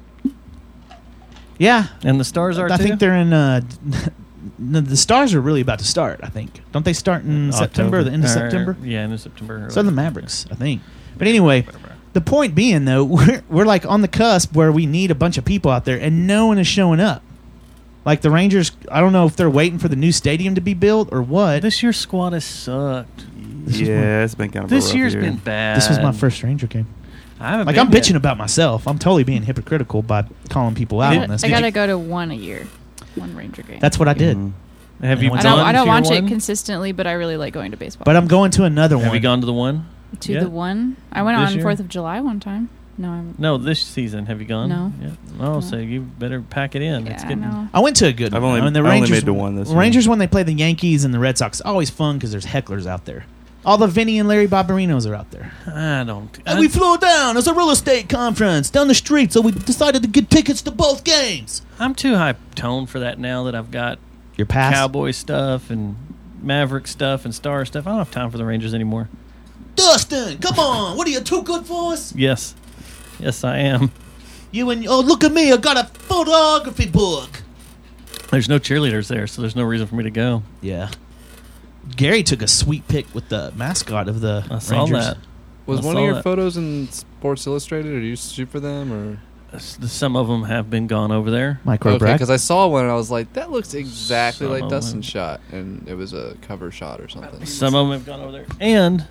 L: Yeah,
H: and the Stars are.
L: I
H: too?
L: think they're in. The Stars are really about to start. I think. Don't they start in September? Or the end of September?
H: Yeah, end of September.
L: So the Mavericks, I think. But anyway, the point being though, we're like on the cusp where we need a bunch of people out there, and no one is showing up. Like the Rangers, I don't know if they're waiting for the new stadium to be built or what.
H: This year's squad has sucked.
J: Yeah, it's been kind of.
H: This
J: a rough
H: year's
J: year.
H: been bad.
L: This was my first Ranger game.
H: I haven't.
L: Like
H: been
L: I'm
H: yet.
L: bitching about myself. I'm totally being hypocritical by calling people out on this.
O: I gotta go to one a year, one Ranger game.
L: That's what I did.
H: Have you?
O: I don't watch it consistently, but I really like going to baseball.
L: But I'm going to another one.
H: Have you gone to the one?
O: To
H: yet?
O: the one. I went
H: This
O: on
H: year?
O: 4th of July one time. No, I'm.
H: No, this season. Have you gone?
O: No.
H: Yeah. Oh, so you better pack it in. It's getting.
L: I went to a good one.
J: I've only-
L: I mean, the
J: I only
L: Rangers,
J: made to one this year.
L: Rangers when they play the Yankees and the Red Sox, always fun because there's hecklers out there. All the Vinny and Larry Barbarinos are out there.
H: I don't.
L: And we flew down as a real estate conference down the street, so we decided to get tickets to both games.
H: I'm too high tone for that now that I've got
L: your pass,
H: Cowboy stuff and Maverick stuff and Star stuff. I don't have time for the Rangers anymore.
L: Dustin, come on! What are you too good for us?
H: Yes, I am.
L: You and look at me! I got a photography book.
H: There's no cheerleaders there, so there's no reason for me to go.
L: Yeah. Gary took a sweet pic with the mascot of the
H: I saw
L: Rangers.
H: that.
K: Was
H: I
K: one
H: saw
K: of your
H: that.
K: photos in Sports Illustrated, or do you shoot for them, or?
H: Some of them have been gone over there.
K: Okay, because I saw one and I was like, that looks exactly
H: Some
K: like
H: of
K: Dustin's
H: them.
K: shot, and it was a cover shot or something.
H: Some of them have gone over there. And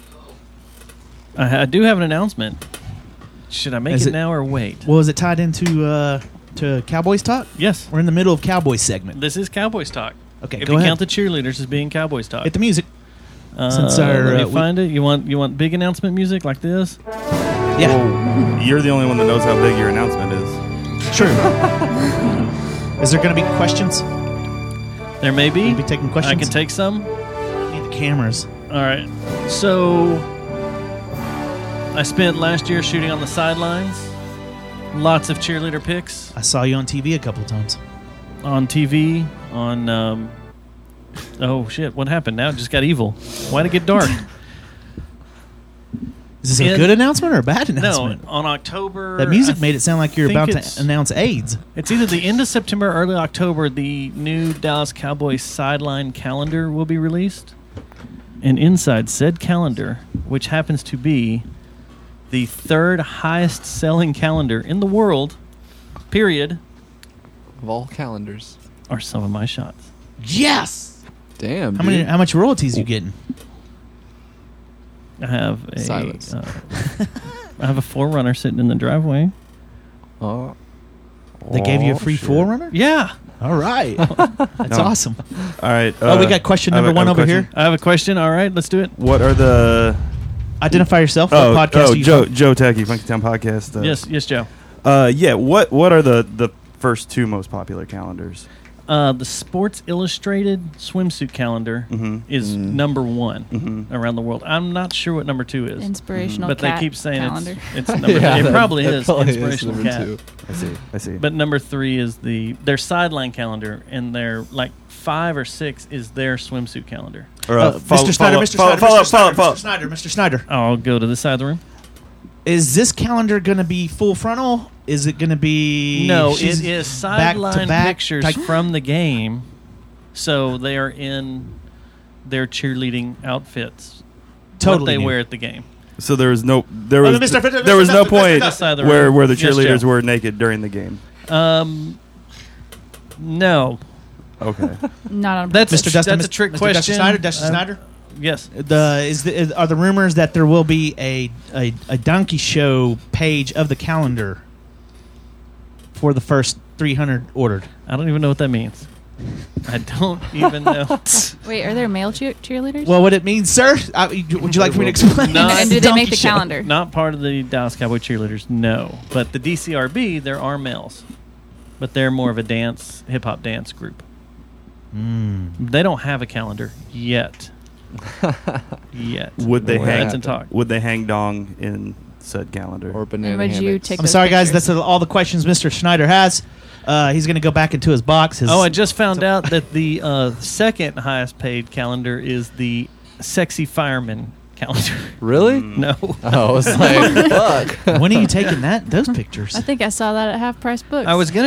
H: I do have an announcement. Should I make
L: Is
H: it
L: it-
H: now or wait?
L: Well, is it tied into to Cowboys talk?
H: Yes.
L: We're in the middle of Cowboys segment.
H: This is Cowboys talk.
L: Okay,
H: if
L: go
H: you
L: ahead.
H: count the cheerleaders as being Cowboys talk.
L: Hit the music. Since our,
H: let me
L: we-
H: find it. You want big announcement music like this?
L: Yeah.
J: Whoa, you're the only one that knows how big your announcement is.
L: True. Is there going to be questions?
H: There may be.
L: Be taking questions.
H: I can take some.
L: Need the cameras.
H: All right. So I spent last year shooting on the sidelines. Lots of cheerleader pics
L: I saw you on TV a couple of times.
H: on TV. On oh shit! What happened? Now it just got evil. Why'd it get dark?
L: Is this a good announcement or a bad announcement?
H: No, on October.
L: That music made it sound like you're
H: think
L: about
H: it's-
L: to announce AIDS.
H: It's either the end of September or early October. The new Dallas Cowboys sideline calendar will be released. And inside said calendar, which happens to be the third highest selling calendar in the world, period,
K: Of all calendars.
H: are some of my shots.
L: Yes.
K: Damn.
L: How
K: dude.
L: many? How much royalties you getting?
H: I have a
K: Silence.
H: I have a Forerunner sitting in the driveway.
K: Oh.
L: They gave you a free Forerunner?
H: Yeah.
L: All right. That's awesome.
J: All right.
L: We got question
J: I have
L: number
J: a- I
L: one
J: have
L: over
J: a question.
L: here.
H: I have a question. All right, let's do it.
J: What are the?
L: Identify yourself. What podcast are you
J: Joe
L: from?
J: Joe Tacky, Funky Town Podcast.
H: Yes, Joe.
J: Yeah. What are the first two most popular calendars?
H: The Sports Illustrated swimsuit calendar is number one around the world. I'm not sure what number two is.
O: Inspirational
H: but
O: cat
H: they keep saying
O: calendar.
H: it's number.
K: Yeah,
H: it
K: that-
H: probably
K: that
H: is
K: probably is
H: Inspirational
K: number
H: Cat.
K: two.
J: I see.
H: But number three is their sideline calendar, and their like 5 or 6 is their swimsuit calendar.
L: Mr. Snyder, Mr. Snyder, Mr. Snyder.
H: I'll go to this side of the room.
L: Is this calendar going to be full frontal? Is it going to be
H: No,
L: she's
H: it is
L: back to
H: sideline
L: back
H: pictures
L: type-
H: from the game. So they are in their cheerleading outfits. What
L: Totally
H: they
L: new.
H: wear at the game.
J: So there was no
L: Mr.
J: point
H: This side of the
J: where
H: room.
J: the
H: Yes,
J: cheerleaders
H: Joe.
J: were naked during the game.
H: No.
J: Okay.
O: Not on
H: That's
L: Mr. Dustin,
H: that's a trick
L: Mr.
H: question.
L: Dustin Snyder.
H: Yes.
L: Are the rumors that there will be a donkey show page of the calendar for the first 300 ordered?
H: I don't even know what that means. I don't even know.
O: Wait, are there male cheerleaders?
L: Well, what it means, sir? Would you like for me to explain?
O: And do they
L: Donkey
O: make the
L: show.
O: calendar?
H: Not part of the Dallas Cowboy cheerleaders, no. But the DCRB, there are males. But they're more of a hip hop dance group. They don't have a calendar yet. Yet.
J: Would they
H: That's
J: hang?
H: in talk.
J: Would they hang dong in said calendar?
K: Or banana
O: would you
K: hammocks.
O: take
L: I'm
O: those
L: sorry, guys.
O: pictures?
L: That's all the questions Mr. Schneider has. He's going to go back into his box.
H: I just found out that the second highest paid calendar is the Sexy Fireman calendar.
K: Really?
H: No.
K: Oh, I was like, fuck.
L: When are you taking those pictures?
O: I think I saw that at Half Price Books.
H: I was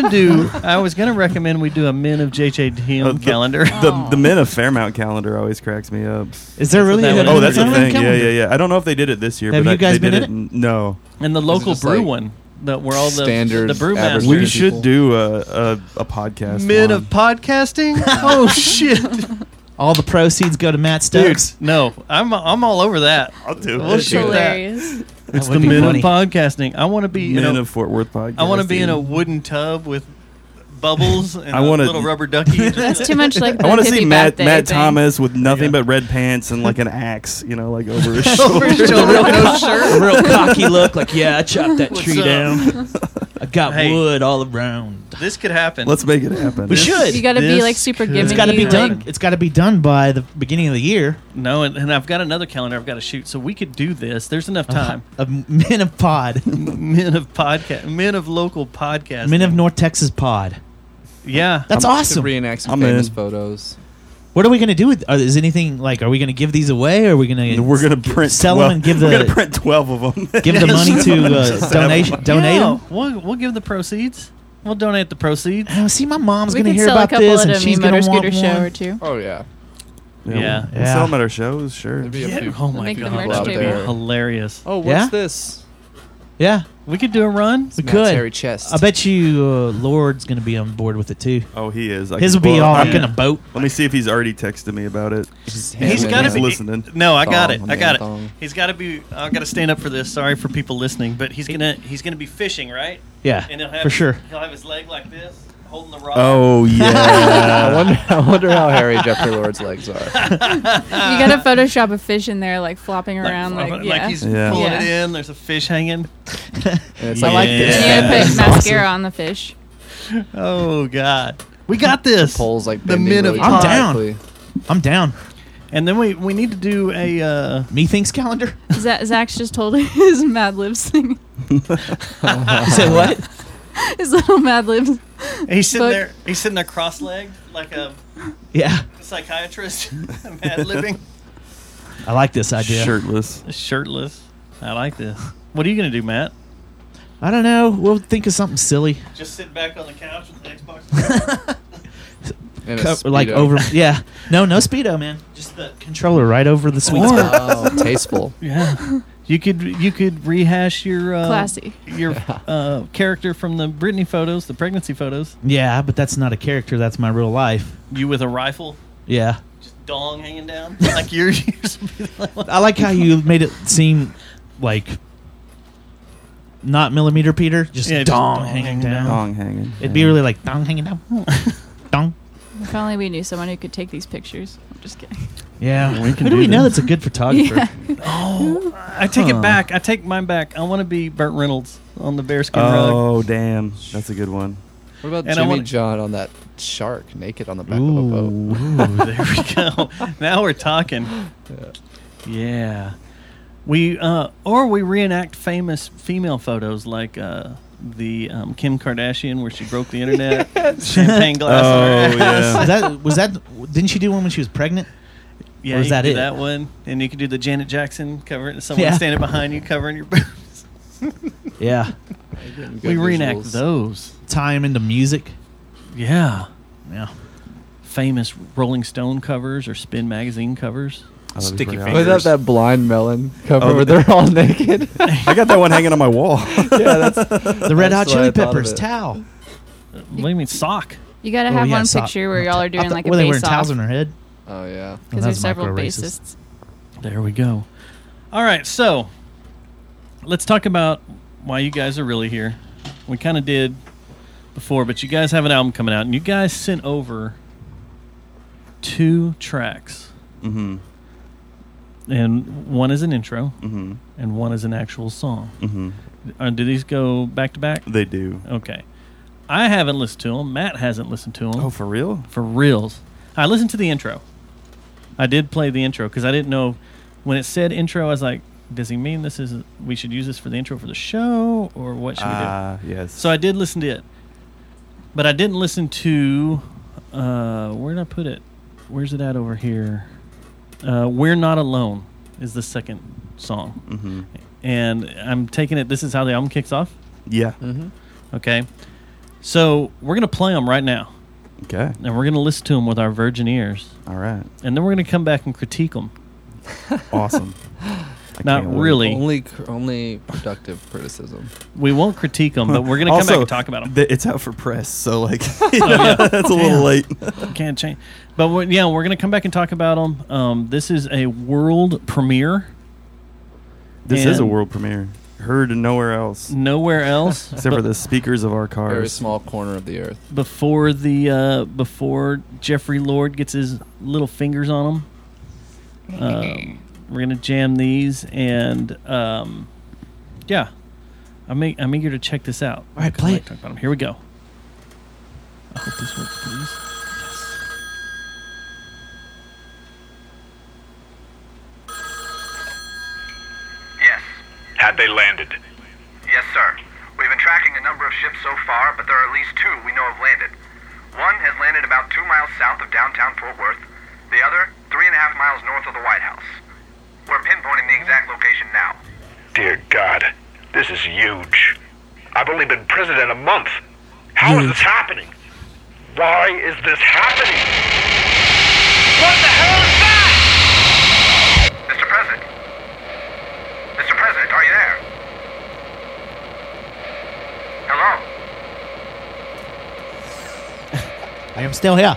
H: gonna recommend we do a Men of JJDM calendar.
J: The Men of Fairmount calendar always cracks me up.
L: Is there really?
H: That
L: a
H: one
J: Oh,
H: is.
J: that's a
L: Fairmount
J: thing.
L: calendar?
J: Yeah. I don't know if they did it this year.
L: Have
J: but
L: you guys
J: they
L: been
J: did
L: in it?
J: No.
H: And the local
K: just
H: brew
K: like
H: one, where all the
K: standard
H: brewmasters.
K: average
J: We
K: People.
J: should do a podcast.
H: Men
J: one.
H: of podcasting. Oh shit,
L: All the proceeds go to Matt
H: dude!
L: Stokes.
H: No, I'm all over that.
J: I'll do
H: We'll
J: it.
O: That's
H: shoot that.
O: hilarious.
H: It's
L: would
H: the
L: be
H: Men
L: funny.
H: of podcasting. I want to be
J: Men
H: in a,
J: of Fort Worth podcast.
H: I want to be in a wooden tub with bubbles and
J: I
H: a
J: wanna-
H: little rubber ducky.
O: That's too much like the
J: I want to
O: hippie
J: see
O: bath day
J: Matt
O: thing.
J: Thomas with nothing but red pants and like an axe, like over his shoulder.
H: Over his shoulder, no shirt.
L: A real cocky look, like I chopped that
H: What's
L: tree
H: up?
L: down. I got
H: Hey.
L: wood all around.
H: This could happen.
J: Let's make it happen.
L: We should.
O: You got to be
H: This
O: like super
H: could-
O: gimmicky.
L: It's got to be
O: like-
L: done. It's got to be done by the beginning of the year.
H: No, and I've got another calendar I've got to shoot, so we could do this. There's enough time.
L: Of Men of Pod,
H: Men of podcast, men of local podcast,
L: Men of North Texas Pod.
H: Yeah,
L: That's
K: To
L: awesome.
K: reenact some
J: I'm
K: famous
J: in.
K: photos.
L: What are we going to do with? Is anything like? Are we going to give these away? Or are we going to?
J: We're gonna print
L: sell
J: 12
L: them and give
J: We're gonna
L: the
J: print 12 of them.
L: give the money to
J: Just
L: donation?
J: have
L: Donate
H: Yeah,
L: them.
H: we'll give the proceeds. We'll donate the proceeds.
L: Oh, see, my mom's
O: We
L: going to
O: could
L: hear
O: sell a
L: about
O: couple
L: this,
O: at
L: and
O: a
L: she's
O: Me
L: going
O: Motor
L: to want
O: Scooter show
L: one.
O: or two.
K: Oh, yeah.
H: Yeah.
J: We'll sell them at our shows, sure.
K: There'd be a few.
H: Oh my
O: Make the
H: god,
O: merch
H: that would be
K: table.
H: hilarious.
K: Oh, what's
L: Yeah?
K: this?
L: Yeah,
H: We could do a run.
L: we
K: Matt's
L: could.
K: hairy chest.
L: I bet you Lord's going to be on board with it too.
J: Oh, he is.
L: His will be all
J: I'm
L: in a boat.
J: Let me see if he's already texted me about it.
H: He's
K: Hand
H: got to
K: in
H: be
K: hand.
J: listening.
H: No, I got
K: Thong,
H: it. I
K: man,
H: got it.
K: thong.
H: He's got to be. I got to stand up for this. Sorry for people listening, but he's gonna be fishing, right?
L: Yeah,
H: And he'll have
L: for sure.
H: He'll have his leg like this, holding the rod.
J: Oh yeah.
K: I wonder how hairy Jeffrey Lord's legs are.
O: You got to Photoshop a fish in there, like flopping around, like yeah.
H: he's
J: Yeah.
H: pulling
O: Yeah.
H: it in. There's a fish hanging.
K: And it's
H: I like
K: like
H: this.
O: You got to
K: this.
O: put mascara on the fish.
H: Oh God, we got this.
K: Poles like
H: the
K: bending
H: men of
K: really
L: I'm down.
K: dramatically.
L: I'm down.
H: And then we need to do a.
L: Methinks calendar.
O: Zach's just told his Mad Libs thing.
L: Say what?
O: His little Mad Libs.
H: He's sitting
O: book.
H: there. He's sitting there cross-legged like a
L: Yeah,
H: psychiatrist, mad libbing,
L: I like this idea.
J: Shirtless.
H: shirtless. I like this. What are you going to do, Matt?
L: I don't know. We'll think of something silly.
H: Just sit back on the couch with the Xbox.
L: Like over, yeah. No Speedo, man. Just the controller right over the sweet spot.
K: Oh, tasteful.
H: Yeah. You could rehash your
O: Classy.
H: your character from the Britney photos, the pregnancy photos.
L: Yeah, but that's not a character. That's my real life.
H: You with a rifle,
L: Yeah.
H: just dong hanging down, like yours used to be.
L: I like how you made it seem like not millimeter Peter, just dong hanging down.
J: Dong hanging.
L: It'd be really like dong hanging down. Dong.
O: If only we knew someone who could take these pictures. I'm just kidding.
L: Yeah.
J: We can
L: Who do
J: do
L: we know
J: this.
L: that's a good photographer?
O: Yeah.
H: Oh, I take it back. I take mine back. I want to be Burt Reynolds on the bearskin rug.
J: Oh, damn. That's a good one.
K: What about
H: And I
K: Jimmy
H: wanna-
K: John on that shark naked on the back of a boat?
H: Ooh, there we go. Now we're talking. Yeah. We or we reenact famous female photos like the Kim Kardashian where she broke the internet, champagne glass. on her ass.
L: was that? Didn't she do one when she was pregnant?
H: Yeah,
L: Or is
H: you
L: that
H: could do
L: it?
H: that one, and you could do the Janet Jackson covering someone
L: Yeah.
H: standing behind you covering your boobs.
L: Yeah.
H: We reenact those.
L: Tie them into music.
H: Yeah.
L: Yeah.
H: Famous Rolling Stone covers or Spin magazine covers.
P: Sticky
K: What
P: fingers.
K: about that Blind Melon cover
J: Oh,
K: where they're all naked?
J: I got that one hanging on my wall.
K: Yeah, that's
L: The Red Hot
K: that's why I
L: Chili
K: thought of
L: Peppers
K: it.
L: towel.
H: What do you mean sock?
O: You got to
L: Oh,
O: have
L: yeah,
O: one
L: sock.
O: picture where y'all are doing like a
L: were they wearing
O: face-off.
L: towels on their head?
K: Oh yeah.
O: Because
L: that's
O: there's several
L: micro-racist.
O: bassists.
H: There we go. All right, so let's talk about why you guys are really here. We kind of did before, but you guys have an album coming out, and you guys sent over 2 tracks.
J: Mm-hmm.
H: And one is an intro,
J: Mm-hmm.
H: and one is an actual song.
J: Mm-hmm.
H: Do these go back to back?
J: They do.
H: Okay. I haven't listened to them. Matt hasn't listened to them.
J: Oh, for real?
H: For reals. I listened to the intro. I did play the intro because I didn't know when it said intro. I was like, does he mean this is we should use this for the intro for the show, or what should we do?
J: Yes.
H: So I did listen to it, but I didn't listen to where did I put it? Where's it at over here? We're Not Alone is the second song,
J: Mm-hmm.
H: and I'm taking it. This is how the album kicks off.
J: Yeah.
K: Mm-hmm.
H: Okay, so we're gonna play them right now.
J: Okay.
H: And we're going to listen to them with our virgin ears.
J: All right.
H: And then we're going to come back and critique them.
J: Awesome.
H: Not really.
K: Only productive criticism.
H: We won't critique them, but we're going to come back and talk about them.
J: It's out for press, so like
H: yeah.
J: that's a little late.
H: Can't change. But we're going to come back and talk about them. This is a world premiere.
J: This is a world premiere. Heard nowhere else.
H: Nowhere else.
J: Except for the speakers of our cars.
K: Very small corner of the earth.
H: Before Jeffrey Lord gets his little fingers on them. We're going to jam these, and yeah. I'm eager to check this out.
L: All right, play it.
H: Talk about them. Here we go. I hope this works, please.
Q: Yes.
R: Had they landed?
Q: Yes, sir. We've been tracking a number of ships so far, but there are at least 2 we know have landed. One has landed about 2 miles south of downtown Fort Worth. The other, 3.5 miles north of the White House. We're pinpointing the exact location now.
R: Dear God, this is huge. I've only been president a month. How is this happening? Why is this happening? What the hell is that?
Q: Mr. President? Mr. President, are you there? Hello?
L: I am still here.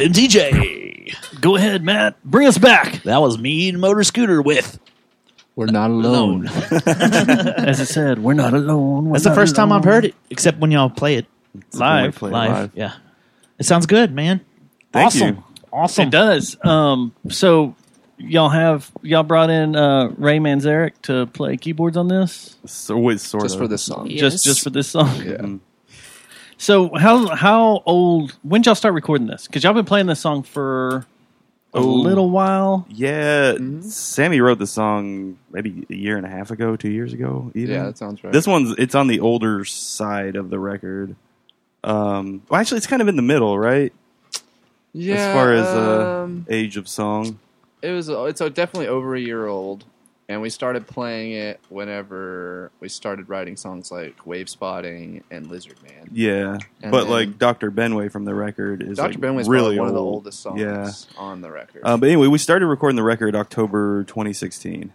L: MTJ.
H: Go ahead, Matt. Bring us back.
L: That was me and Motor Scooter with
K: We're Not Alone.
H: As I said, we're not alone.
L: That's the first time I've heard it, except when y'all play it
H: Live.
L: live. Yeah, it sounds good, man.
J: Thank
L: awesome.
J: you.
L: Awesome.
H: It does. So y'all brought in Ray Manzarek to play keyboards on this?
J: Sort
K: Just
J: of.
K: for this song.
H: Just for this song.
K: Yeah.
H: So how old? When did y'all start recording this? Because y'all been playing this song for a little while.
J: Yeah, Sammy wrote the song maybe a year and a half ago, 2 years ago. Even.
K: Yeah, that sounds right.
J: This it's on the older side of the record. Well, actually, it's kind of in the middle, right?
K: Yeah.
J: As far as age of song.
K: It's definitely over a year old, and we started playing it whenever we started writing songs like Wave Spotting and Lizard Man.
J: Yeah,
K: And
J: but
K: then-
J: like Dr. Benway from the record is
K: Dr.
J: like
K: Benway's
J: really
K: probably one of the
J: old.
K: oldest songs
J: Yeah.
K: on the record.
J: But anyway, we started recording the record October 2016.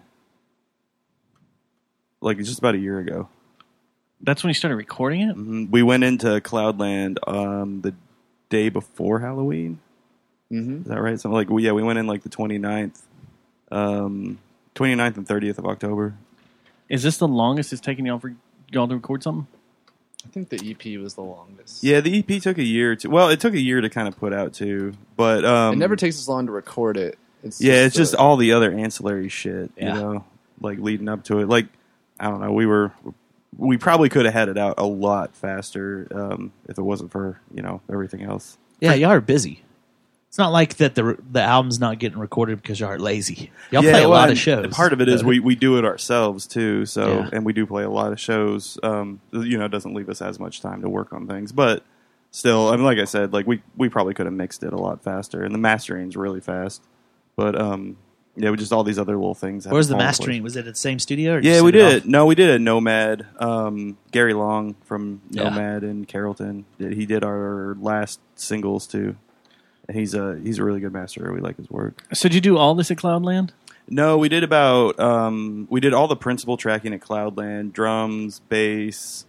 J: Like just about a year ago.
H: That's when you started recording it?
J: We went into Cloudland the day before Halloween.
K: Mm-hmm.
J: Is that right? So like we went in like the 29th. 29th and 30th of October.
H: Is this the longest it's taken y'all to record something?
K: I think the EP was the longest.
J: Yeah, the EP took a year to. Well, it took a year to kind of put out too, but
K: It never takes as long to record it. It's
J: it's just all the other ancillary shit,
K: Yeah.
J: you know, like leading up to it. Like I don't know, we probably could have had it out a lot faster if it wasn't for everything else.
L: Yeah, y'all are busy. It's not like that the album's not getting recorded because y'all are lazy. Y'all
J: Yeah,
L: play a
J: well,
L: lot of
J: and
L: shows.
J: Part of it is we do it ourselves too. So
L: Yeah.
J: and we do play a lot of shows. It doesn't leave us as much time to work on things, but still, I mean, like I said, like we probably could have mixed it a lot faster, and the mastering's really fast. But with just all these other little things.
L: Where's the
J: fall into
L: mastering?
J: place.
L: Was it at the same studio? Or
J: Yeah,
L: just
J: we
L: send it
J: did. No, we did at Nomad. Gary Long from
L: Yeah.
J: Nomad in Carrollton. He did our last singles too. And he's a really good master. We like his work.
H: So did you do all this at Cloudland?
J: No, we did about we did all the principal tracking at Cloudland, drums, bass,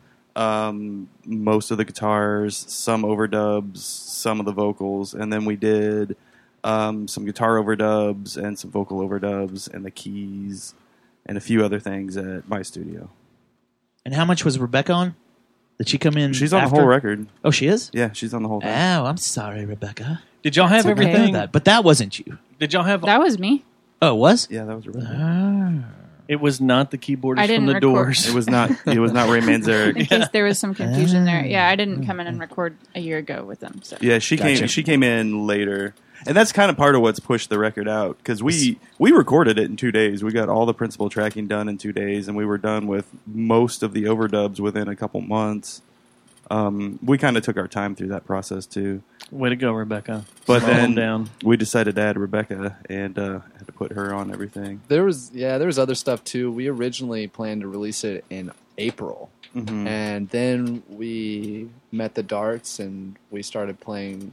J: most of the guitars, some overdubs, some of the vocals, and then we did some guitar overdubs and some vocal overdubs and the keys and a few other things at my studio.
L: And how much was Rebecca on? Did she come in?
J: She's on
L: after?
J: the whole record.
L: Oh, she is?
J: Yeah, she's on the whole thing.
L: Oh, I'm sorry, Rebecca.
H: Did y'all have
L: It's okay.
H: everything?
L: But that wasn't you.
H: Did y'all have?
O: That was me.
L: Oh, it was?
J: Yeah, that was Rebecca.
H: It was not the keyboardist
O: I
H: from
O: didn't
H: the
O: record.
H: Doors.
J: It was not Ray Manzarek.
O: In case there was some confusion there. Yeah, I didn't come in and record a year ago with them. So.
J: Yeah, she came in later. And that's kind of part of what's pushed the record out because we recorded it in 2 days. We got all the principal tracking done in 2 days, and we were done with most of the overdubs within a couple months. We kind of took our time through that process too.
H: Way to go, Rebecca.
J: But
H: Slow 'em
J: then
H: down.
J: we decided to add Rebecca and had to put her on everything.
K: There was other stuff too. We originally planned to release it in April,
J: Mhm.
K: and then we met the Darts and we started playing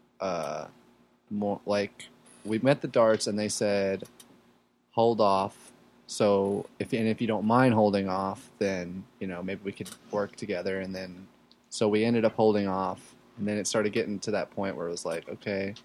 K: more. Like we met the Darts and they said, "Hold off." So if you don't mind holding off, then maybe we could work together. And then so we ended up holding off, and then it started getting to that point where it was like, okay,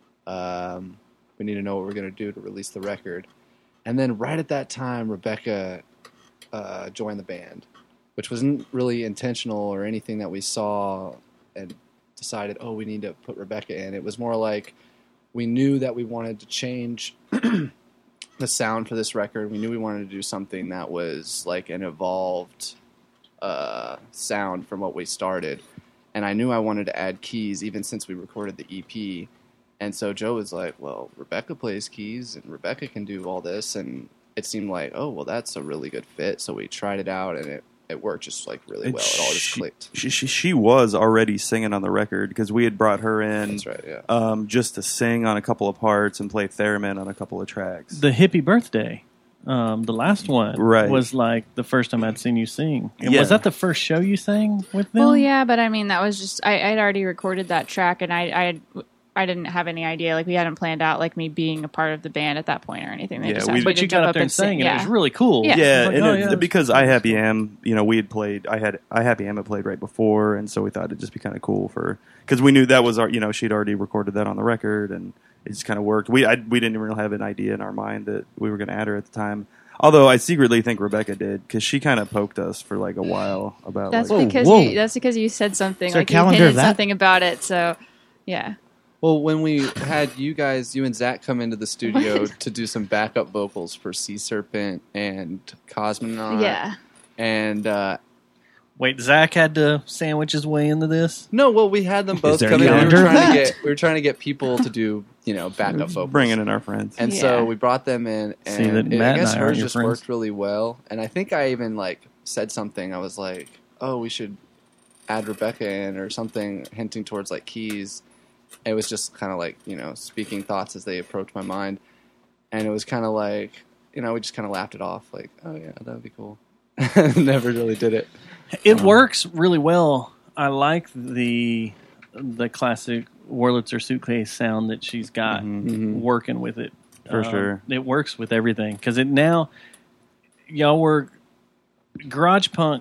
K: we need to know what we're going to do to release the record. And then right at that time, Rebecca joined the band, which wasn't really intentional or anything that we saw and decided, oh, we need to put Rebecca in. It was more like we knew that we wanted to change the sound for this record. We knew we wanted to do something that was like an evolved sound from what we started. And I knew I wanted to add keys even since we recorded the EP. And so Joe was like, well, Rebecca plays keys and Rebecca can do all this. And it seemed like, oh, well, that's a really good fit. So we tried it out and it worked just like really well. It all just clicked.
J: She was already singing on the record because we had brought her in
K: That's right, yeah.
J: just to sing on a couple of parts and play theremin on a couple of tracks.
H: The Hippie Birthday, the last one,
J: Right.
H: was like the first time I'd seen you sing. And
J: Yeah.
H: was that the first show you sang with them?
O: Well, yeah, but I mean, that was just I'd already recorded that track, and I I didn't have any idea. Like we hadn't planned out like me being a part of the band at that point or anything. They just asked me
H: but
O: to
H: you
O: jump
H: got up there and
O: sing.
H: sang, and it was really cool.
O: Yeah,
J: Yeah,
H: Like,
J: and
H: oh, yeah.
J: because I Happy Am, we had played. I Happy Am had played right before, and so we thought it'd just be kind of cool because we knew that was our. She'd already recorded that on the record, and it just kind of worked. We didn't really have an idea in our mind that we were going to add her at the time. Although I secretly think Rebecca did because she kind of poked us for like a while about.
O: That's
J: like,
O: because you said something.
L: Is there
O: like
L: a calendar
O: you
L: of
O: hinted
L: that?
O: something about it. So yeah.
K: Well, when we had you and Zach come into the studio to do some backup vocals for Sea Serpent and Cosmonaut.
O: Yeah.
K: And
H: Wait, Zach had to sandwich his way into this?
K: no, well, we had them both
L: there a
K: come in.
L: calendar of that?
K: We were trying to get people to do backup vocals,
J: bringing in our friends.
K: and
O: Yeah.
K: so we brought them in, and
H: See, that
K: I
H: Matt
K: guess
H: and I aren't
K: hers
H: your
K: just
H: friends.
K: worked really well. And I think I even said something. I was like, "Oh, we should add Rebecca in," or something, hinting towards keys. It was just kind of speaking thoughts as they approached my mind, and it was kind of we just kind of laughed it off, like, "Oh yeah, that would be cool." Never really did it.
H: It works really well. I like the classic Wurlitzer suitcase sound that she's got working with it.
J: For sure.
H: It works with everything because y'all were garage punk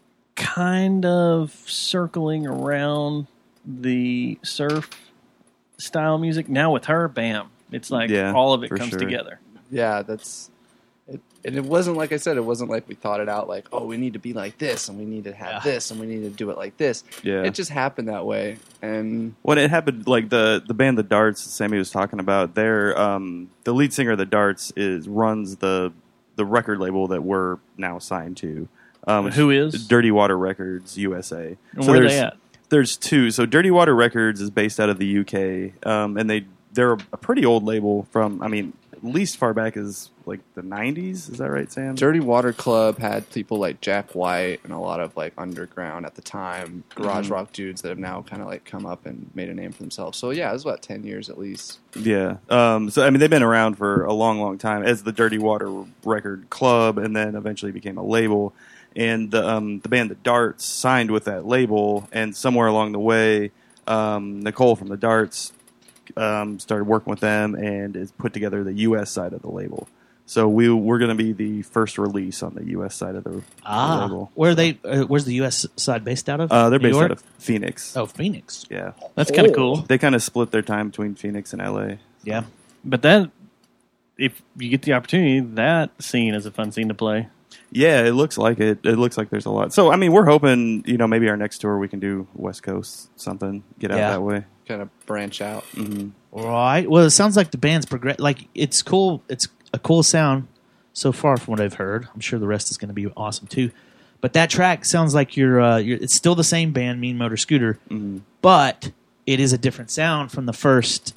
H: kind of circling around the surf style music. Now with her, bam, it's like
J: Yeah,
H: all of it
J: for
H: comes
J: sure.
H: together.
K: Yeah, that's it. And it wasn't like I said. It wasn't like we thought it out. Like, oh, we need to be like this, and we need to have this, and we need to do it like this.
J: Yeah.
K: It just happened that way. And
J: When it happened, like the band The Darts, Sammy was talking about, their the lead singer of The Darts runs the record label that we're now signed to.
H: Who is?
J: Dirty Water Records USA.
H: And where are they at?
J: There's two. So Dirty Water Records is based out of the UK, and they're a pretty old label from, at least far back as like the 90s. Is that right, Sam?
K: Dirty Water Club had people like Jack White and a lot of underground at the time garage rock dudes that have now kind of come up and made a name for themselves. So yeah, it was about 10 years at least.
J: Yeah. So they've been around for a long, long time as the Dirty Water Record Club, and then eventually became a label. And the band The Darts signed with that label, and somewhere along the way, Nicole from The Darts started working with them and has put together the U.S. side of the label. So we're going to be the first release on the U.S. side of the label.
L: Where are they? Where's the U.S. side based out of?
J: They're
L: New
J: based
L: York?
J: out of Phoenix.
L: Oh, Phoenix.
J: Yeah.
H: That's kind of cool.
J: They kind of split their time between Phoenix and L.A.
L: Yeah.
H: But that, if you get the opportunity, that scene is a fun scene to play.
J: Yeah, it looks like it. It looks like there's a lot. So, we're hoping, maybe our next tour we can do West Coast something, get out that way.
K: Kind of branch out.
J: Mm-hmm.
L: Right. Well, it sounds like the band's progress. Like it's cool. It's a cool sound so far from what I've heard. I'm sure the rest is going to be awesome too. But that track sounds like you're it's still the same band, Mean Motor Scooter, but it is a different sound from the first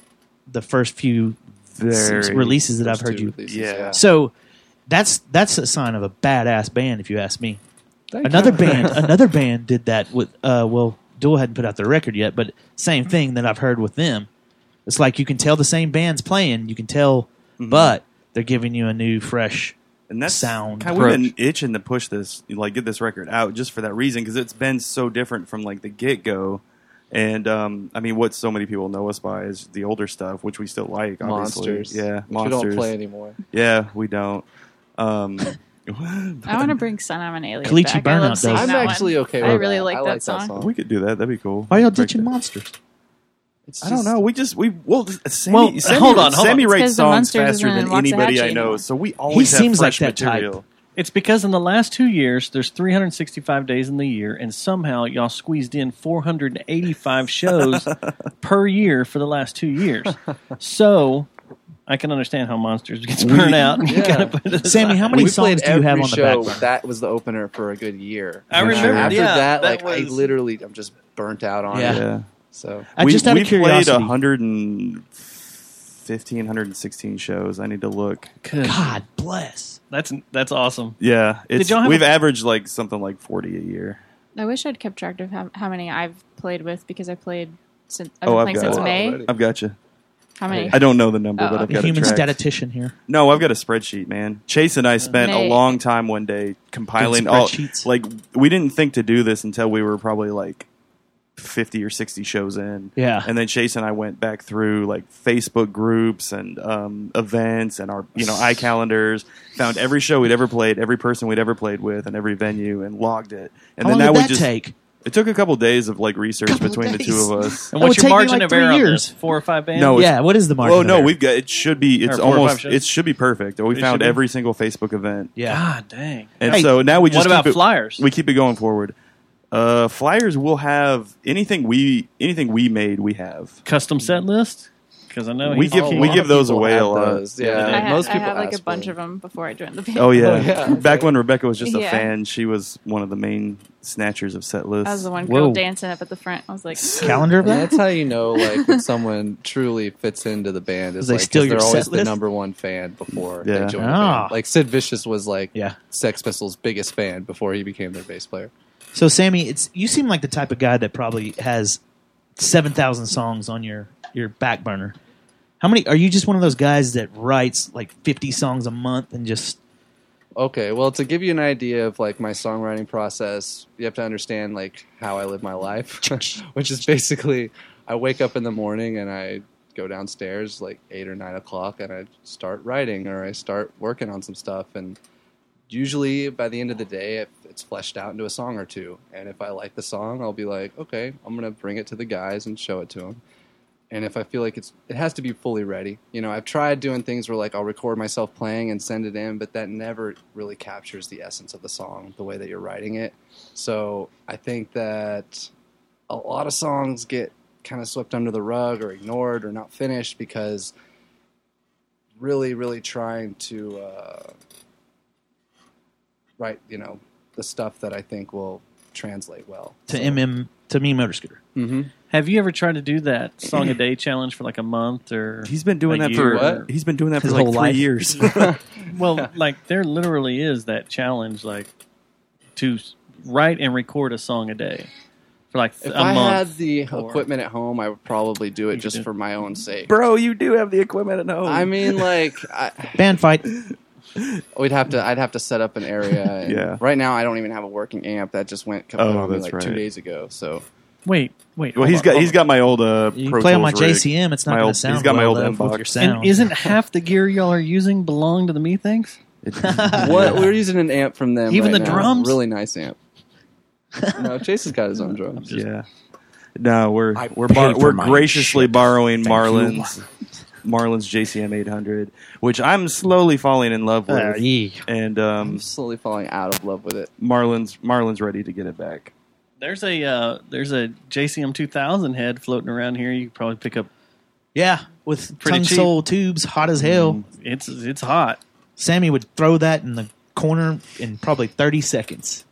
L: few releases that I've heard you.
J: Yeah.
L: So that's a sign of a badass band, if you ask me.
K: Thank
L: Another
K: you.
L: band did that with Duel hadn't put out their record yet, but same thing that I've heard with them. It's like you can tell the same band's playing, you can tell, but they're giving you a new, fresh
J: and that's
L: sound.
J: We've been itching to push this, get this record out just for that reason, because it's been so different from the get go. And what so many people know us by is the older stuff, which we still like. Obviously.
K: Monsters.
J: Yeah,
K: Which
J: Monsters.
K: we don't play anymore.
J: Yeah, we don't.
O: I want to bring Son I'm an Alien
L: Kalichi
O: back. I love
L: Burnout
O: singing
L: does.
O: that
K: I'm actually
O: one.
K: okay
O: I
K: with
O: really
K: that.
O: like
K: I
O: that
K: like that
O: song.
K: song.
J: We could do that. That'd be cool.
L: Why y'all
J: Break
L: ditching
J: that.
L: Monsters?
J: I don't know. Sammy
H: hold on.
J: Sammy
O: It's
J: writes
O: 'cause the
J: songs
O: Monsters
J: faster
O: isn't
J: than
O: in Waxahachie
J: anybody I know,
O: anymore.
J: so we always have
L: seems
J: fresh
L: like that type.
J: material.
H: It's because in the last 2 years, there's 365 days in the year, and somehow y'all squeezed in 485 shows per year for the last 2 years. So I can understand how Monsters gets burnt out. And you gotta put it
L: Sammy,
H: aside.
L: how many
K: We
L: songs
K: played
L: do you have
K: every
L: on the
K: show.
L: back burner?
K: That was the opener for a good year.
H: I remember,
K: After
H: yeah,
K: that,
H: that
K: I
H: was-
K: literally, I'm just burnt out on
L: Yeah.
K: it.
J: Yeah.
K: So
L: Just out of
J: we
L: curiosity.
J: played 115, 116 shows. I need to look.
L: God bless.
H: That's awesome.
J: Yeah,
H: Did y'all have
J: we've
H: a-
J: averaged something like 40 a year.
O: I wish I'd kept track of how many I've played with because I've played since I've
J: Oh,
O: been
J: I've
O: playing
J: got
O: since
J: it.
O: May.
J: I've got you.
O: How many?
J: I don't know the number, but I've
L: The
J: got
L: human
J: it tracked.
L: statistician here.
J: No, I've got a spreadsheet, man. Chase and I spent a
O: Mate.
J: long time one day compiling
L: Good
J: all.
L: spreadsheets.
J: We didn't think to do this until we were probably 50 or 60 shows in.
L: Yeah.
J: And then Chase and I went back through like Facebook groups and events and our iCalendars, found every show we'd ever played, every person we'd ever played with, and every venue, and logged it. And
L: How
J: then
L: long
J: that
L: did
J: would
L: that
J: just
L: take?
J: It took a couple days of like research
L: Couple
J: between the
L: days.
J: two of us.
H: And what's
L: It would
H: your
L: take me
H: margin
L: like
H: of
L: 3
H: error on
L: years.
H: this? 4 or 5 bands?
J: No,
L: Yeah, what is the margin
J: Well,
L: of
J: no,
L: error?
J: we've got it. Should be. It's
H: Or 4 or 5
J: almost.
H: shows?
J: It should be perfect. We
H: It
J: found
H: should be?
J: every single Facebook event.
L: Yeah.
H: God dang.
J: And
L: Hey,
J: so now we just
H: what about
J: keep it-
H: flyers?
J: We keep it going forward. Flyers will have anything we made. We have
H: Custom set list? Because I know
J: We
H: he's
J: give-
H: king.
J: we give those
K: People
J: away
K: have
J: a lot.
K: those. Yeah,
O: I
K: most
O: had
K: people
O: like a
K: ask
O: bunch
K: for
O: of them before I joined the band.
J: Oh yeah.
K: Oh, yeah.
J: Back when Rebecca was just a
O: Yeah.
J: fan, she was one of the main snatchers of set lists.
O: I was the one girl
L: Whoa.
O: dancing up at the front. I was like,
L: Calendar of
K: And
L: that?
K: that's how you know, like, when someone truly fits into the band. Is
L: They
K: like,
L: steal
K: 'cause
L: your
K: they're always
L: set
K: the
L: list?
K: number one fan before
J: Yeah.
K: they join the
L: Ah.
K: band. Like Sid Vicious was like
L: Yeah.
K: Sex Pistols' biggest fan before he became their bass player.
L: So, Sammy, you seem like the type of guy that probably has 7,000 songs on your back burner. How many? Are you just one of those guys that writes like 50 songs a month and just...
K: Okay, well, to give you an idea of like my songwriting process, you have to understand like how I live my life, which is basically I wake up in the morning and I go downstairs like 8 or 9 o'clock and I start writing or I start working on some stuff, and usually by the end of the day it's fleshed out into a song or two. And if I like the song, I'll be like, okay, I'm gonna bring it to the guys and show it to them. And if I feel like it has to be fully ready. You know, I've tried doing things where like I'll record myself playing and send it in, but that never really captures the essence of the song the way that you're writing it. So I think that a lot of songs get kind of swept under the rug or ignored or not finished because really, really trying to write, the stuff that I think will translate well.
L: To Me Motor Scooter.
K: Mm-hmm.
H: Have you ever tried to do that song a day challenge for like a month or?
J: He's been doing
H: a
J: that
H: year?
J: for He's been doing that
L: His
J: for like
L: whole
J: 3
L: life.
J: years.
H: Well, like there literally is that challenge, like to write and record a song a day for like
K: If
H: a
K: I
H: month.
K: had the
H: or-
K: equipment at home, I would probably do it
H: You
K: just
H: could do-
K: for my own sake.
J: Bro, you do have the equipment at home.
K: I mean, like,
L: Band fight.
K: I'd have to set up an area. And
J: Yeah.
K: Right now, I don't even have a working amp. That just went
J: Oh,
K: on me
J: that's
K: like 2
J: right.
K: days ago. So
H: Wait.
J: Well,
H: hold
J: he's
H: on,
J: got
H: hold
J: he's
H: on.
J: got my old
L: You
J: Pro
L: play on my
J: Tools rig.
L: JCM, it's not
J: My
L: going
J: old-
L: to sound
J: He's got my
L: well
J: old
L: enough with
J: inbox.
L: your sound.
H: And isn't half the gear y'all are using belong to the Me things?
K: what we're using an amp from them.
H: Even
K: right
H: the
K: now.
H: drums?
K: Really nice amp. No, Chase has got his own drums.
J: Yeah. No, we're
M: paid
J: we're
M: for my
J: graciously
M: shit.
J: borrowing
M: Thank
J: Marlin's JCM 800, which I'm slowly falling in love with.
L: yeah.
J: And
K: I'm slowly falling out of love with it.
J: Marlin's ready to get it back.
H: There's a JCM 2000 head floating around here. You could probably pick up.
L: Yeah, with
H: Pretty
L: tongue
H: cheap.
L: sole tubes, hot as hell.
H: It's hot.
L: Sammy would throw that in the corner in probably 30 seconds.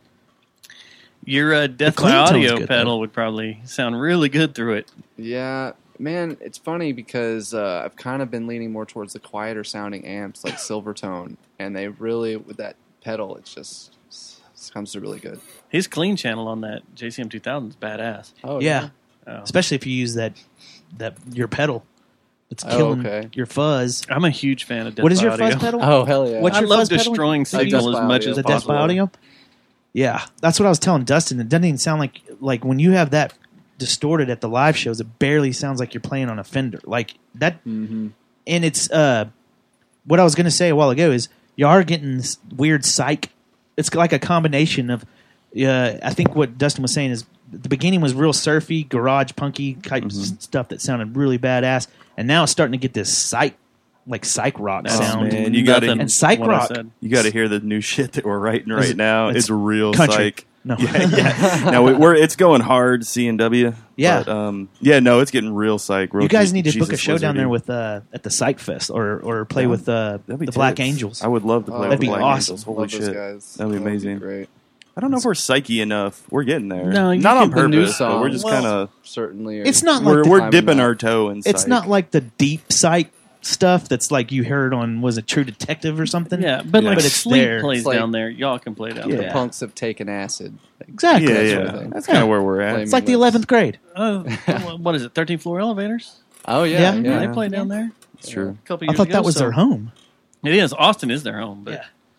H: Your Death
L: clean
H: by
L: tone's
H: Audio
L: good,
H: pedal would probably sound really good through it.
K: Yeah, man, it's funny because I've kind of been leaning more towards the quieter sounding amps like Silvertone, and they really, with that pedal, it comes to really good.
H: His clean channel on that JCM 2000 is badass.
K: Oh
L: Yeah,
H: Oh.
L: especially if you use that your pedal. It's
K: Oh,
L: killing
K: okay.
L: your fuzz.
H: I'm a huge fan of Death
L: What is
H: by
L: your
H: Audio.
L: fuzz pedal?
K: Oh hell yeah!
L: What's
H: I
L: your
H: love
L: fuzz pedal?
H: destroying signal
K: Death
H: as
K: by
H: much
K: Audio.
H: as
L: Is it Death by
H: possible.
L: Audio? Yeah, that's what I was telling Dustin. It doesn't even sound like when you have that distorted at the live shows. It barely sounds like you're playing on a Fender. Like that, and it's what I was going to say a while ago is you are getting this weird psych. It's like a combination of. I think what Dustin was saying is the beginning was real surfy, garage punky type stuff that sounded really badass, and now it's starting to get this psych rock
H: That's
L: sound.
J: Man, you got
H: nothing
L: and psych
H: what I
L: rock.
H: said.
J: You got to hear the new shit that we're writing right
L: it-
J: now.
L: it's
J: It's real
L: country.
J: psych.
L: No.
J: Yeah. No, it's going hard. C&W.
L: Yeah.
J: But, no, it's getting real psych. Real
L: You guys need to
J: Jesus
L: book a show down
J: Wizardy.
L: there with at the Psych Fest or play
J: Yeah.
L: with the
J: That'd be
L: Black
J: tits.
L: Angels.
J: I would love to play
L: That'd
J: with
L: be
J: the Black
L: awesome.
J: Angels. Holy
K: Love those
J: shit.
K: guys.
J: That'd be amazing.
K: Great.
J: I don't know if we're psyche enough. We're getting there.
H: No, you
J: not on
H: can-
K: The new
J: purpose, but we're just
K: songs,
J: kind of
K: certainly.
L: It's not like
J: we're
K: time
J: dipping
K: enough.
J: our toe in.
L: It's
J: psych.
L: not like the deep Psych stuff that's like you heard on was it True Detective or something.
H: Yeah, but like
L: But it's
H: Sleep
L: there.
H: plays
K: It's like-
H: down there. Y'all can play down
K: The
H: there.
K: punks have taken acid.
L: Exactly.
J: Yeah,
K: that
J: yeah.
K: sort of thing.
J: That's kind of where we're at.
K: Blame
L: It's like the
K: Lips.
L: 11th grade.
H: What is it? 13th floor elevators?
K: Oh yeah,
L: Yeah.
K: yeah.
H: They play down there.
J: It's true.
H: A couple
L: I
H: years
L: thought
H: ago,
L: that was
H: so-
L: their home.
H: It is. Austin is their home, but
L: Yeah.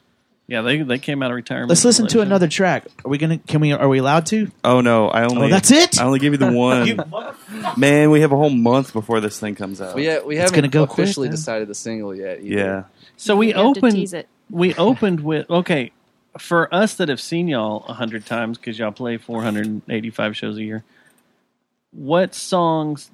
H: Yeah, they came out of retirement.
L: Let's listen to
H: Like,
L: another track. Are we gonna? Are we allowed to?
J: Oh no!
L: That's it?
J: I only gave you the one. Man, we have a whole month before this thing comes out.
K: We haven't officially decided the single yet. Either.
J: Yeah.
H: So we
O: You have to
H: opened.
O: tease it.
H: We opened with for us that have seen y'all 100 times because y'all play 485 shows a year. What songs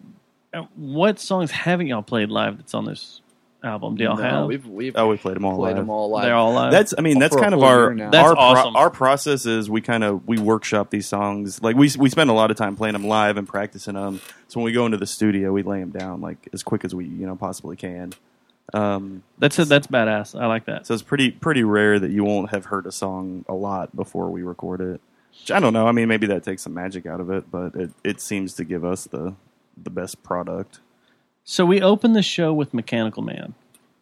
H: haven't y'all played live that's on this album? Do y'all have?
K: We've
J: we played them all
K: played
J: live.
K: them all live.
H: They're all live.
J: That's
K: For
J: kind
K: a
J: of
K: full
J: our
K: year now.
H: That's awesome.
J: our process is we workshop these songs. Like we spend a lot of time playing them live and practicing them. So when we go into the studio, we lay them down like as quick as we possibly can.
H: That's badass. I like that.
J: So it's pretty rare that you won't have heard a song a lot before we record it. Which I don't know. I mean, maybe that takes some magic out of it, but it seems to give us the best product.
H: So we opened the show with Mechanical Man,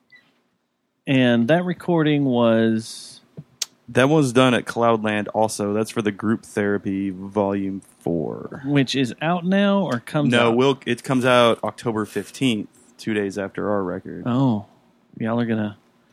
H: and that recording was
J: That was done at Cloudland also. That's for the Group Therapy Volume 4.
H: which is out now or comes out.
J: No, it comes out October 15th, 2 days after our record.
H: Oh, y'all are gonna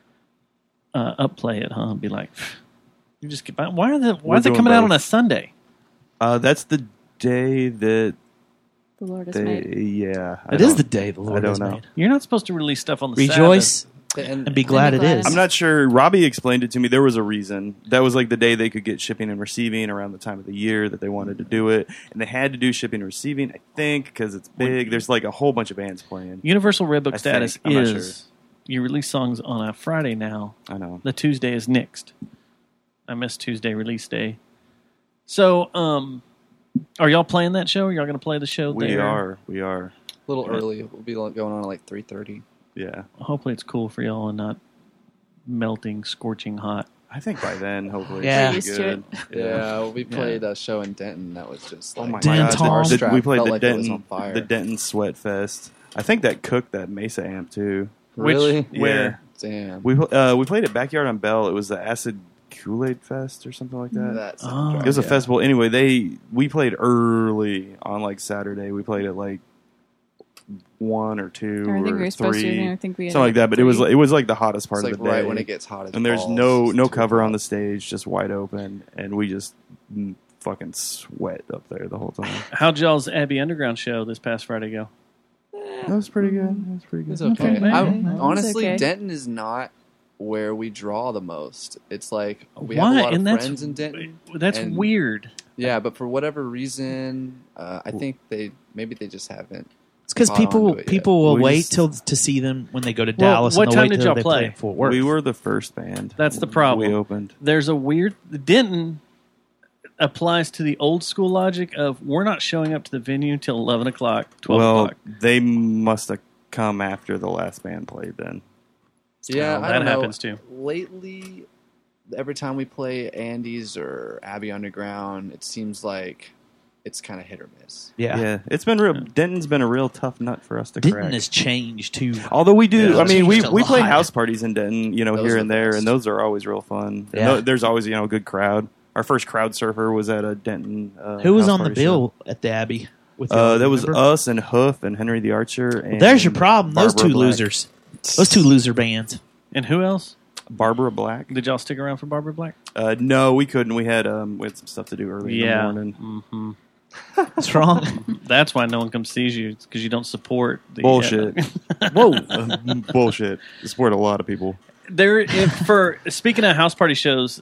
H: upplay it, huh? Be like, you just get by. Why is it
J: doing
H: coming out
J: both.
H: on a Sunday?
J: That's the day that
O: The Lord is
J: they.
O: made.
J: Yeah,
L: It is the day the Lord
J: I
L: has
J: don't know.
L: made.
H: You're not supposed to release stuff on the
L: Rejoice
H: Sabbath.
L: and be glad it is.
J: I'm not sure. Robbie explained it to me. There was a reason. That was like the day they could get shipping and receiving around the time of the year that they wanted to do it. And they had to do shipping and receiving, I think, because it's big. There's like a whole bunch of bands playing.
H: Universal Red Book
J: I
H: status
J: think. I'm not
H: is you release songs on a Friday now.
J: I know.
H: The Tuesday is next. I missed Tuesday release day. So, are y'all playing that show? Are y'all going to play the show
J: We
H: there?
J: are. A
K: little early. We'll be going on at like 3:30.
J: Yeah.
H: Hopefully it's cool for y'all and not melting, scorching hot.
J: I think by then, hopefully,
L: Yeah.
J: it's
O: Used
J: good.
O: to
K: Yeah, we played a show in Denton that was just like,
J: Oh my
L: Denton.
J: god!
K: Starstruck.
J: We played
K: Felt
J: the
K: like it was on
J: Denton,
K: fire.
J: the Denton Sweat Fest. I think that cooked that Mesa amp too.
K: Really?
H: Where?
K: Damn.
J: We played at Backyard on Bell. It was the Acid Kool-Aid Fest or something like that.
K: That
H: Oh.
K: sounds right,
J: It was a
K: yeah.
J: festival. Anyway, we played early on like Saturday. We played at like 1 or 2
O: Or I think
J: or
O: we were supposed to,
J: 3,
O: and I think we ended
J: something like
O: up
J: that. But it was
O: 3.
J: like the hottest part
K: It's
J: of
K: like
J: the day.
K: right when it gets hot as
J: and there's
K: balls.
J: no
K: It's too
J: cover on
K: hot.
J: the stage, just wide open, and we just fucking sweat up there the whole time.
H: How'd y'all's Abbey Underground show this past Friday go?
J: That was pretty good.
K: It's okay.
H: Okay.
K: Honestly,
O: okay.
K: Denton is not where we draw the most. It's like we
H: Why?
K: have a lot
H: And
K: of
H: that's
K: friends in Denton.
H: That's
K: and-
H: weird.
K: Yeah, but for whatever reason, I think they just haven't.
L: It's because
K: caught on to it yet.
L: people will
J: We
L: wait
J: just-
L: till to see them when they go to
H: Well,
L: Dallas.
H: what
L: and they'll
H: time
L: wait
H: did
L: till
H: y'all
L: they
H: play?
L: in Fort Worth.
J: We were the first band.
H: That's the problem.
J: We opened.
H: There's a weird Denton applies to the old school logic of we're not showing up to the venue till 11 o'clock, 12
J: Well,
H: o'clock.
J: they must have come after the last band played then.
K: Yeah,
H: Oh,
K: I
H: that
K: don't know.
H: happens too.
K: Lately, every time we play Andy's or Abbey Underground, it seems like it's kind of hit or miss.
L: Yeah.
J: It's been real. Denton's been a real tough nut for us to
L: Denton
J: crack.
L: has changed too.
J: Although we do,
L: Yeah,
J: I mean, we
L: changed a
J: play
L: lot.
J: house parties in Denton,
K: Those
J: here
K: are
J: and
K: the
J: there,
K: best.
J: and those are always real fun. And
L: Yeah.
J: there's always, a good crowd. Our first crowd surfer was at a Denton.
L: Who was
J: house
L: on the
J: party
L: bill at the Abbey? With y'all,
J: show. That was
L: remember?
J: us and Hoof and Henry the Archer. And
L: There's your problem. Those
J: Barbara
L: two
J: Black.
L: losers. Those two loser bands.
H: And who else?
J: Barbara Black.
H: Did y'all stick around for Barbara Black?
J: No, we couldn't. We had some stuff to do early in the morning.
H: Mm-hmm.
L: What's wrong?
H: That's why no one comes sees you. It's because you don't support the
J: Bullshit.
L: Whoa.
J: Bullshit. I support a lot of people.
H: Speaking of house party shows,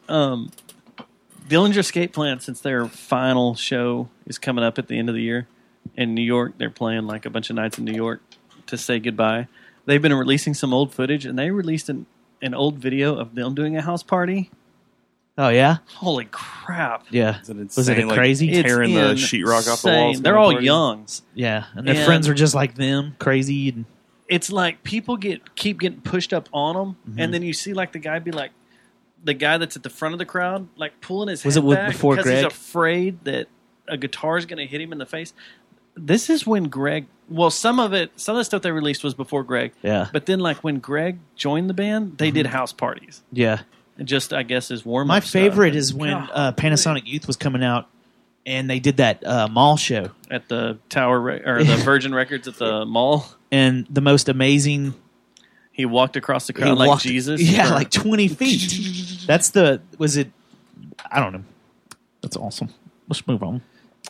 H: Dillinger Escape Plan, since their final show is coming up at the end of the year in New York, they're playing like a bunch of nights in New York to say goodbye. They've been releasing some old footage, and they released an old video of them doing a house party.
L: Oh yeah.
H: Holy crap!
L: Yeah.
J: Is it insane?
L: Was it
J: like,
L: crazy?
J: tearing the sheetrock off the walls?
H: Insane. They're all young.
L: Yeah, and their
H: And-
L: friends are just like them, crazy. And
H: It's like people keep getting pushed up on them,
L: Mm-hmm.
H: and then you see like the guy be like, the guy that's at the front of the crowd, like pulling his
L: Was
H: head
L: it with-
H: back
L: before
H: because he's
L: Greg?
H: afraid that a guitar is going to hit him in the face. This is when Greg. Well, some of the stuff they released was before Greg.
L: Yeah.
H: But then, like when Greg joined the band, they did house parties.
L: yeah.
H: Just I guess as warm.
L: My favorite is when Panasonic Youth was coming out, and they did that mall show.
H: At the Tower or the Virgin Records at the mall.
L: And the most amazing
H: He walked across the
L: He
H: crowd like
L: walked-
H: Jesus.
L: Yeah,
H: Or-
L: like 20 feet. Was it? I don't know. That's awesome. Let's move on.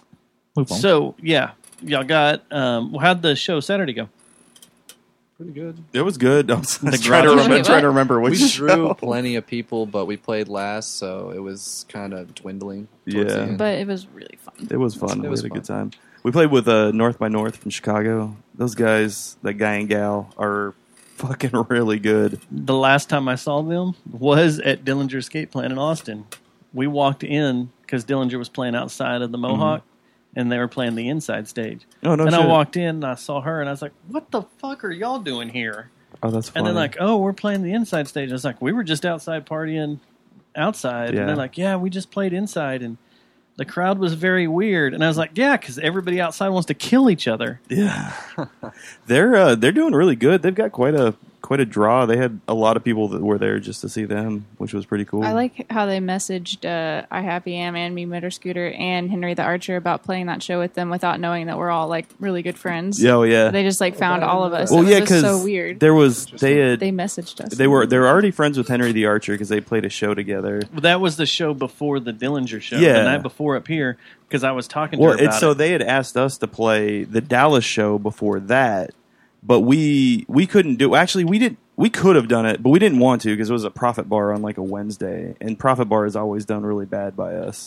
H: So yeah, y'all got. How'd the show Saturday go?
K: Pretty good.
J: It was good. I was
H: The
J: trying to remember which
K: We
J: show.
K: drew plenty of people, but we played last, so it was kind of dwindling. towards the
J: Yeah.
K: end.
O: But it was really fun.
J: It was fun.
K: It
J: We
K: was
J: had a
K: fun.
J: good time. We played with North by North from Chicago. Those guys, that guy and gal, are fucking really good.
H: The last time I saw them was at Dillinger Skate Plant in Austin. We walked in because Dillinger was playing outside of the Mohawk, and they were playing the inside stage.
J: Oh, no
H: And I
J: shit.
H: walked in and I saw her, and I was like, "What the fuck are y'all doing here?"
J: Oh, that's funny.
H: And they're like, "Oh, we're playing the inside stage." I was like, "We were just outside partying outside."
J: Yeah.
H: And they're like, "Yeah, we just played inside." And the crowd was very weird. And I was like, "Yeah, because everybody outside wants to kill each other."
J: Yeah, they're doing really good. They've got quite a draw. They had a lot of people that were there just to see them, which was pretty cool.
O: I like how they messaged I Happy Am and Me Motor Scooter and Henry the Archer about playing that show with them without knowing that we're all like really good friends.
J: Yeah, oh, yeah.
O: They just like found all of us.
J: Well,
O: It was
J: yeah,
O: just
J: because
O: so weird.
J: they
O: messaged us.
J: They were already friends with Henry the Archer because they played a show together.
H: Well, that was the show before the Dillinger show.
J: Yeah.
H: The night before up here, because I was talking to
J: Well,
H: her about
J: it's so
H: it.
J: they had asked us to play the Dallas show before that, but we couldn't do. Actually, we could have done it, but we didn't want to because it was a Profit Bar on like a Wednesday, and Profit Bar has always done really bad by us.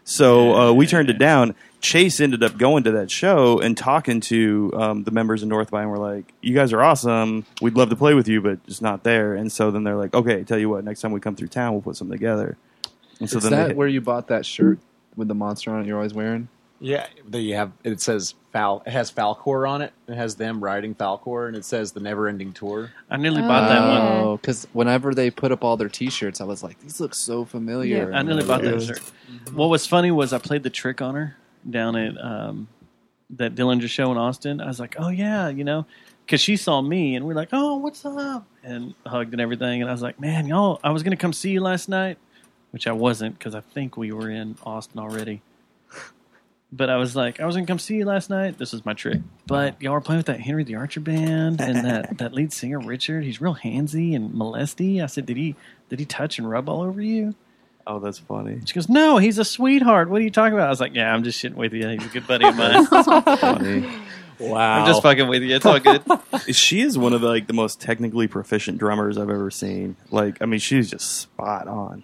J: So we turned it down. Chase ended up going to that show and talking to the members of North by, and we're like, "You guys are awesome. We'd love to play with you, but just not there." And so then they're like, "Okay, tell you what, next time we come through town, we'll put something together." And so
K: Is
J: then
K: that where you bought that shirt with the monster on it you're always wearing?
M: Yeah, you have. It says Fal. It has Falcor on it. It has them riding Falcor, and it says the Never Ending Tour.
H: I nearly bought that one.
K: Oh, because whenever they put up all their T-shirts, I was like, these look so familiar.
H: I nearly bought that shirt. What was funny was I played the trick on her down at that Dillinger show in Austin. I was like, "Oh yeah," because she saw me and we're like, "Oh, what's up?" and hugged and everything. And I was like, "Man, y'all, I was gonna come see you last night," which I wasn't because I think we were in Austin already. But I was like, I was going to come see you last night. This is my trick. But y'all were playing with that Henry the Archer band and that lead singer, Richard. He's real handsy and molesty. I said, did he touch and rub all over you?
J: Oh, that's funny.
H: She goes, no, he's a sweetheart. What are you talking about? I was like, yeah, I'm just shitting with you. He's a good buddy of mine.
J: Funny.
M: Wow.
H: I'm just fucking with you. It's all good.
J: She is one of the most technically proficient drummers I've ever seen. She's just spot on.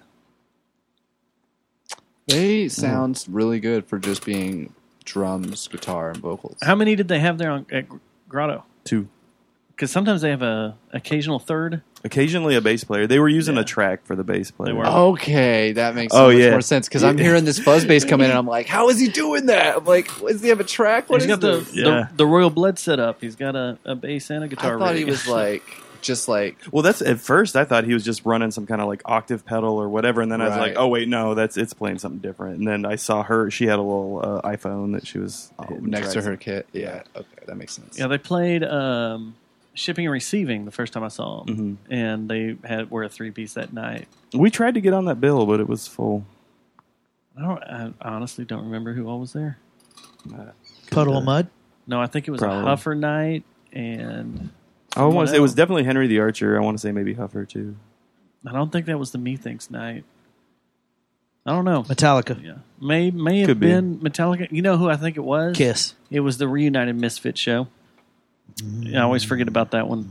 K: They sound really good for just being drums, guitar, and vocals.
H: How many did they have there at Grotto?
J: 2.
H: Because sometimes they have a occasional third.
J: Occasionally a bass player. They were using a track for the bass player.
K: Okay, that makes so much more sense because I'm hearing this fuzz bass come in and I'm like, how is he doing that? I'm like, does he have a track? What
H: He's
K: is
H: got
K: this?
H: the Royal Blood set up. He's got a bass and a guitar.
K: I thought
H: rig.
K: he was just like.
J: Well, that's at first I thought he was just running some kind of octave pedal or whatever, and then I was like,
K: Right.
J: oh wait, no, it's playing something different. And then I saw her; she had a little iPhone that she was hitting
K: next to
J: tracks.
K: her kit. Yeah, okay, that makes sense.
H: Yeah, they played shipping and receiving the first time I saw them, and they were a 3-piece that night.
J: We tried to get on that bill, but it was full.
H: I honestly don't remember who all was there.
L: Puddle of Mud?
H: No, I think it was
J: Probably.
H: a Huffer night, and
J: I want
H: someone
J: to say it was
H: else.
J: definitely Henry the Archer. I want to say maybe Huffer too.
H: I don't think that was the Methinks night. I don't know.
L: Metallica.
H: Yeah, may have
J: Could be.
H: been Metallica. You know who I think it was?
L: Kiss.
H: It was the Reunited Misfit show. I always forget about that one.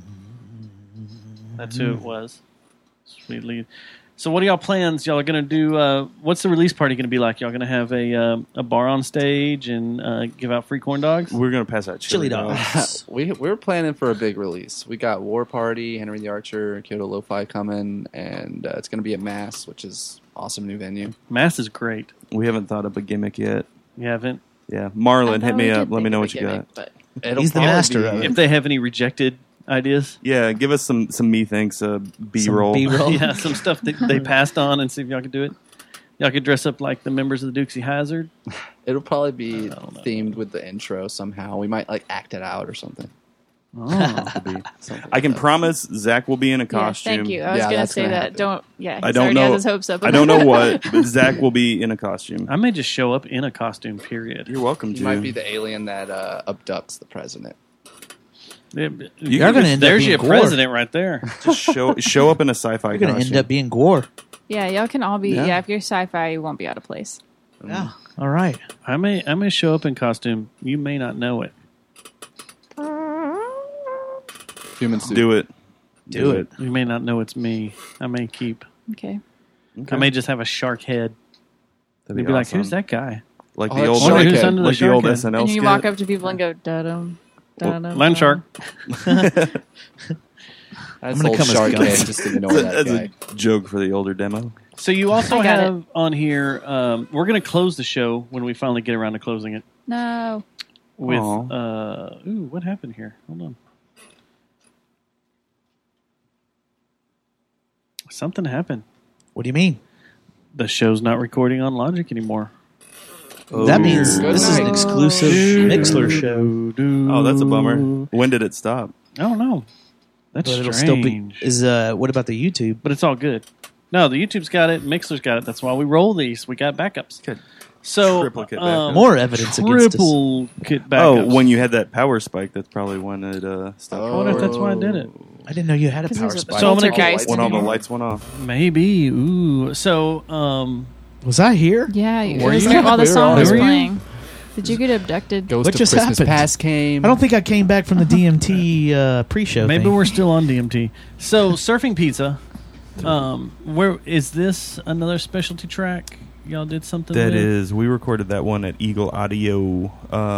H: That's who it was. Sweet lead. So what are y'all plans? Y'all are going to do, what's the release party going to be like? Y'all going to have a bar on stage and give out free corn dogs?
J: We're going to pass out chili dogs.
K: We're planning for a big release. We got War Party, Henry the Archer, Kyoto Lo-Fi coming, and it's going to be at Mass, which is awesome new venue.
H: Mass is great.
J: We haven't thought up a gimmick yet.
H: You haven't?
J: Yeah, Marlon, hit me up. Let me know what you got.
K: He's the master of it.
H: If they have any rejected ideas.
J: Yeah, give us some methinks, B-roll.
H: Yeah, some stuff that they passed on and see if y'all could do it. Y'all could dress up like the members of the Dukesy Hazzard.
K: It'll probably be themed with the intro somehow. We might act it out or something.
H: Oh.
J: I can promise Zach will be in a costume.
O: Thank you. I was going to say that. He's
J: I don't
O: already
J: know.
O: has his hopes up.
J: I don't know what, but Zach will be in a costume.
H: I may just show up in a costume, period.
J: You're welcome
K: You
J: to.
K: might be the alien that abducts the president.
H: You're
L: gonna end up
H: There's
L: being
H: your
L: Gore.
H: president right there.
J: Just show up in a sci-fi
L: You're going to
J: costume.
L: end up being Gore.
O: Yeah, y'all can all be.
J: Yeah.
O: Yeah, if you're sci-fi, you won't be out of place.
L: Yeah. All right.
H: I may show up in costume. You may not know it.
K: Human suit.
J: Do it.
L: Do it.
H: You may not know it's me. I may keep.
O: Okay.
H: I may just have a shark head.
J: That'd
H: They'd
J: be
H: be
J: awesome.
H: like, "Who's that guy?"
J: Like
K: Oh,
J: the
K: that's
J: old,
K: Shark
H: Who's
K: Head.
H: under the
J: like the old
H: shark head?
J: SNL
O: And you
J: skit.
O: walk up to people and go, da-dum, da-dum.
H: Land shark.
K: That's
L: gonna
K: old
L: come as
K: Shark
L: Gus.
K: Head. Just ignore that
J: That's
K: guy.
J: a joke for the older demo.
H: So you also
O: I got
H: have on here. We're going to close the show when we finally get around to closing it.
O: No.
H: With
J: Aw.
H: what happened here? Hold on. Something happened.
L: What do you mean?
H: The show's not recording on Logic anymore.
L: That means
K: Good
L: this is an
K: night.
L: exclusive Mixler show.
J: Oh, that's a bummer. When did it stop?
H: I don't know. That's
L: But it'll
H: strange.
L: still be. What about the YouTube?
H: But it's all good. No, the YouTube's got it. Mixler's got it. That's why we roll these. We got backups.
J: Good.
H: So
J: Triplicate backups.
L: More evidence against us.
H: triple kit
J: Oh,
H: backups.
J: when you had that power spike, that's probably when it stopped.
H: I wonder if that's why I did it.
L: I didn't know you had a
O: 'Cause
L: power
O: there's a
L: spike.
H: So I'm gonna
O: poltergeist
J: When
O: in
J: all the
O: here.
J: lights went off.
H: Maybe. Ooh. So,
L: Was I here?
O: Yeah, it
K: Were
O: was
K: you?
O: there while the
K: We were
O: song
K: all
O: was
K: there.
O: playing. Did you get abducted?
K: Ghost
L: What
K: of
L: just
K: Christmas
L: happened?
K: Past came.
L: I don't think I came back from the DMT pre-show.
H: maybe
L: thing.
H: we're still on DMT. So, Surfing Pizza. Where is this another specialty track? Y'all did something
J: That
H: with?
J: is, we recorded that one at Eagle Audio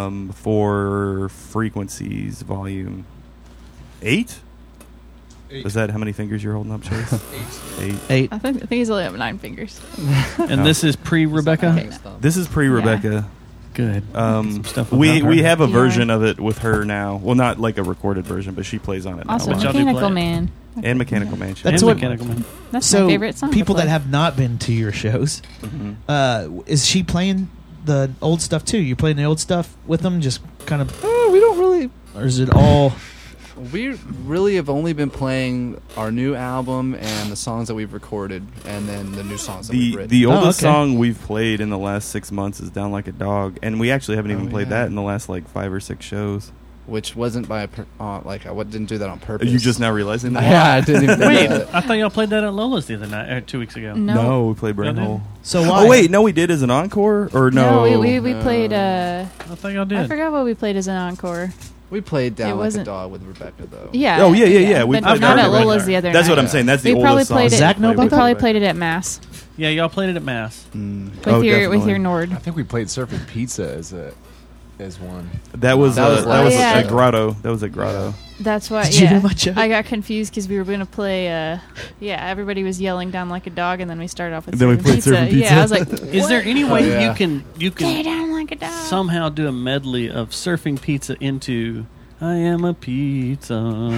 J: for Frequencies Volume 8? Is that how many fingers you're holding up, Chase? 8.
O: I think he's only have 9 fingers.
H: And this is pre-Rebecca?
O: Okay,
J: This is pre-Rebecca.
H: Good. Some stuff
J: We
H: about her.
J: have a
O: Yeah.
J: version of it with her now. Well, not like a recorded version, but she plays on it
O: Also,
J: now.
H: What y'all do
O: Mechanical
H: play?
O: Man.
J: And Mechanical Man.
L: That's
H: And
L: what-
H: Mechanical Man.
O: That's
L: so
O: my favorite song. to
L: people that
O: play.
L: have not been to your shows, is she playing the old stuff too? You're playing the old stuff with them, just kind of,
K: We don't really.
L: or is it all?
K: We really have only been playing our new album and the songs that we've recorded, and then the new songs that we've written.
J: The oldest
L: okay.
J: song we've played in the last 6 months is Down Like a Dog, and we actually haven't even played
K: yeah.
J: that in the last like 5 or 6 shows.
K: Which wasn't by didn't do that on purpose.
J: Are you just now realizing that?
K: Yeah, I didn't even
H: Wait,
K: do that.
H: I thought y'all played that at Lola's the other night, 2 weeks ago.
O: No.
J: we played Brain
H: Y'all
J: Hole.
L: So why?
J: Oh wait, no, we did as an encore, or no?
O: No, we played.
H: I thought y'all
O: I
H: did.
O: forgot what we played as an encore.
K: We played
O: It
K: Down Like a
O: wasn't-
K: Dog with Rebecca, though.
O: Yeah.
J: Oh, yeah. We
O: But
J: played
O: not
J: that
O: at
J: with
O: Lola's
J: her.
O: the other
J: That's
O: night.
J: what I'm saying. That's the
O: We probably
J: oldest song.
O: played it.
L: Zach know
O: We
L: about
O: probably
L: that?
O: played it at Mass
H: Yeah, y'all played it at Mass.
O: with your Nord.
P: I think we played Surfing Pizza as one.
J: That was
K: That was
O: last
J: at
O: show.
J: Grotto. That was at Grotto.
O: That's why.
L: Did you
O: yeah,
L: hear my joke?
O: I got confused because we were going to play. Everybody was yelling Down Like a Dog, and then we started off with.
J: Then we
O: Surfing
J: played
O: Pizza.
J: Surfing Pizza.
O: Yeah, I was like,
H: Is there any way
K: yeah.
H: you
O: Stay
H: can
O: down like a dog.
H: somehow do a medley of Surfing Pizza into I Am a Pizza?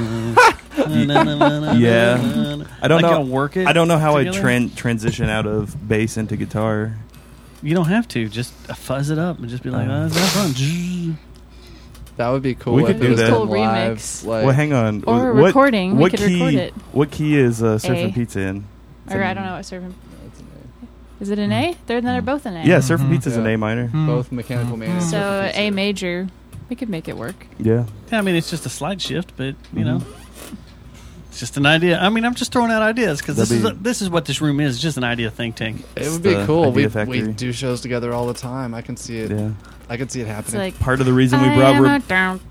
J: Yeah. I don't know.
H: Y'all work it.
J: I don't know how I
H: together?
J: transition out of bass into guitar.
H: You don't have to. Just fuzz it up and just be like, "Oh, is that fun?"
K: That would be cool.
J: We
K: if
J: could
K: it
J: do
K: was
J: that.
K: done
O: Cool
K: live,
O: remix.
K: like-
J: Well, hang on.
O: Or a
J: What-
O: recording. We
J: What
O: could
J: key?
O: record it.
J: What key is Surfing
O: A.
J: Pizza in? It's
O: Or
J: an-
O: I don't know what Surfing. Is it an A? They're both an A.
J: Yeah, Surfing Pizza's an
K: Yeah.
J: A minor.
K: both Mechanical Man. and
O: So
K: Surfing Pizza.
O: A major, we could make it work.
J: Yeah.
H: Yeah, I mean, it's just a slight shift, but you know, it's just an idea. I mean, I'm just throwing out ideas because this is what this room is, just an idea think tank.
K: It would be
J: the
K: cool.
J: Idea
K: We
J: Factory.
K: do shows together all the time. I can see it.
J: Yeah.
K: I can see it
O: It's
K: happening.
O: like
J: Part of the reason we
O: I
J: brought
O: am
J: Re-
O: a down.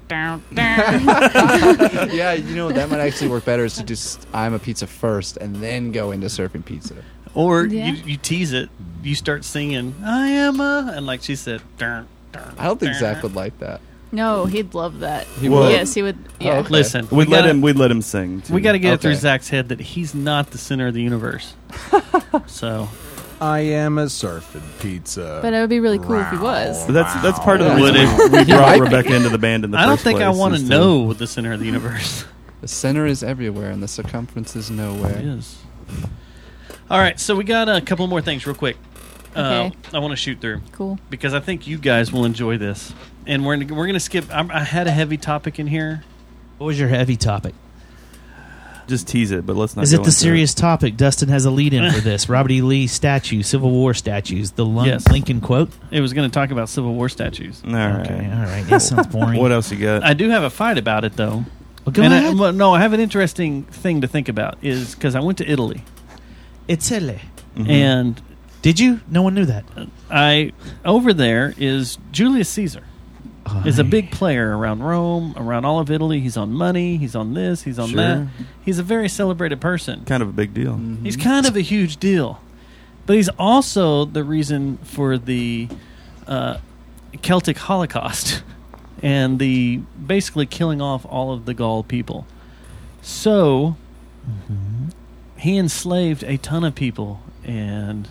K: Yeah, you know that might actually work better is to do I'm a Pizza first and then go into Surfing Pizza.
H: Or
O: Yeah.
H: you tease it. You start singing I am a, and like she said,
K: I don't think Zach would like that.
O: No, he'd love that.
K: He would?
O: Yes, he would. Yeah.
K: okay.
H: Listen,
J: We'd let him sing. Too.
H: We got to get it through
K: Okay.
H: Zach's head that he's not the center of the universe. So
P: I am a Surfing Pizza.
O: But it would be really cool if he was.
J: But that's part of the
H: Would
J: reason we brought Rebecca into the band in the
H: I don't
J: first
H: think I
J: place
H: want to
J: is
H: know the center of the universe.
K: The center is everywhere and the circumference is nowhere.
H: It is. All right, so we got a couple more things real quick.
O: Okay.
H: I want to shoot through.
O: Cool.
H: Because I think you guys will enjoy this. And we're going to skip. I had a heavy topic in here.
L: What was your heavy topic?
J: Just tease it, but let's not.
L: Is
J: go
L: it the
J: into
L: serious topic? Dustin has a lead in for this. Robert E. Lee statue, Civil War statues, the
H: Yes.
L: Lincoln quote.
H: It was going to talk about Civil War statues.
J: All right.
L: Okay, all right. That sounds boring.
J: What else you got?
H: I do have a fight about it, though.
L: Well, go ahead.
H: I have an interesting thing to think about is because I went to Italy.
L: Italy.
H: And
L: did you? No one knew that.
H: Over there is Julius Caesar. Is a big player around Rome, around all of Italy. He's on money. He's on this. He's on that. He's a very celebrated person.
J: Kind of a big deal.
H: He's kind of a huge deal. But he's also the reason for the Celtic Holocaust and the basically killing off all of the Gaul people. So he enslaved a ton of people and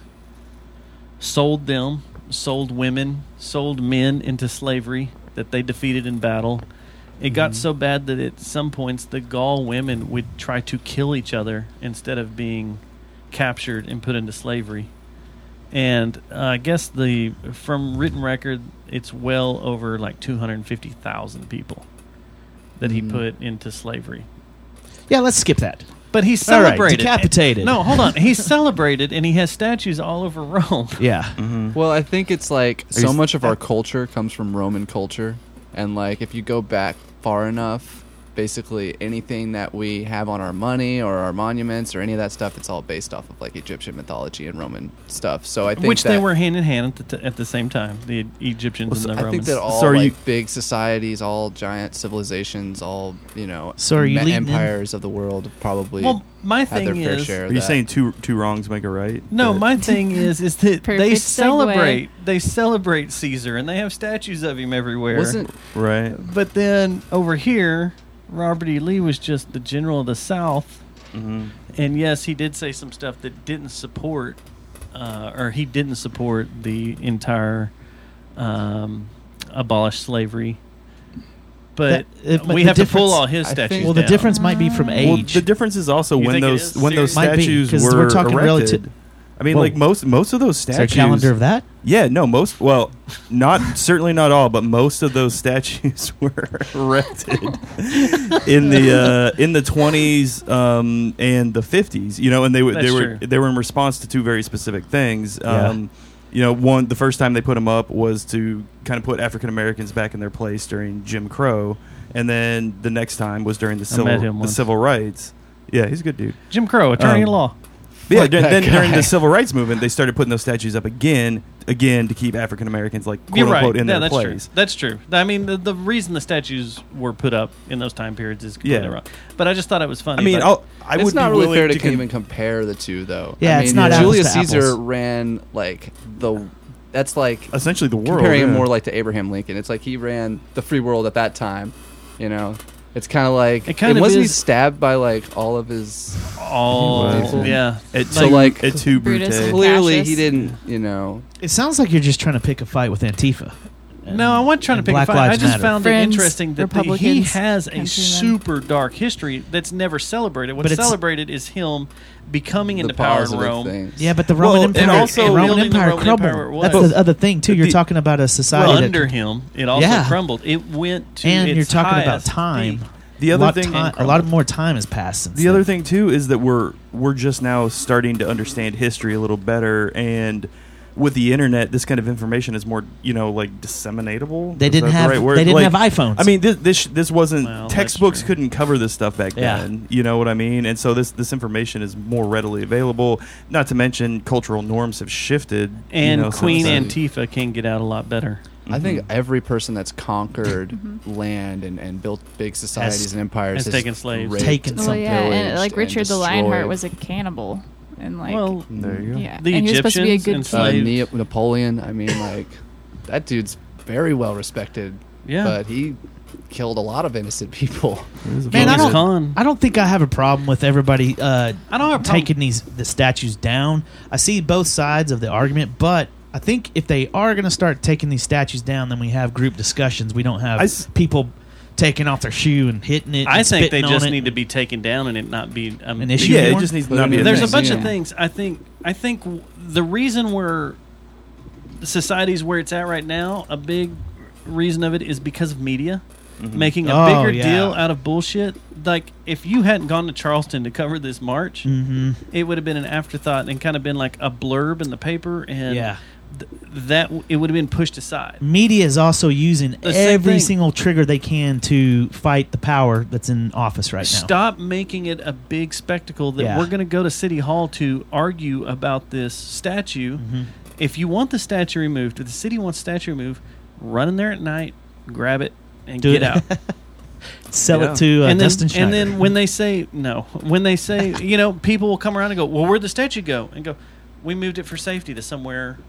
H: sold them, sold women, sold men into slavery that they defeated in battle. It got so bad that at some points the Gaul women would try to kill each other instead of being captured and put into slavery. And I guess from written record, it's well over like 250,000 people that he put into slavery.
L: Yeah, let's skip that.
H: But he's celebrated.
L: All right, decapitated.
H: No, hold on. He's celebrated, and he has statues all over Rome.
L: Yeah.
K: Well, I think it's like so much of our culture comes from Roman culture. And like if you go back far enough, basically anything that we have on our money or our monuments or any of that stuff, it's all based off of like Egyptian mythology and Roman stuff. So I think
H: which they were hand in hand at the same time, the Egyptians and the Romans.
K: I think that all big societies, all giant civilizations, all empires of the world probably
H: my
K: had
H: thing
K: their fair
H: is,
K: share of
J: Are you
K: that.
J: saying two wrongs make a right?
H: No, my thing is that they
O: Perfect
H: celebrate.
O: segue.
H: They celebrate Caesar, and they have statues of him everywhere.
J: Right.
H: But then over here, Robert E. Lee was just the general of the South, and yes, he did say some stuff that didn't support, or he didn't support the entire abolish slavery. But we have to pull all his statues
L: Well,
H: down.
L: the difference might be from age.
J: Well, the difference is also
H: You
J: when
H: think it
J: those
H: is?
J: when those
L: Might be,
J: statues
L: 'cause
J: were
L: we're talking
J: erected.
L: relative-
J: I mean,
L: Whoa.
J: like most of those
L: Is there
J: statues.
L: a calendar of that?
J: Yeah, no, certainly not all, but most of those statues were erected in the 20s and the 50s. You know, and they were in response to two very specific things. You know, the first time they put them up was to kind of put African Americans back in their place during Jim Crow, and then the next time was during the civil rights. Yeah, he's a good dude.
H: Jim Crow, attorney at law.
J: Yeah, then during the civil rights movement, they started putting those statues up again to keep African Americans quote unquote in their place.
H: True. That's true. I mean, the reason the statues were put up in those time periods is completely wrong. But I just thought it was funny.
J: I mean,
K: it's not really fair to even compare the two, though.
L: Yeah,
K: I
L: it's
K: mean,
L: not
K: Julius
L: apples to
K: Caesar
L: apples.
K: ran like that's like
J: essentially the world.
K: Comparing him more like to Abraham Lincoln, it's like he ran the free world at that time. You know, it's kind of like wasn't he stabbed by like all of his
H: yeah.
K: Clearly he didn't. You know,
L: It sounds like you're just trying to pick a fight with Antifa.
H: No, I wasn't trying to pick a
L: Black
H: fight. I
L: Lives
H: just
L: Matter.
H: found
O: Friends,
H: it interesting that he
O: Republicans,
H: has a
O: countrymen.
H: super dark history that's never celebrated. What's
L: But it's-
H: celebrated is him becoming into
K: the
H: power in
K: positive
H: Rome.
K: things.
L: Yeah, but the Roman Empire,
H: and also
L: Roman
H: building the
L: Empire
H: Roman
L: crumbled.
H: Empire was.
L: That's the other thing too. You're talking about a society
H: Well,
L: that
H: under him, it also crumbled. It went to
L: and
H: its
L: you're talking about
H: highest
L: time.
H: peak.
J: The other thing,
L: a lot more time has passed since.
J: The other thing too is that we're just now starting to understand history a little better, and with the internet, this kind of information is more, like disseminatable.
L: They
J: Is
L: didn't
J: that the
L: have
J: right word?
L: they didn't
J: Like,
L: have iPhones.
J: I mean, this wasn't
H: Well, that's
J: textbooks
H: true.
J: couldn't cover this stuff back
L: Yeah.
J: then. You know what I mean? And so this information is more readily available. Not to mention cultural norms have shifted.
H: And Queen
J: since then.
H: Antifa can get out a lot better.
K: I think every person that's conquered land and built big societies and empires
H: has taken slaves.
K: raped
L: Taken
K: and
L: some-
O: Well, yeah, and
K: pillaged
O: like Richard the
K: destroyed.
O: Lionheart was a cannibal, and like
H: Well,
J: there you go.
O: yeah,
H: The
O: and he was supposed to be a
H: Egyptians
O: good
H: and
O: king.
H: slaves.
K: Napoleon. I mean, like that dude's very well respected.
H: Yeah.
K: but he killed a lot of innocent people.
L: Man, I
H: Genghis Khan.
L: don't think I have a problem with everybody
H: I don't have a problem.
L: taking the statues down. I see both sides of the argument, but I think if they are going to start taking these statues down, then we have group discussions. We don't have people taking off their shoe and hitting it.
H: I
L: and
H: think they
L: spitting
H: just
L: on it.
H: need to be taken down and it not be
L: An issue
J: Yeah,
L: anymore?
J: it just needs to not be.
H: There's a
K: museum.
H: bunch of things. I think the reason the society's where it's at right now, a big reason of it is because of media making a
L: Oh,
H: bigger
L: yeah.
H: deal out of bullshit. Like if you hadn't gone to Charleston to cover this march, it would have been an afterthought and kind of been like a blurb in the paper. And
L: Yeah.
H: that it would have been pushed aside.
L: Media is also using
H: The same
L: every
H: thing.
L: single trigger they can to fight the power that's in office right now.
H: Stop making it a big spectacle that
L: Yeah.
H: we're going to go to City Hall to argue about this statue.
L: Mm-hmm.
H: If you want the statue removed, if the city wants the statue removed, run in there at night, grab it, and
L: Do
H: get
L: it.
H: out.
L: Sell it to
H: and then,
L: Dustin Schneider.
H: And then when they say no, when they say, people will come around and go, well, where'd the statue go? And go, we moved it for safety to somewhere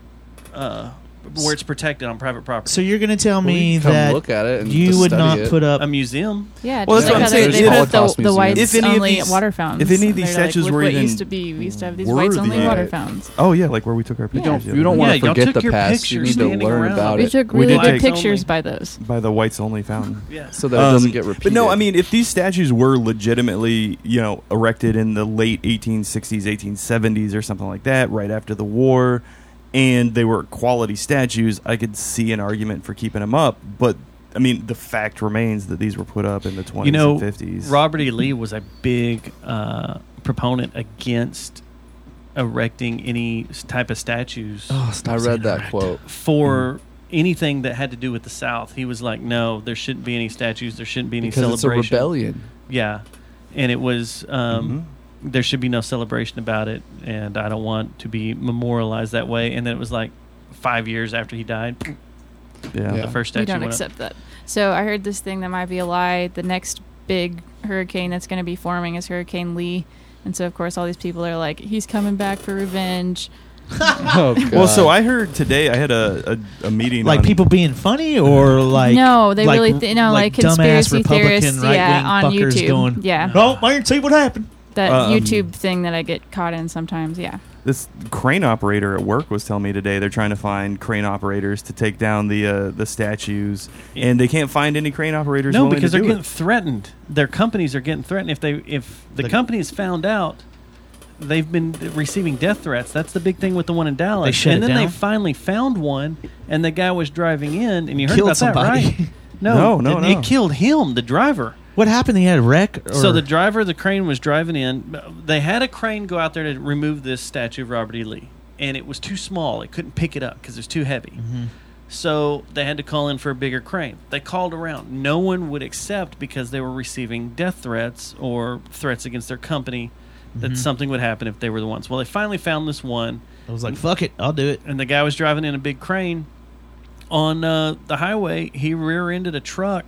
H: where it's protected on private property.
L: So you're going to tell me
K: you can come
L: that
K: look at it and
L: you
K: just
L: would
K: study
L: not
K: it.
L: put up
H: a museum?
O: Yeah,
J: Well,
O: just
J: that's what
O: like
J: I'm
O: how
J: saying.
O: they
J: If-
O: put the whites
J: if any of
O: only
J: these-
O: water fountains.
J: if any of these
O: They're like,
J: statues
O: look
J: were
O: what
J: even
O: used to be, we used to have these whites only
J: worthy.
O: water fountains.
J: Oh yeah, like where we took our pictures.
K: You don't want to
H: y'all
K: forget
H: took
K: the
H: your
K: past. You
H: pictures
K: need to
H: standing
K: learn
H: around.
K: about
O: We
K: it.
O: took
J: We
O: really
J: did
O: good
J: take-
O: pictures by those.
J: by the whites only fountain.
H: Yeah.
K: So that it doesn't get repeated.
J: But no, I mean, if these statues were legitimately, erected in the late 1860s, 1870s, or something like that, right after the war, and they were quality statues, I could see an argument for keeping them up. But I mean, the fact remains that these were put up in the 20s and 50s.
H: Robert E. Lee was a big proponent against erecting any type of statues.
K: I read that quote.
H: For anything that had to do with the South. He was like, no, there shouldn't be any statues. There shouldn't be any
K: Because it's a
H: celebration.
K: rebellion.
H: Yeah. And it was, there should be no celebration about it. And I don't want to be memorialized that way. And then it was like 5 years after he died.
J: Yeah.
H: The first statue
O: We don't
H: went
O: accept that. So I heard this thing that might be a lie. The next big hurricane that's going to be forming is Hurricane Lee. And so, of course, all these people are like, he's coming back for revenge.
K: Oh, God.
J: Well, so I heard today, I had a meeting
L: like
J: on,
L: people being funny, or like
O: No, they
L: like,
O: really
L: like
O: conspiracy
L: dumbass Republican
O: theorists,
L: right-wing
O: on
L: fuckers
O: YouTube.
L: going,
O: Yeah.
L: oh, I didn't see what happened.
O: That YouTube thing that I get caught in sometimes, yeah.
J: This crane operator at work was telling me today they're trying to find crane operators to take down the statues, and they can't find any crane operators.
H: No,
J: willing
H: because
J: to
H: they're
J: do
H: getting
J: it.
H: threatened. Their companies are getting threatened. If the companies found out, they've been receiving death threats. That's the big thing with the one in Dallas.
L: They shut
H: and
L: it
H: then they
L: down?
H: finally found one, and the guy was driving in, and you heard
L: Killed
H: about
L: somebody.
H: that, right? No,
J: No.
H: It killed him, the driver.
L: What happened? He had a wreck. Or?
H: So the driver of the crane was driving in. They had a crane go out there to remove this statue of Robert E. Lee, and it was too small. It couldn't pick it up because it was too heavy.
L: Mm-hmm.
H: So they had to call in for a bigger crane. They called around. No one would accept because they were receiving death threats or threats against their company that
L: Mhm.
H: something would happen if they were the ones. Well, they finally found this one.
L: I was like, fuck it, I'll do it.
H: And the guy was driving in a big crane on the highway. He rear-ended a truck.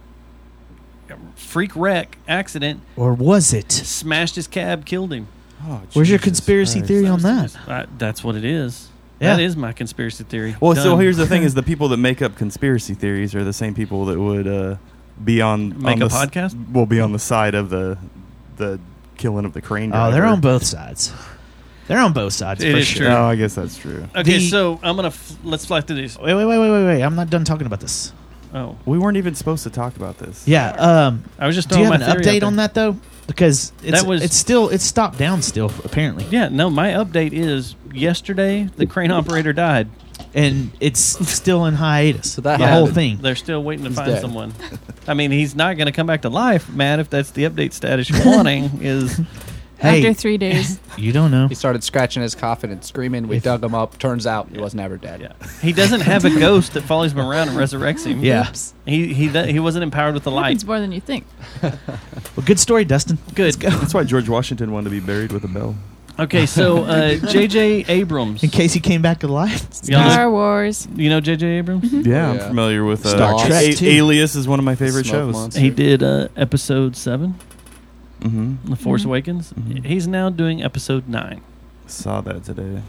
H: Freak wreck, accident.
L: Or was it?
H: Smashed his cab, killed him.
J: Oh,
L: Where's your
J: Jesus
L: conspiracy
J: Christ.
L: theory on that?
H: That's what it is.
L: Yeah.
H: That is my conspiracy theory.
J: Well, so
H: Done.
J: here's the thing: is the people that make up conspiracy theories are the same people that would be on
H: Make
J: on
H: a
J: the
H: podcast?
J: Will be on the side of the killing of the crane driver.
L: Oh, they're on both sides. They're on both sides.
H: It
L: for
H: is
L: sure.
H: true.
J: No, I guess that's true.
H: Okay,
L: The-
H: so I'm gonna let's fly through these.
L: Wait. I'm not done talking about this.
H: Oh,
J: We weren't even supposed to talk about this.
L: Yeah.
H: I was just
L: Do you
H: throwing
L: have
H: my
L: an
H: theory out
L: update on
H: there.
L: that though? Because
H: That
L: it's stopped down still apparently,
H: Yeah, no, my update is yesterday the crane operator died.
L: and it's still in hiatus.
K: So that
L: the whole
K: happened.
L: thing.
H: They're still waiting to
K: He's
H: find
K: dead.
H: someone. I mean, he's not going to come back to life, Matt. If that's the update status you're wanting, is
L: Hey,
O: After 3 days.
L: you don't know.
K: He started scratching his coffin and screaming. We dug him up. Turns out he wasn't ever dead.
H: yeah, he doesn't have a ghost that follows him around and resurrects him.
L: Yeah.
H: he wasn't empowered with the light.
O: Happens more than you think.
L: Well, good story, Dustin.
H: Good.
J: That's why George Washington wanted to be buried with a bell.
H: Okay, so J.J. Abrams.
L: In case he came back to life.
H: Y'all know-
O: Star Wars.
H: You know J.J. Abrams?
J: Yeah, I'm
K: Yeah.
J: familiar with
L: Star Trek, too.
J: Alias is one of my favorite
K: Smoke
J: shows.
K: Monster.
H: He did episode 7,
J: Mm-hmm.
H: The Force
O: Mhm.
H: Awakens.
J: Mhm.
H: He's now doing episode 9.
J: Saw that today.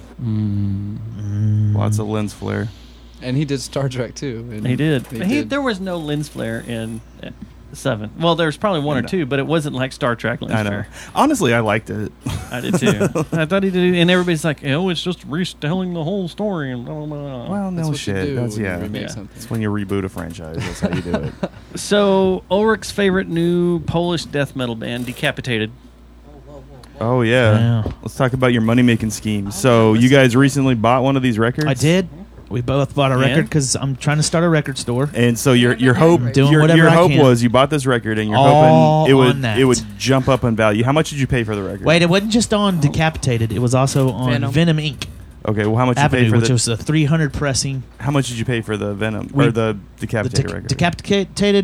H: Mm.
J: Lots of lens flare.
K: And he did Star Trek too. And
H: He did.
K: He did.
H: There was no lens flare in 7. Well, there's probably one or
J: know.
H: two, but it wasn't like Star Trek lens
J: I know.
H: flare.
J: Honestly, I liked it.
H: I did too. I thought he did, and everybody's like, "Oh, it's just retelling the whole story." And blah, blah, blah.
J: Well,
K: That's
J: no
K: what you
J: shit.
K: do
J: That's
K: when you
J: yeah.
K: remake
H: Yeah.
K: something.
J: That's when you reboot a franchise. That's how you do it.
H: So Ulrich's favorite new Polish death metal band, Decapitated.
J: Oh yeah.
L: Yeah.
J: Let's talk about your money making scheme. So you guys recently bought one of these records?
L: I did. We both bought a
H: Yeah.
L: record because I'm trying to start a record store.
J: And so your hope
L: Doing
J: your
L: whatever I
J: hope
L: can.
J: was you bought this record and you're
L: All
J: hoping
L: on that.
J: it would jump up in value. How much did you pay for the record?
L: Wait, it wasn't just on Decapitated. It was also on
N: Venom.
L: Venom Inc.
J: Okay, well, how much
L: Avenue,
J: you pay for
L: which was a 300 pressing.
J: How much did you pay for the Venom
L: We-
J: or the Decapitated record?
L: Decapitated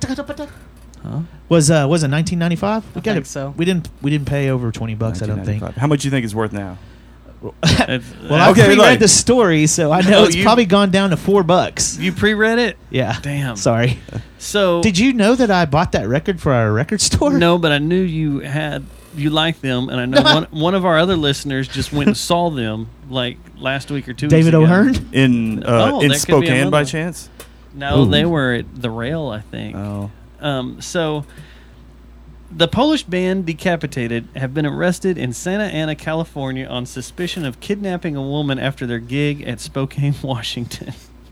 L: was it 1995?
N: I think so.
L: We didn't pay over $20, I don't think.
J: How much do you think it's worth now?
L: Well, I pre-read the story, so I know
H: Oh,
L: it's
H: you-
L: probably gone down to $4.
H: You pre-read it?
L: Yeah.
H: Damn.
L: Sorry.
H: So
L: did you know that I bought that record for our record store?
H: No, but I knew you liked them, and I know one of our other listeners just went and saw them like last week or 2
L: David
H: weeks ago.
L: O'Hearn?
J: In
H: there could be
J: Spokane by
H: another.
J: chance?
H: No,
J: Ooh.
H: they were at the Rail, I think.
J: Oh.
H: So the Polish band Decapitated have been arrested in Santa Ana, California on suspicion of kidnapping a woman after their gig at Spokane, Washington.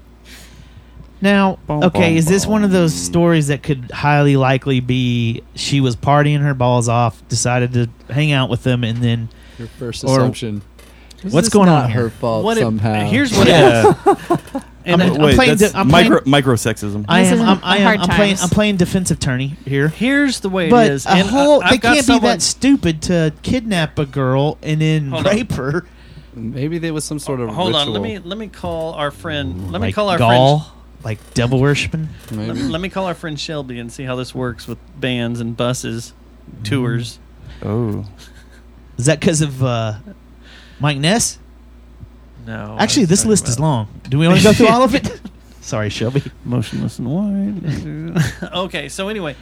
L: Now, okay, is this one of those stories that could highly likely be she was partying her balls off, decided to hang out with them, and then
K: Your first
L: or-
K: assumption.
L: What's
K: This
L: going
K: not
L: on
K: her
L: here?
K: fault
H: What it-
K: somehow.
H: here's what it
J: Yeah.
H: is. And
L: I'm
J: Wait,
L: playing
J: that's
L: I'm playing-
J: microsexism.
L: I am. I'm
O: hard
L: playing.
O: times.
L: I'm playing defensive attorney here.
H: Here's the way
L: But
H: it is.
L: a
H: And
L: whole,
H: I've
L: they
H: got
L: can't be
H: someone-
L: that stupid to kidnap a girl and then
H: Hold on.
L: rape her.
K: Maybe there was some sort of
H: Hold on,
K: ritual.
H: let me call our friend. Let me
L: Like
H: call our
L: Gaul,
H: friend.
L: like devil worshiping.
H: Let me call our friend Shelby and see how this works with bands and buses, tours.
J: Oh,
L: Is that because of Mike Ness?
H: No.
L: Actually, this list is long. Do we want to go through all of it? Sorry, Shelby.
H: Motionless and white. Okay, so anyway,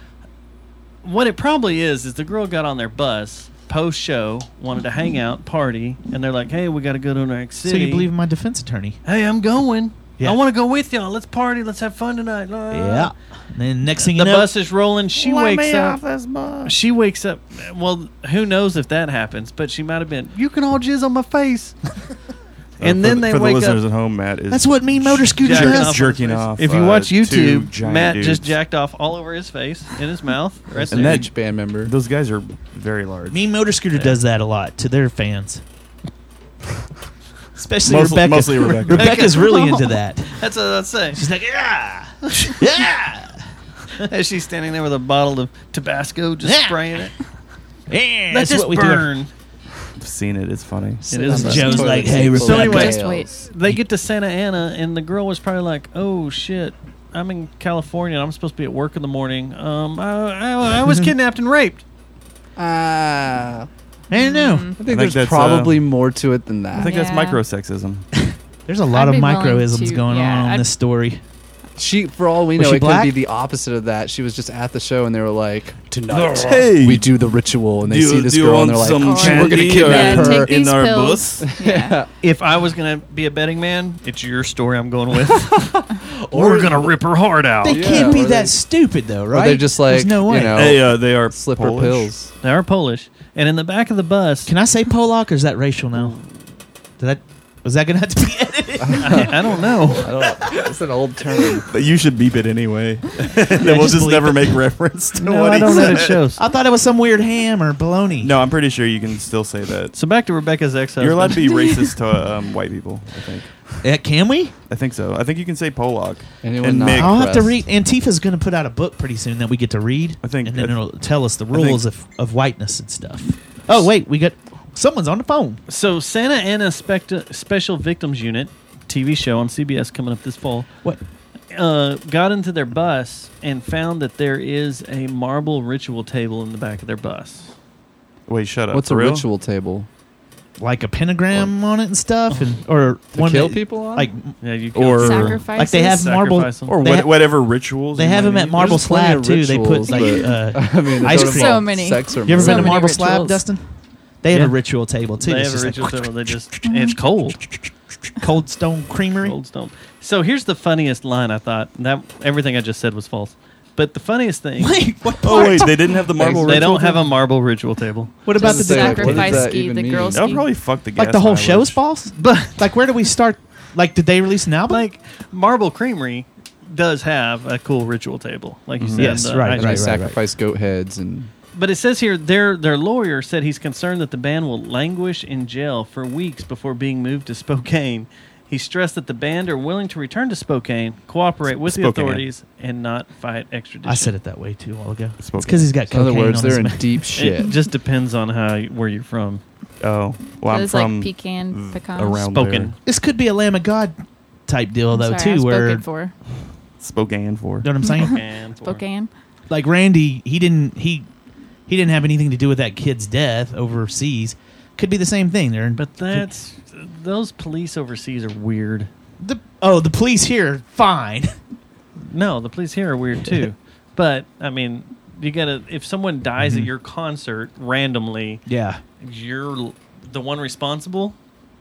H: what it probably is the girl got on their bus post show, wanted to hang out, party, and they're like, "Hey, we got to go to Next
L: So
H: City."
L: you believe in my defense attorney?
H: Hey, I'm going.
L: Yeah.
H: I want to go with y'all. Let's party. Let's have fun tonight.
L: Yeah. And then next thing you
H: The
L: know,
H: bus is rolling. She
L: Let
H: wakes
L: me
H: up.
L: off this bus.
H: She wakes up. Well, who knows if that happens? But she might have been. You can all jizz on my face. And then they
J: for
H: wake
J: the listeners
H: up.
J: at home, Matt is
L: That's what Mean Motor Scooter
H: Jacking
L: does.
H: off
J: jerking
H: on his
J: off.
H: face. If you watch
J: two
H: YouTube,
J: giant
H: Matt
J: dudes.
H: just jacked off all over his face, in his mouth, right
J: And
H: there.
K: Each band member.
J: Those guys are very large.
L: Mean Motor Scooter does that a lot to their fans. Especially
J: Mostly-
L: Rebecca.
J: mostly Rebecca.
L: Rebecca's really into that.
H: That's what I'd say.
L: She's like, yeah, yeah.
H: As she's standing there with a bottle of Tabasco, just
L: Yeah.
H: spraying it.
L: Yeah,
H: Let
L: that's
H: this
L: what we do.
H: burn.
J: I've seen it. It's funny.
H: It is.
L: Joe's
K: Toilet
L: like, hey,
K: seat
H: So
K: full of
H: anyway,
O: Just
K: nails.
O: wait.
H: They get to Santa Ana, and the girl was probably like, "Oh shit, I'm in California. And I'm supposed to be at work in the morning. I was kidnapped and raped."
K: Ah,
L: I don't know.
K: I think there's
J: that's,
K: probably more to it than that.
J: I think that's
O: Yeah.
J: microsexism.
L: There's a lot
O: I'd
L: of
O: be willing
L: microisms
O: to-
L: going
O: yeah,
L: on
O: I'd-
L: this story.
K: She, for all we
L: Was
K: know,
L: she
K: it
L: black?
K: could be the opposite of that. She was just at the show, and they were like, "Tonight,
J: Hey.
K: we do the ritual," and they
J: Do you-
K: see this
J: do you
K: girl, and they're
J: want
K: like,
J: some
K: "Oh, we're gonna
J: candy
K: kidnap
O: Yeah,
K: her."
O: take these
J: in our
O: pills.
J: bus?
O: Yeah.
H: If I was gonna be a betting man, it's your story I'm going with. We're gonna rip her heart out.
L: They
K: Yeah,
L: can't be
K: or
L: that
K: they-
L: stupid, though,
K: Or
L: right?
K: they're just like,
L: There's no way.
K: you know,
J: They are
K: slipper
J: Polish.
K: pills.
H: They are Polish, and in the back of the bus,
L: Can I say Polak, or is that racial now? Was that going to have to be edited?
H: I don't know.
K: It's an old term.
J: But you should beep it anyway. Then we'll
L: just
J: just
L: bleep
J: never
L: it.
J: make reference to
H: No,
J: what
H: I
J: he
H: don't
J: said.
H: edit shows.
L: I thought it was some weird ham or bologna.
J: No, I'm pretty sure you can still say that.
H: So back to Rebecca's ex-husband.
J: You're allowed to be racist to white people, I think.
L: Can we?
J: I think so. I think you can say Polak.
K: Anyone
J: and
K: not
J: Mick.
L: I'll have to
K: Impressed.
L: read. Antifa's going to put out a book pretty soon that we get to read.
J: I think-
L: and then
J: I-
L: it'll tell us the
J: think-
L: rules of whiteness and stuff. Oh wait, we got someone's on the phone.
H: So Santa Ana Special Victims Unit, TV show on CBS coming up this fall.
L: What?
H: Got into their bus and found that there is a marble ritual table in the back of their bus.
J: Wait, shut up.
K: What's
J: For
K: a
J: real?
K: ritual table?
L: Like a pentagram on it and stuff, and or
K: To kill people on?
L: like
H: Yeah, you
J: Or
O: Sacrifices.
L: like they have marble.
H: Sacrifice them.
J: Or
L: They ha-
J: whatever rituals.
L: They
J: you
L: have
J: might
L: them at
J: need.
L: Marble
K: There's plenty
L: Slab
K: of
L: too. They put
K: rituals,
L: like
K: but, I mean, they
L: ice
K: don't
L: cream.
K: involve
O: So many.
K: Sex or
L: You ever
O: So
L: been to
O: many
L: Marble Slab,
O: rituals.
L: Dustin? They have
H: Yeah.
L: a ritual table too.
H: They
L: It's
H: have a
L: just
H: ritual
L: like
H: table. They just it's cold.
L: Cold Stone Creamery.
H: Cold Stone. So here's the funniest line I thought. That everything I just said was false. But the funniest thing,
L: Wait, what
J: Oh
L: part?
J: wait, they didn't have the marble.
H: they
J: ritual
H: don't have
J: thing?
H: a marble ritual table.
L: What about the
K: Doesn't say, like, what does
O: Sacrifice
K: that
O: ski,
K: even
O: the
K: mean?
O: girl
J: That'll
O: ski.
J: probably fuck the gas
L: like the whole
J: mileage.
L: show is false?
H: But
L: Like where do we start? Like did they release an album?
H: like Marble Creamery does have a cool ritual table, like you said.
L: Yes,
H: the
L: right,
H: ice
K: And
L: right,
K: they
H: cream.
K: sacrifice goat heads and
H: But it says here their lawyer said he's concerned that the band will languish in jail for weeks before being moved to Spokane. He stressed that the band are willing to return to Spokane, cooperate with the
P: Spokane.
H: authorities, and not fight extradition.
L: I said it that way too a while ago. It's
P: Spokane.
L: because he's got
K: In other
L: cocaine
K: words,
L: on
K: they're
L: his
K: in
L: mouth.
K: deep shit.
H: It just depends on where you're from.
J: Oh, well, I'm
O: It's
J: from
O: like pecan, pecan.
J: around
H: Spokane.
L: This could be a Lamb of God type deal though
O: Sorry, I
L: too,
O: spoke
L: where
O: it for
J: Spokane for.
L: you know what I'm saying?
H: Spokane.
O: Spokane.
L: Like Randy, he didn't have anything to do with that kid's death overseas. Could be the same thing.
H: But those police overseas are weird.
L: The police here, fine.
H: No, the police here are weird too. But I mean, you gotta. If someone dies at your concert randomly,
L: Yeah.
H: you're the one responsible.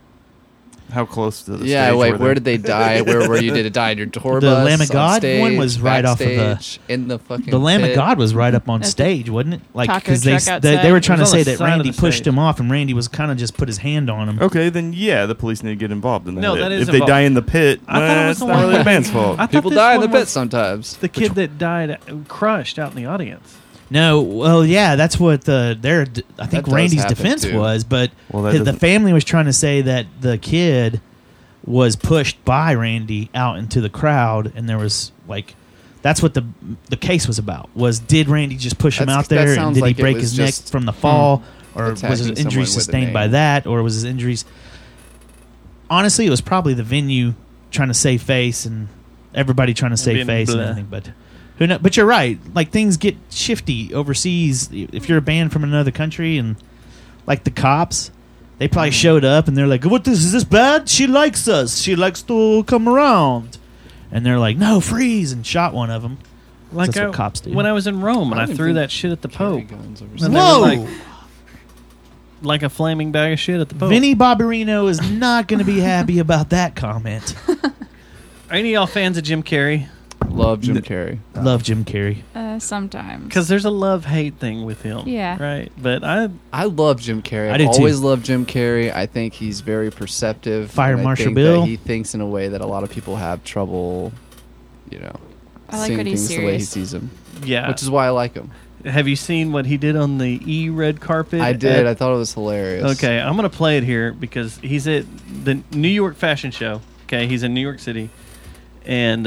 J: How close to the
K: Yeah,
J: stage
K: wait,
J: were
K: where
J: they?
K: did they die? Where were you? Did it die in your tour
L: The
K: bus?
L: Lamb of
K: on
L: God
K: stage,
L: one was right off of the
K: backstage, in the fucking
L: The Lamb of
K: pit?
L: God was right up on
O: At the
L: stage, wasn't it? Like
O: taco
L: because
O: truck
L: they
O: outside.
L: were trying
H: It
L: to
H: was on
L: say
H: the
L: that
H: side of
L: Randy
H: the
L: pushed
H: stage.
L: him off, and Randy was kind of just put his hand on him.
J: Okay, then yeah, the police need to get involved in that.
H: No, that is
J: if they
H: involved.
J: die in the pit,
H: I thought it was
J: it's
H: the
J: not
H: one
J: really
H: where-
J: the band's fault.
H: I thought
K: People
H: this
K: die in the
H: one
K: pit
H: was
K: sometimes.
H: The kid that died crushed out in the audience.
L: No, well, yeah, that's what I think
K: That does
L: Randy's
K: happen,
L: defense
K: too.
L: was, but
J: Well, that
L: the
J: doesn't-
L: family was trying to say that the kid was pushed by Randy out into the crowd, and there was like, that's what the case was about. Was did Randy just push him
K: That's-
L: out there,
K: that
L: and
K: sounds
L: did
K: like
L: he
K: it
L: break
K: was
L: his neck
K: just,
L: from the fall, or was
K: attacking
L: his
K: someone
L: injuries
K: with a
L: sustained by
K: name.
L: that, or was his injuries? Honestly, it was probably the venue trying to save face and everybody trying to save
H: being
L: face and
H: bleh.
L: everything, but. Who knows? But you're right. Like things get shifty overseas. If you're a band from another country, and like the cops, they probably showed up and they're like, "What? Is this bad? She likes us. She likes to come around." And they're like, "No, freeze!" and shot one of them.
H: Like
L: That's what cops do.
H: when I was in Rome and
K: I
H: I
K: don't
H: threw
K: think
H: that shit at the
K: carry
H: Pope.
K: guns overseas.
H: And they were
L: Whoa!
H: like a flaming bag of shit at the Pope.
L: Vinny Barbarino is not going to be happy about that comment.
H: Are any of y'all fans of Jim Carrey?
K: Love Jim Carrey.
L: Love Jim Carrey.
O: Sometimes.
H: Because there's a love-hate thing with him.
O: Yeah.
H: Right? But I
K: love Jim Carrey.
L: I
K: I've
L: do too.
K: always loved Jim Carrey. I think he's very perceptive.
L: Fire
K: and I
L: Marshal
K: think
L: Bill.
K: that he thinks in a way that a lot of people have trouble,
O: I like
K: seeing
O: when he's
K: things the way he
O: serious.
K: sees them.
H: Yeah.
K: Which is why I like him.
H: Have you seen what he did on the red carpet?
K: I did.
H: at-
K: I thought it was hilarious.
H: Okay, I'm going to play it here because he's at the New York Fashion Show. Okay, he's in New York City. And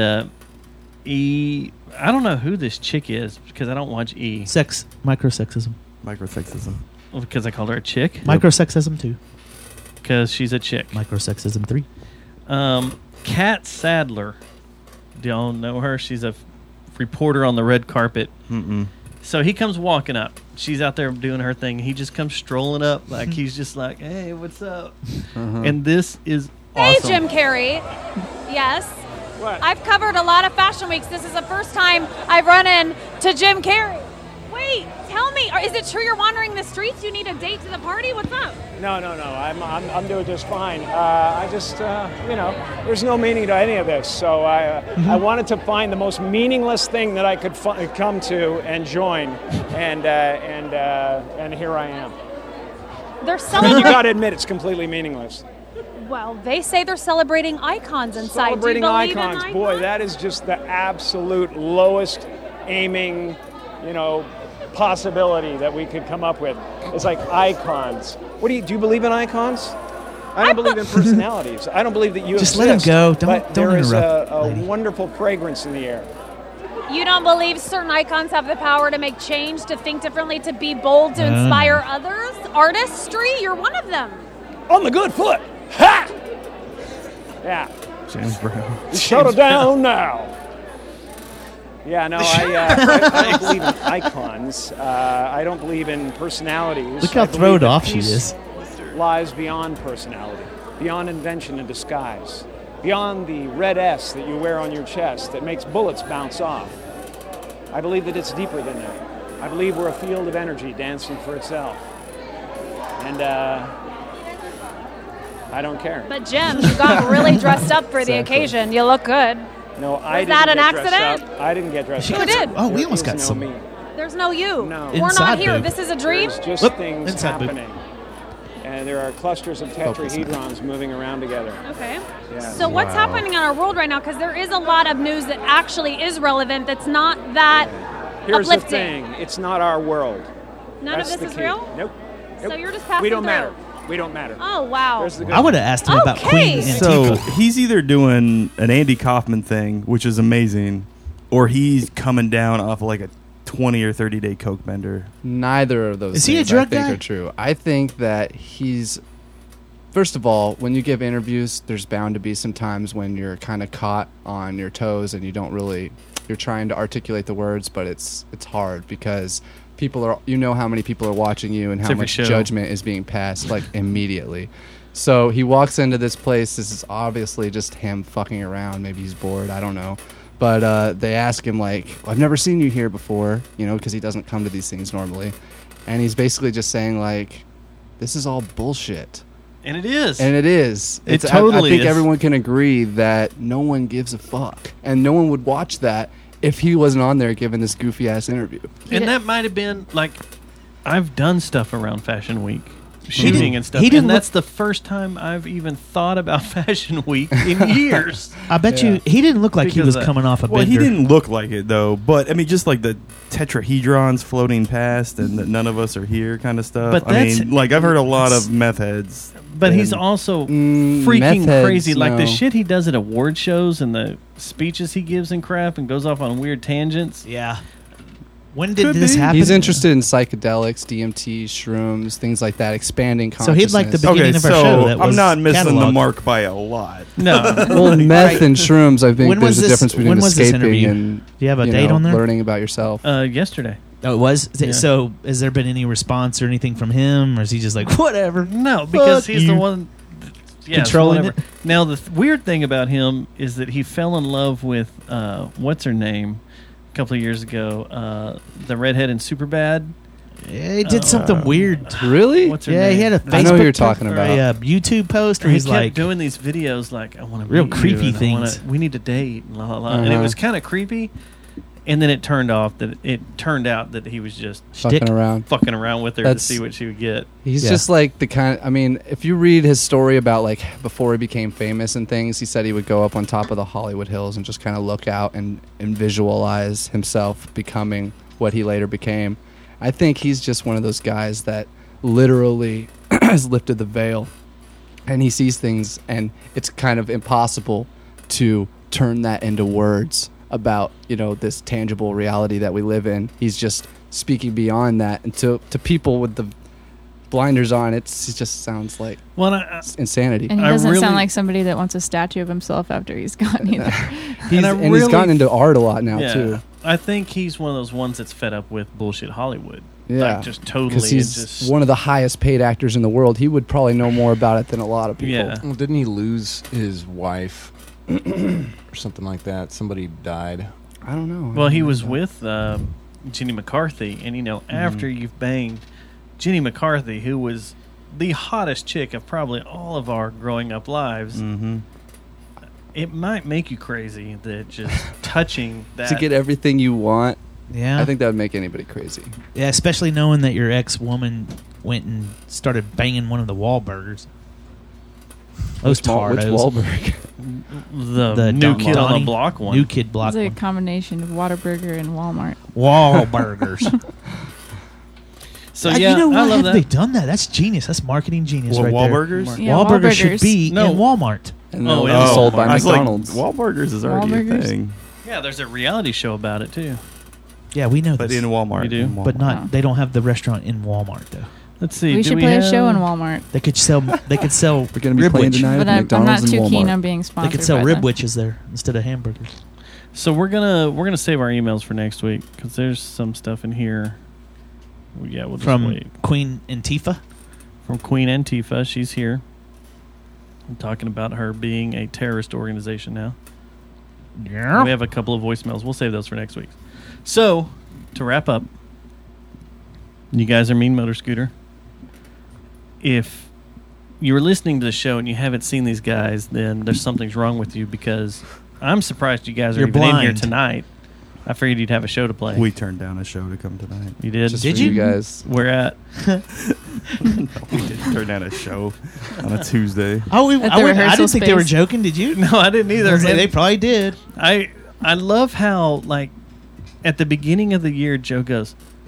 H: I don't know who this chick is because I don't watch E.
L: Microsexism.
J: Microsexism.
H: Well, because I called her a chick.
L: Microsexism 2.
H: Because she's a chick.
L: Microsexism 3.
H: Kat Sadler. Do y'all know her? She's a reporter on the red carpet.
J: Mm-mm.
H: So he comes walking up. She's out there doing her thing. He just comes strolling up like he's just like, hey, what's up? And this is awesome.
S: Hey, Jim Carrey. Yes. What? I've covered a lot of fashion weeks. This is the first time I've run into Jim Carrey. Wait, tell me, is it true you're wandering the streets? You need a date to the party? What's up?
T: No. I'm doing just fine. I just, there's no meaning to any of this. So I wanted to find the most meaningless thing that I could come to and join, and here I am.
S: They're
T: You
S: celebrating.
T: got to admit, it's completely meaningless.
S: Well, they say they're celebrating icons inside.
T: Celebrating
S: Do you believe
T: icons,
S: in
T: boy, that is just the absolute lowest aiming, possibility that we could come up with. It's like icons. Do you believe in icons? I don't believe in personalities. I don't believe that you
L: Just
T: exist.
L: let him go. Don't
T: but there is
L: interrupt,
T: a
L: lady.
T: wonderful fragrance in the air.
S: You don't believe certain icons have the power to make change, to think differently, to be bold, to inspire others? Artistry? You're one of them.
T: On the good foot. Ha! Yeah.
J: James Brown.
T: Shut it down now. Yeah, no, I don't believe in icons. I don't believe in personalities.
L: Look how
T: I believe
L: throwed
T: that
L: off she
T: peace
L: is.
T: lies beyond personality, beyond invention and disguise, beyond the red S that you wear on your chest that makes bullets bounce off. I believe that it's deeper than that. I believe we're a field of energy dancing for itself. And I don't care.
S: But Jim, you got really dressed up for the
T: Exactly.
S: occasion. You look good.
T: No, I
S: Was
T: didn't
S: that an
T: get dressed
S: accident?
T: up. I didn't get dressed
S: Who
T: up.
S: did?
L: Oh, we
T: There
L: almost
T: is
L: got
T: no
L: some.
T: me.
S: There's no you.
T: No.
S: We're
L: Inside
S: not here.
L: boob.
S: This is a dream.
T: There's just
L: Look,
T: things
L: inside boob.
T: happening. And there are clusters of tetrahedrons moving around together.
S: Okay.
T: Yeah.
S: So what's happening in our world right now? Because there is a lot of news that actually is relevant. That's not that
T: Here's
S: uplifting.
T: the thing. It's not our world.
S: None
T: That's
S: of this
T: the
S: is
T: key.
S: real.
T: Nope.
S: So you're just passing
T: We don't
S: through.
T: matter. We don't matter.
S: Oh, wow.
T: There's the good
L: I would have asked him about Queen
J: So
L: Antifa.
J: he's either doing an Andy Kaufman thing, which is amazing, or he's coming down off like a 20 or 30 day coke bender.
K: Neither of those
L: Is he a
K: things
L: drug
K: I think
L: guy?
K: are true. I think that he's... First of all, when you give interviews, there's bound to be some times when you're kind of caught on your toes and you don't really... You're trying to articulate the words, but it's hard because people are... You know how many people are watching you and how
H: It's every
K: much
H: show.
K: judgment is being passed, like, immediately. So he walks into this place. This is obviously just him fucking around. Maybe he's bored. I don't know. But they ask him, like, I've never seen you here before, you know, because he doesn't come to these things normally. And he's basically just saying, like, this is all bullshit.
H: And it is.
K: And it is.
H: It
K: I
H: totally
K: think
H: is.
K: everyone can agree that no one gives a fuck. And no one would watch that if he wasn't on there giving this goofy-ass interview.
H: And that might have been, like, I've done stuff around Fashion Week. Shooting
L: didn't-
H: and stuff.
L: he didn't
H: And that's the first time I've even thought about Fashion Week in years.
L: I bet you he didn't look like he
H: Because
L: was
H: of that.
L: coming off a
J: Well,
L: bender.
J: he didn't look like it though, but I mean, just like the tetrahedrons floating past and that none of us are here kind of stuff.
H: But
J: I
H: that's-
J: mean, like I've heard a lot of meth heads.
H: But he's
J: and-
H: also
K: meth
H: freaking
K: heads,
H: crazy. Like the
K: no.
H: shit he does at award shows and the speeches he gives and crap and goes off on weird tangents.
L: Yeah. When did this happen?
K: He's interested in psychedelics, DMT, shrooms, things like that, expanding
L: So
K: consciousness.
L: he'd like the beginning of our show. That
J: I'm
L: was
J: not missing the
L: cataloged.
J: mark by a lot.
H: No.
K: Well, meth and shrooms, I think
L: When was
K: there's a
L: this-
K: difference between
L: when was this
K: escaping
L: interview?
K: and
L: Do you have a date on there?
K: learning about yourself.
H: Yesterday.
L: Oh, it was?
H: Yeah.
L: So has there been any response or anything from him? Or is he just like, whatever?
H: No, because
L: Fuck
H: he's
L: you.
H: the one
L: Controlling
H: whatever. Now, the weird thing about him is that he fell in love with, what's her name, a couple of years ago, the redhead in Superbad.
L: Yeah, he did something weird.
K: Really?
H: What's her
L: Yeah,
H: name?
L: he had a Facebook
K: I know who you're talking
L: or
K: about.
L: a YouTube post where
H: He
L: he's
H: kept
L: like,
H: doing these videos like, I want to
L: real
H: meet
L: creepy
H: you, and I wanna-
L: things.
H: we need to date, and la la la. And it
K: Uh-huh.
H: was kind of creepy. And then it turned out that he was just
K: Fucking around.
H: fucking around with her
K: That's-
H: to see what she would get.
K: He's just like the kind. I mean, if you read his story about like before he became famous and things, he said he would go up on top of the Hollywood Hills and just kind of look out and visualize himself becoming what he later became. I think he's just one of those guys that literally has lifted the veil, and he sees things, and it's kind of impossible to turn that into words about, you know, this tangible reality that we live in. He's just speaking beyond that, and to people with the blinders on, it just sounds like insanity.
O: And he doesn't sound like somebody that wants a statue of himself after he's gone either.
K: He's gotten into art a lot now too.
H: I think he's one of those ones that's fed up with bullshit Hollywood.
K: Yeah,
H: Like just totally.
K: because he's
H: just,
K: one of the highest paid actors in the world. He would probably know more about it than a lot of people.
H: Yeah.
M: Well, didn't he lose his wife or something like that? Somebody died.
K: I don't know.
H: well, he was with Jenny McCarthy, and you know, after you've banged Jenny McCarthy, who was the hottest chick of probably all of our growing up lives, it might make you crazy that just touching that.
K: to get everything you want.
L: Yeah.
K: I think that would make anybody crazy.
L: yeah, especially knowing that your ex-woman went and started banging one of the Wahlburgers. Those
K: Which
L: tardos.
K: Wahlberg?
H: the new kid on the block one.
L: New kid block
O: It's like
L: one.
O: a combination of Whataburger and Walmart.
L: Wahlburgers.
H: So
L: you
H: yeah,
L: know why
H: I love
L: have
H: that.
L: they done that? That's genius. That's marketing genius
J: What,
L: right
J: Wahlburgers?
L: there.
O: Yeah,
L: Wahlburgers should
O: Wahlburgers.
L: be
H: No.
L: in Walmart.
K: And
H: Oh,
K: they'll
H: yeah.
K: be sold by
J: I was like,
K: McDonald's.
J: Wahlburgers is already a
O: Wahlburgers?
J: thing,
H: Yeah, there's a reality show about it too.
L: Yeah, we know
J: but
L: this.
J: in Walmart.
H: You do?
J: in Walmart.
L: But not. They don't have the restaurant in Walmart though.
H: Let's see.
O: We
H: do
O: should play
H: have,
O: a show in Walmart.
L: They could sell. They could sell.
K: We're going to be playing
L: Ribwich.
K: tonight
O: But
K: at
O: I'm
K: McDonald's
O: not too
K: and
O: keen
K: Walmart.
O: on being
L: They
O: sponsored.
L: could sell
O: by
L: rib
O: them.
L: witches there instead of hamburgers.
H: So we're gonna save our emails for next week because there's some stuff in here. Yeah, we'll just
L: From
H: wait.
L: Queen Antifa.
H: From Queen Antifa, she's here. I'm talking about her being a terrorist organization now.
L: Yeah.
H: We have a couple of voicemails. We'll save those for next week. So, to wrap up, you guys are Mean Motor Scooter. If you were listening to the show and you haven't seen these guys, then there's something's wrong with you because I'm surprised you guys are
L: You're
H: even in here
L: blind.
H: tonight. I figured you'd have a show to play.
J: We turned down a show to come tonight.
H: You did?
K: Just
L: Did
K: for
L: you?
K: guys?
H: Where at?
J: No, we didn't turn down a show on a Tuesday.
L: Oh,
O: At the
L: I
O: rehearsal
L: didn't think they were
O: space.
L: joking. Did you?
H: No, I didn't either.
L: They probably did.
H: I love how, like, at the beginning of the year, Joe goes,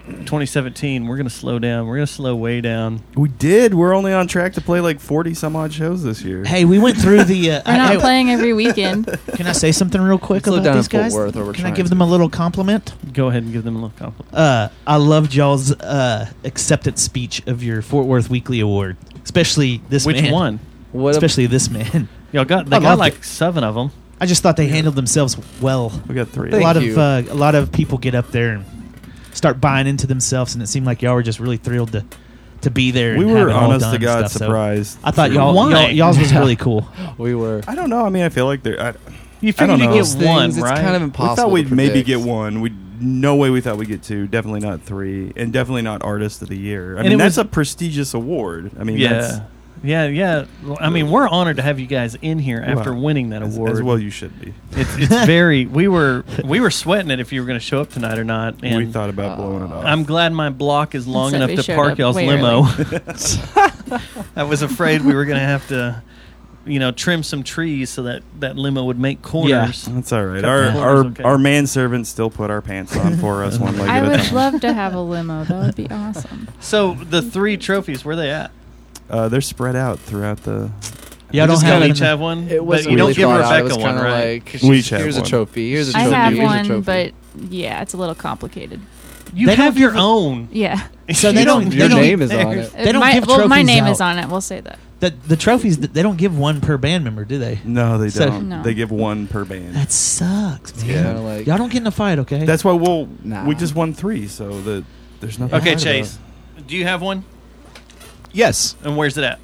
H: 2017, we're going to slow down. We're going to slow way down.
J: We did. We're only on track to play like 40 some odd shows this year.
L: Hey, we went through the.
O: We're not playing every weekend.
L: Can I say something real quick
K: Slow
L: about
K: down
L: these
K: in Fort
L: guys?
K: Worth, or we're
L: Can I
K: trying
L: give
K: to.
L: them a little compliment?
H: Go ahead and give them a little compliment.
L: I loved y'all's acceptance speech of your Fort Worth Weekly Award, especially this
H: Which
L: man.
H: one?
L: Especially this man.
H: Y'all got
L: I
H: got
L: loved
H: like
L: it.
H: 7 of them.
L: I just thought they handled themselves well.
J: We got 3.
L: A lot of people get up there and start buying into themselves, and it seemed like y'all were just really thrilled to be there.
J: We
L: and
J: were
L: have it all
J: honest
L: done
J: to
L: and
J: God
L: stuff, so
J: surprised.
L: I thought
H: Why?
L: y'all's was really cool.
K: We were.
J: I don't know. I mean, I feel like they're.
H: You
J: I
H: figured
J: don't
H: you'd
J: know.
H: get
K: Those things,
H: one,
K: it's
H: right?
K: kind of
J: We
K: impossible.
J: thought we'd
K: to
J: maybe
K: predict.
J: get 1. No way we thought we'd get 2. Definitely not 3. And definitely not Artist of the Year. I
H: And
J: mean,
H: it
J: that's
H: was-
J: a prestigious award. I mean, that's,
H: Yeah. Well, I mean, we're honored to have you guys in here after
J: Well,
H: winning that award.
J: as well you should be.
H: It's very. We were sweating it if you were going to show up tonight or not. And
J: We thought about blowing it off.
H: I'm glad my block is long
O: Instead,
H: enough
O: we
H: to
O: showed
H: park
O: up
H: y'all's
O: way
H: limo.
O: early.
H: I was afraid we were going to have to, trim some trees so that limo would make corners.
J: That's all right.
H: Cut
J: Our
H: the corners, okay.
J: our manservant still put our pants on for us one leg
O: I
J: at a
O: would
J: time.
O: love to have a limo. That would be awesome.
H: So the 3 trophies, where they at?
J: They're spread out throughout the.
L: Yeah, I
H: We
L: don't
H: just
L: have
H: each
L: them.
H: have one.
K: It
H: but
K: wasn't
H: you
K: really
H: don't give
K: thought out. It
H: Rebecca
K: was
H: one,
K: kinda
H: right?
K: like,
J: We each have
K: here's a
J: one.
K: trophy. Here's a
O: I
K: trophy.
O: have
K: here's a
O: one,
K: trophy.
O: but yeah, it's a little complicated.
H: You
L: They
H: have
L: don't
H: your
L: give a-
H: own.
O: Yeah.
L: So they
H: You
L: don't.
K: Your
L: they don't-
K: name is on it.
L: They don't give
O: my
L: trophies
O: name
L: out.
O: is on it. We'll say that.
L: The trophies, they don't give one per band member, do they?
J: No, they
L: So-
J: don't.
O: No.
J: They give 1 per band.
L: That sucks, man.
K: Yeah. Kinda like-
L: Y'all don't get in a fight, okay?
J: That's why
K: Nah.
J: we just won 3, so there's nothing.
H: Okay,
J: to fight
H: Chase. Do you have one?
M: Yes,
H: And where's it at?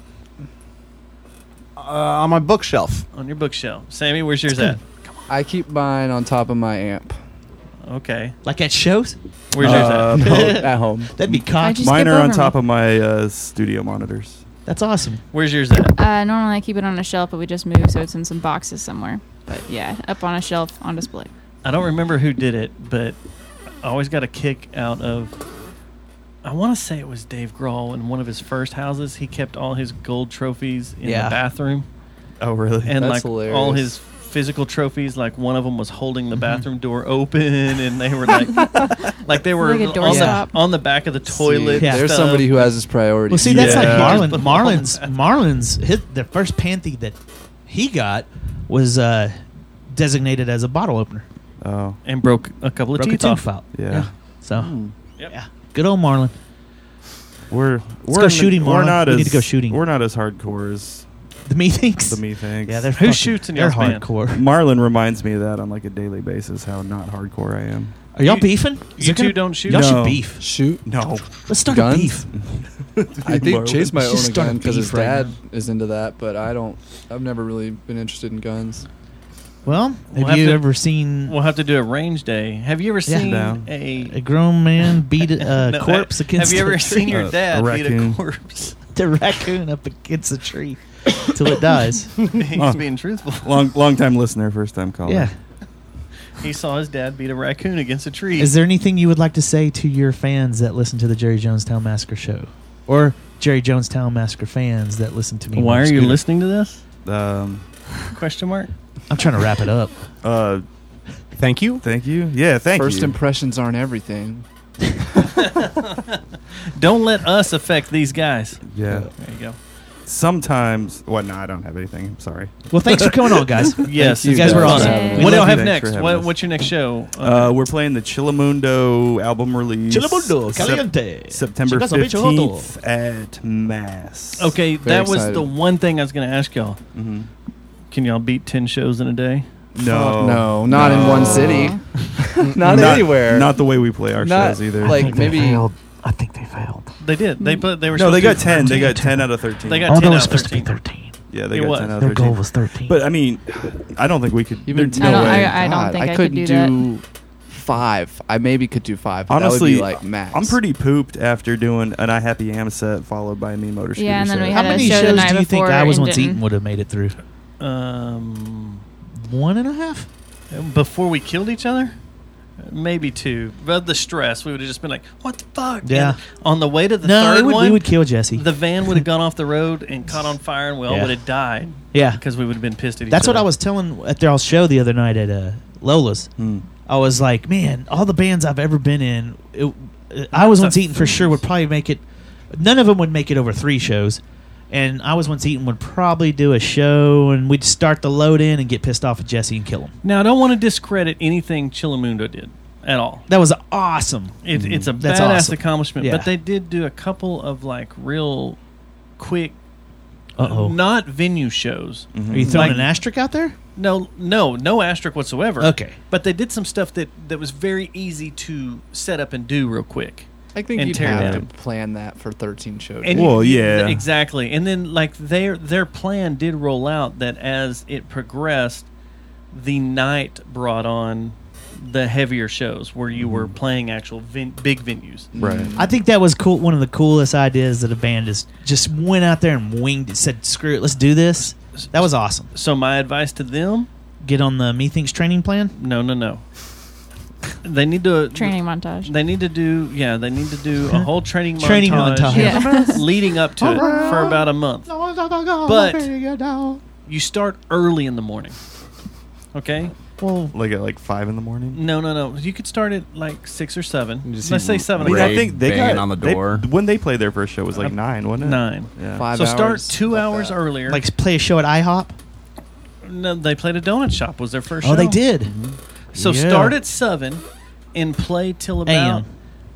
M: on my bookshelf.
H: On your bookshelf. Sammy, where's yours at?
K: I keep mine on top of my amp.
H: Okay.
L: like at shows?
H: Where's yours at?
K: At home.
L: That'd be cocky.
O: just
J: Mine
O: skip
J: are on
O: over
J: top
O: me?
J: of my studio monitors.
L: That's awesome.
H: Where's yours at?
O: Normally I keep it on a shelf, but we just moved, so it's in some boxes somewhere. But yeah, up on a shelf on display.
H: I don't remember who did it, but I always got a kick out of. I want to say it was Dave Grohl in one of his first houses. He kept all his gold trophies in
L: Yeah.
H: the bathroom,
J: Oh, really?
H: and
K: That's
H: like all
K: hilarious.
H: his physical trophies. Like one of them was holding the bathroom door open, and they were like they were
O: Like a
H: on the,
O: doorstop.
H: on the back of the toilet.
L: Yeah.
K: There's
H: stuff.
K: somebody who has his priorities.
L: Well, see, that's
J: Yeah.
L: like Marlon's the first Panthy that he got was designated as a bottle opener.
J: Oh,
H: and broke a couple of
L: Broke a
H: teeth
L: tooth
H: off.
L: out.
J: yeah.
L: So,
H: Yep.
L: yeah. Good old Marlon.
J: We're
L: go shooting,
J: We're
L: Marlon.
J: not
L: We
J: as
L: need to go shooting.
J: We're not as hardcore as
L: The Methinks.
J: the Methinks.
L: Yeah, they're
H: Who
L: fucking-
H: shoots in
L: they're
H: y'all's band?
L: hardcore.
J: Marlon reminds me of that on like a daily basis. How not hardcore I am.
L: Are y'all
H: You-
L: beefing? Is
H: You
L: there gonna-
H: two don't shoot.
L: Y'all
J: No.
L: should beef.
K: Shoot.
J: No.
L: Let's start
K: Guns?
L: a beef.
K: I think Chase might
L: Let's
K: own
L: just
K: a
L: start
K: gun
L: a
K: because his
L: beef right
K: dad
L: now.
K: is into that, but I don't. I've never really been interested in guns.
L: Well,
H: We'll
L: have you
H: have to-
L: ever seen
H: We'll have to do a range day. Have you ever seen
J: Down.
L: a grown man beat a
H: No,
L: corpse against
H: Have you ever
L: a tree?
H: seen your dad
J: a
H: beat a
J: raccoon.
H: corpse?
L: The raccoon up against a tree till it dies?
H: He's being truthful.
J: Long time listener, first time caller.
L: Yeah.
H: He saw his dad beat a raccoon against a tree.
L: Is there anything you would like to say to your fans that listen to the Jerry Jonestown Massacre show, or Jerry Jonestown Massacre fans that listen to me?
H: Why
L: on
H: are you
L: Scooter?
H: listening to this?
J: Um.
H: Question mark.
L: I'm trying to wrap it up.
M: Thank you.
J: Thank you. Yeah. Thank
K: First
J: you.
K: impressions aren't everything.
H: Don't let us affect these guys.
J: Yeah.
H: There you go.
J: Sometimes. Well, no, I don't have anything. I'm sorry.
L: Well, thanks for coming on, guys.
H: Yes,
L: you guys were awesome.
H: What do y'all have
J: Thanks
H: next?
J: for having
H: What,
J: us.
H: what's your next show?
J: We're playing the Chillamundo album release.
L: Chillamundo, Caliente.
J: September
L: Chicas a bicho
J: 15th at Mass.
H: Okay,
K: Very
H: that was
K: excited.
H: the one thing I was going to ask y'all.
J: Mm-hmm.
H: Can y'all beat 10 shows in a day?
J: No.
K: No, not in one city. not anywhere.
J: Not the way we play our
K: Not
J: shows either.
K: like maybe.
L: I think they failed.
H: They did. They were.
J: No, they
H: supposed
J: got
H: to-
J: 10. They got 10 out of 13.
H: They got
L: Oh,
H: 10
L: that was
H: out of
L: supposed to be
H: 13.
L: 13.
J: Yeah, they
H: It
J: got
H: was.
J: 10 out of
L: Their
J: 13.
L: goal was 13.
J: But I mean, I don't think we could.
K: Even
J: there's no
K: no
J: way.
O: I don't think I could
K: couldn't
O: do that.
K: 5. I maybe could do 5. But
J: Honestly,
K: that would be like max.
J: I'm pretty pooped after doing an I Happy Am set followed by a Me Motor Scooter
O: Yeah, and then
J: set.
O: we
L: How
O: had a
L: many
O: show the
L: shows
O: night
L: do you think
O: before
L: I Was
O: in
L: Once
O: Denton.
L: Eaten would have made it through? 1.5?
H: Before we killed each other? Maybe 2. But the stress, we would have just been like, what the fuck?
L: Yeah.
H: And on the way to the
L: No,
H: third
L: we
H: one,
L: would kill Jesse.
H: the van would have gone off the road and caught on fire, and we all
L: Yeah.
H: would have died.
L: Yeah.
H: Because we would have been pissed at each
L: That's
H: other.
L: what I was telling at their show the other night at Lola's. I was like, man, all the bands I've ever been in, I Was Once Eaten for sure would probably make it. None of them would make it over 3 shows. And I Was Once Eaten would probably do a show, and we'd start the load in and get pissed off at Jesse and kill him.
H: Now, I don't want to discredit anything Chillamundo did at all.
L: That was awesome.
H: It's a
L: That's
H: badass
L: awesome.
H: accomplishment,
L: Yeah.
H: but they did do a couple of like real quick,
L: Uh-oh.
H: not venue shows.
L: Are you throwing an asterisk out there?
H: No asterisk whatsoever.
L: Okay.
H: But they did some stuff that was very easy to set up and do real quick.
K: I think
H: and
K: you'd
H: tear
K: have
H: down.
K: to plan that for 13 shows.
H: And exactly. And then like their plan did roll out that as it progressed, the night brought on the heavier shows where you were playing actual big venues.
P: Right.
L: I think that was cool. One of the coolest ideas that a band just went out there and winged it, said, screw it, let's do this. That was awesome.
H: So my advice to them,
L: get on the Methinks training plan?
H: No. They need to
O: training montage.
H: They need to do a whole training
L: montage.
O: Yeah.
H: leading up to it for about a month. But you start early in the morning. Okay?
L: Well,
J: like at 5 in the morning.
H: No. You could start at like 6 or 7.
P: Just
H: Let's
P: see
H: say 7.
J: I mean,
P: Ray
J: I think they
P: banging
J: got
P: on the door.
J: when they played their first show was like 9, wasn't it?
H: 9.
J: Yeah.
K: 5
H: so
K: hours.
H: start 2 hours earlier.
L: Like play a show at IHOP?
H: No, they played a donut shop. Was their first show?
L: Oh, they did.
H: So
L: Yeah.
H: start at 7 and play till about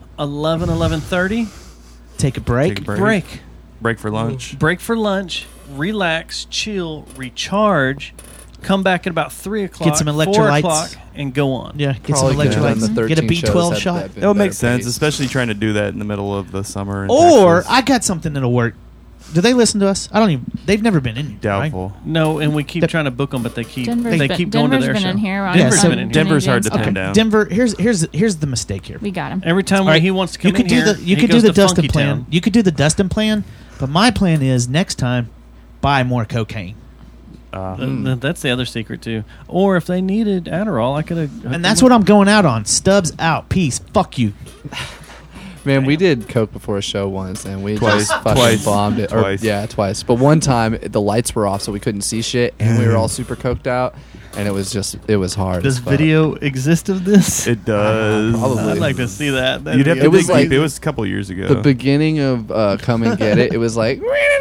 H: 11:30.
L: Take a break.
J: Take a break. Break for lunch.
H: Break for lunch. Relax, chill, recharge. Come back at about 3 o'clock.
L: Get some
H: 4
L: electrolytes.
H: o'clock, and go on.
L: Yeah, get some electrolytes. Get a B12 shot.
J: That would make sense, especially trying to do that in the middle of the summer. In
L: Or
J: Texas.
L: I got something that'll work. Do they listen to us? I don't even. They've never been in.
J: Doubtful.
L: Right?
H: No, and we keep trying to book them, but they keep
O: Denver's
H: they
O: been-
H: keep going to
O: Denver's
H: their
O: been
H: show.
O: in here on-
H: Denver's
O: on
H: been in here.
J: Denver's hard to
O: Okay.
J: pin down.
L: Denver. Here's the mistake here.
O: We got him.
H: Every time
L: All right,
H: he wants to come
L: you could
H: in
L: do
H: here,
L: the you
H: he
L: could do
H: goes
L: the
H: to
L: Dustin
H: Funky
L: plan.
H: Town.
L: You could do the Dustin plan, but my plan is next time buy more cocaine.
H: That's the other secret too. Or if they needed Adderall, I could have.
L: And that's what I'm going out on. Stubbs out. Peace. Fuck you.
K: Man, we did coke before a show once, and we
J: Twice.
K: just fucking
J: Twice.
K: bombed it.
J: Twice.
K: Twice. But one time, the lights were off, so we couldn't see shit, and we were all super coked out, and it was hard.
H: Does
K: as fuck.
H: video exist of this?
J: It does.
K: Probably.
H: I'd like to see that. That'd
J: You'd have
H: be
J: to
K: It was
J: dig
K: like
J: deep. It was a couple years ago.
K: The beginning of Come and Get It, it was like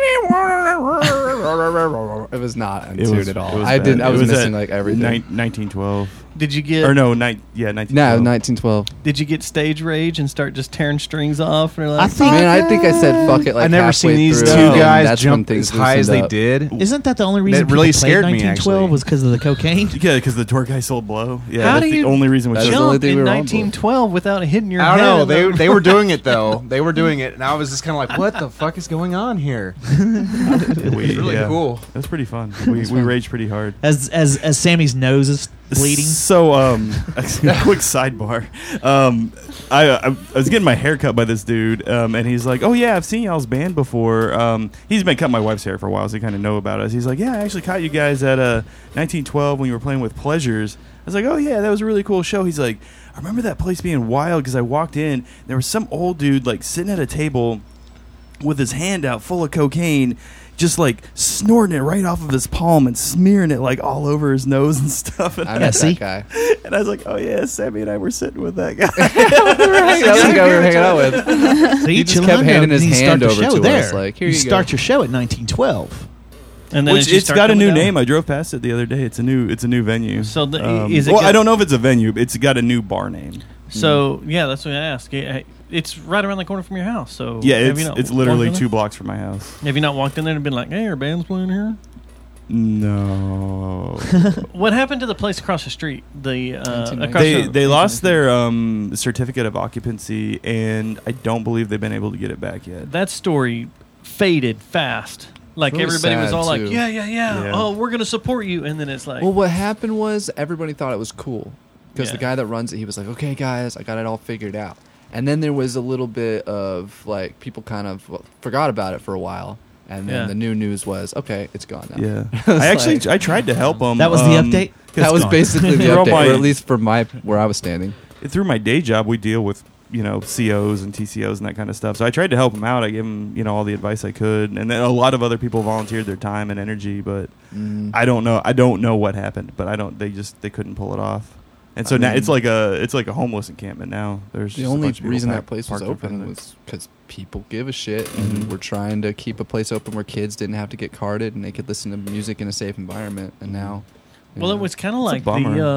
K: it was not
J: It was-
K: untuned at all.
J: it was
K: I
J: bad.
K: was
J: It was
K: missing
J: at
K: like everything.
J: 1912.
H: Did you get?
J: Or no, 1912.
K: No, 1912.
H: Did you get stage rage and start just tearing strings off? Or like,
K: I think I said fuck it. Like
P: I never
K: halfway
P: seen these
K: through,
P: two
K: and
P: guys
K: that's when
P: jump
K: things
P: as high as
K: loosened
P: they
K: up.
P: did.
L: Isn't that the only reason
P: That really
L: people played
P: scared me,
L: 1912
P: actually.
L: was because of the cocaine?
J: Yeah, because the tour guy sold blow. Yeah,
H: How
J: that's
H: do
J: the
H: you
J: only reason we
K: That's
J: took
K: the only
H: jump
K: thing
H: in
K: we were on
H: 1912 without hitting your
P: I
H: head?
P: don't know.
H: in the-
P: They were doing it though. They were doing it, and I was just kind of like, "What the fuck is going on here?" It's really cool.
J: That's pretty fun. We raged pretty hard.
L: As Sammy's nose is bleeding.
J: So, a quick sidebar. I was getting my hair cut by this dude, and he's like, "Oh yeah, I've seen y'all's band before." He's been cutting my wife's hair for a while, so he kind of know about us. He's like, "Yeah, I actually caught you guys at 1912 when you were playing with Pleasures." I was like, "Oh yeah, that was a really cool show." He's like, "I remember that place being wild because I walked in, there was some old dude like sitting at a table with his hand out full of cocaine." Just like snorting it right off of his palm and smearing it like all over his nose and stuff. And
K: I met that guy.
J: and I was like, "Oh yeah, Sammy and I were sitting with that guy."
K: That's the guy we were hanging out with.
L: So
K: He just kept handing his hand over to
L: there.
K: us, like, "Here
L: you
K: you go."
L: start your show at 1912.
H: And then
J: Which
H: as you
J: it's
H: start
J: got a
H: coming
J: new
H: down-
J: name. I drove past it the other day. It's a new venue.
H: So is it
J: well,
H: got-
J: I don't know if it's a venue. It's got a new bar name.
H: So yeah, that's what I asked. It's right around the corner from your house. So
J: Yeah,
H: have you not
J: it's literally
H: walked in
J: 2 blocks from my house.
H: there? Have you not walked in there and been like, "Hey, our band's playing here"?
J: No.
H: What happened to the place across the street? The across
J: they
H: the-
J: they lost their certificate of occupancy, and I don't believe they've been able to get it back yet.
H: that story faded fast. Like
K: Really
H: everybody was
K: sad,
H: all like,
K: too.
H: yeah. Oh, we're gonna support you, and then it's like,
K: Well, what happened was everybody thought it was cool because the
H: Yeah.
K: guy that runs it, he was like, "Okay, guys, I got it all figured out." And then there was a little bit of like people kind of forgot about it for a while, and then
H: Yeah.
K: the new news was, "Okay, it's gone now."
J: Yeah,
K: It was
J: I actually
K: like-
J: I tried to help them.
L: That was the update?
K: That was basically the
J: Through all
K: update,
J: my-
K: or at least for where I was standing.
J: Through my day job, we deal with COs and TCOs and that kind of stuff. So I tried to help them out. I gave them all the advice I could, and then a lot of other people volunteered their time and energy. But I don't know what happened. But they couldn't pull it off. And so
K: I
J: now
K: mean,
J: it's like a homeless encampment now. There's
K: the
J: just a
K: only
J: bunch of people
K: reason that
J: parked
K: place was
J: in front
K: open
J: of it.
K: was because people give a shit, and we're trying to keep a place open where kids didn't have to get carded and they could listen to music in a safe environment. And now,
H: Well, it was kind of like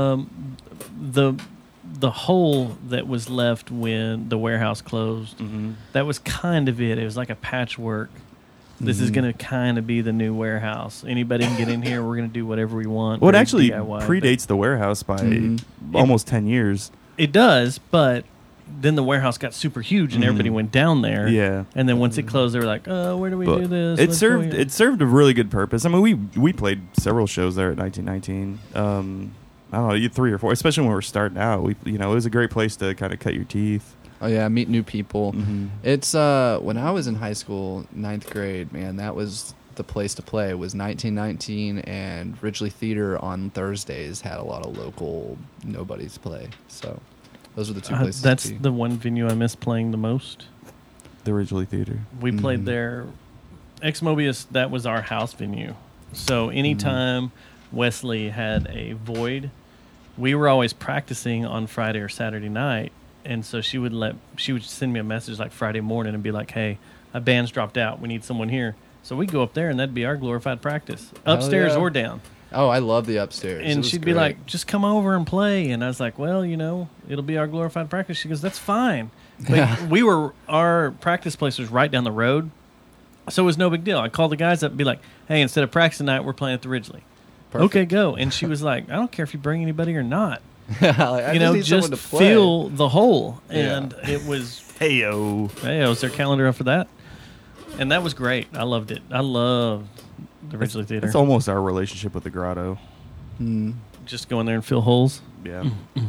H: the hole that was left when the warehouse closed. That was kind of it. It was like a patchwork. This is going to kind of be the new warehouse. Anybody can get in here. We're going to do whatever we want.
J: Well, it
H: Very
J: actually
H: DIY,
J: predates the warehouse by almost 10 years.
H: It does, but then the warehouse got super huge and everybody went down there.
J: Yeah.
H: And then once it closed, they were like, where do we
J: But
H: do this?
J: It
H: Let's go
J: served
H: here."
J: it served a really good purpose. I mean, we played several shows there at 1919. I don't know, 3 or 4, especially when we were starting out. It was a great place to kind of cut your teeth.
K: Oh yeah, meet new people. It's when I was in high school, 9th grade, man, that was the place to play. It was 1919, and Ridgely Theater on Thursdays had a lot of local nobodies play. So those are the two places.
H: That's
K: to be.
H: the one venue I miss playing the most.
J: The Ridgely Theater.
H: We played there. Ex Mobius, that was our house venue. So anytime Wesley had a void, we were always practicing on Friday or Saturday night. And so she would send me a message like Friday morning and be like, hey, a band's dropped out. We need someone here. So we'd go up there and that'd be our glorified practice, upstairs or down.
K: Oh, I love the upstairs.
H: And she'd be like, just come over and play. And I was like, well, it'll be our glorified practice. She goes, that's fine. But our practice place was right down the road. So it was no big deal. I'd call the guys up and be like, hey, instead of practice tonight, we're playing at the Ridgely.
K: Perfect.
H: Okay, go. And she was like, I don't care if you bring anybody or not.
K: I need
H: just
K: someone to play.
H: fill the hole.
K: Yeah.
H: And it was,
J: Heyo.
H: Is there a calendar up for that? And that was great. I loved it. I loved the Ridgely Theater.
J: It's almost our relationship with the Grotto.
H: Just go in there and fill holes.
J: Yeah.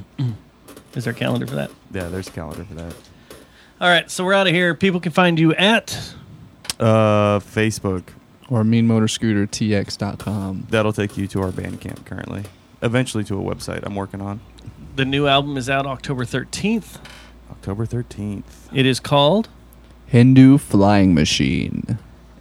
H: Is there a calendar for that?
J: Yeah, there's a calendar for that.
H: All right, so we're out of here. People can find you at
J: Facebook.
K: Or meanmotorscootertx.com.
J: That'll take you to our Bandcamp currently. Eventually to a website I'm working on.
H: The new album is out October 13th.
J: October 13th.
H: It is called
K: Hindu Flying Machine.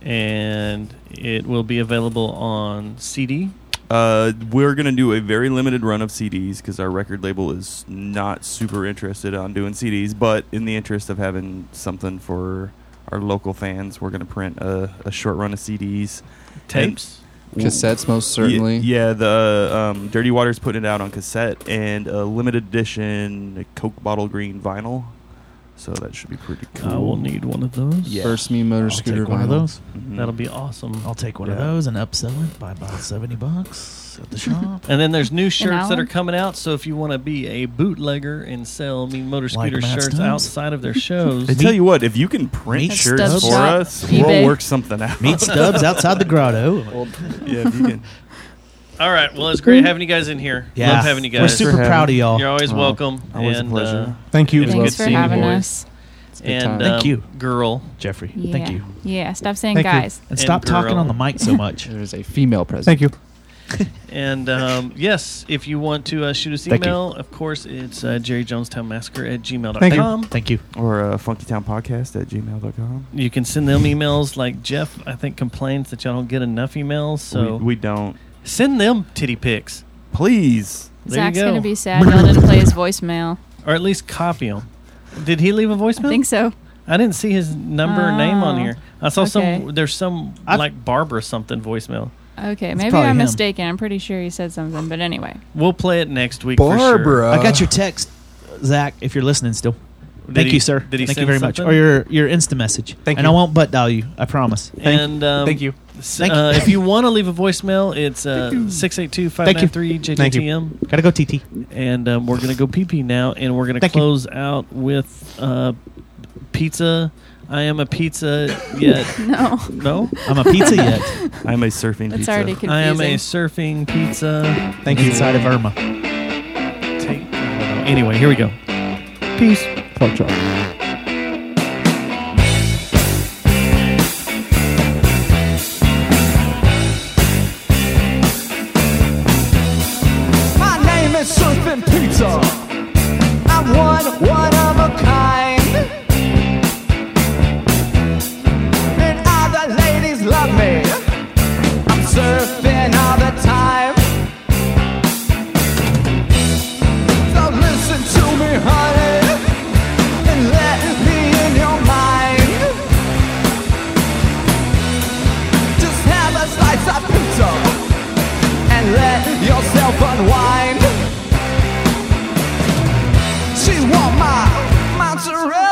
H: And it will be available on CD.
J: We're going to do a very limited run of CDs because our record label is not super interested on doing CDs. But in the interest of having something for our local fans, we're going to print a short run of CDs.
H: Tapes?
K: Cassettes, most certainly.
J: Yeah, the Dirty Water's putting it out on cassette and a limited edition Coke bottle green vinyl. So that should be pretty cool.
H: I will need one of those.
J: Yeah.
K: First Mean Motor
L: I'll
K: Scooter
L: take one
K: vinyl.
L: of those.
H: That'll be awesome.
L: I'll take one of those and upsell it by about $70 at the shop.
H: And then there's new shirts that
O: hour?
H: are coming out. So if you want to be a bootlegger and sell Mean Motor
L: Like
H: Scooter
L: Matt
H: shirts
L: Stubbs?
H: outside of their shows,
J: I tell you what, if you can print
L: Meet
J: shirts
L: Stubbs
J: for
O: shop,
J: us,
O: eBay.
J: we'll work something out.
L: Meet Stubbs outside the grotto.
J: Yeah, if you can.
H: all right. Well, it's great having you guys in here.
L: Yeah.
H: Love having you guys.
L: We're super proud of y'all.
H: You're always welcome.
J: Always a
H: and,
J: pleasure.
P: Thank you.
H: it's
O: Thanks
H: good
O: for
H: seeing you
O: having
H: boys.
O: us.
H: And
L: Thank you.
H: girl.
L: Jeffrey.
O: Yeah.
L: Thank you.
O: Yeah, stop saying
P: Thank you.
O: guys.
L: And stop talking
H: girl.
L: on the mic so much.
K: There's a female present.
P: Thank you.
H: And yes, if you want to shoot us
L: Thank you.
H: email, of course, it's jerryjonestownmassacre at gmail.com.
P: Thank you.
L: Thank you.
J: Or funkytownpodcast at gmail.com.
H: You can send them emails. Like Jeff, I think, complains that y'all don't get enough emails. So
J: we don't.
H: send them titty pics.
J: Please.
H: There
O: Zach's
H: you go.
O: going to be sad y'all didn't play his voicemail.
H: Or at least copy them. Did he leave a voicemail?
O: I think so.
H: I didn't see his number or name on here. I saw
O: okay.
H: there's some like Barbara something voicemail.
O: Okay,
L: It's
O: maybe
L: probably
O: I'm
L: him.
O: mistaken. I'm pretty sure he said something, but anyway.
H: We'll play it next week for
P: Barbara.
H: sure.
L: I got your text, Zach, if you're listening still. Thank
H: he-
L: you, sir.
H: did he
L: Thank you
H: send
L: very much.
H: something?
L: Or your Insta message.
P: Thank
L: and
P: you.
L: I won't butt dial you. I promise.
H: And
P: Thank you.
L: Thank you.
H: If you want to leave a voicemail, it's 682-593-JJTM.
L: Gotta go, TT.
H: And we're going to go pee-pee now, and we're going to
L: Thank you.
H: close out with pizza. I am a pizza yet.
O: No.
H: No?
L: I'm a pizza yet.
J: I'm a surfing
O: That's
J: pizza.
O: already confusing.
H: I am a surfing pizza.
L: Thank you. Inside of Irma.
H: Anyway, here we go. Peace.
K: Pork chop.
U: My name is Surfing Pizza. I'm one of a kind. And all the ladies love me. I'm surfing all the time. So bounce around.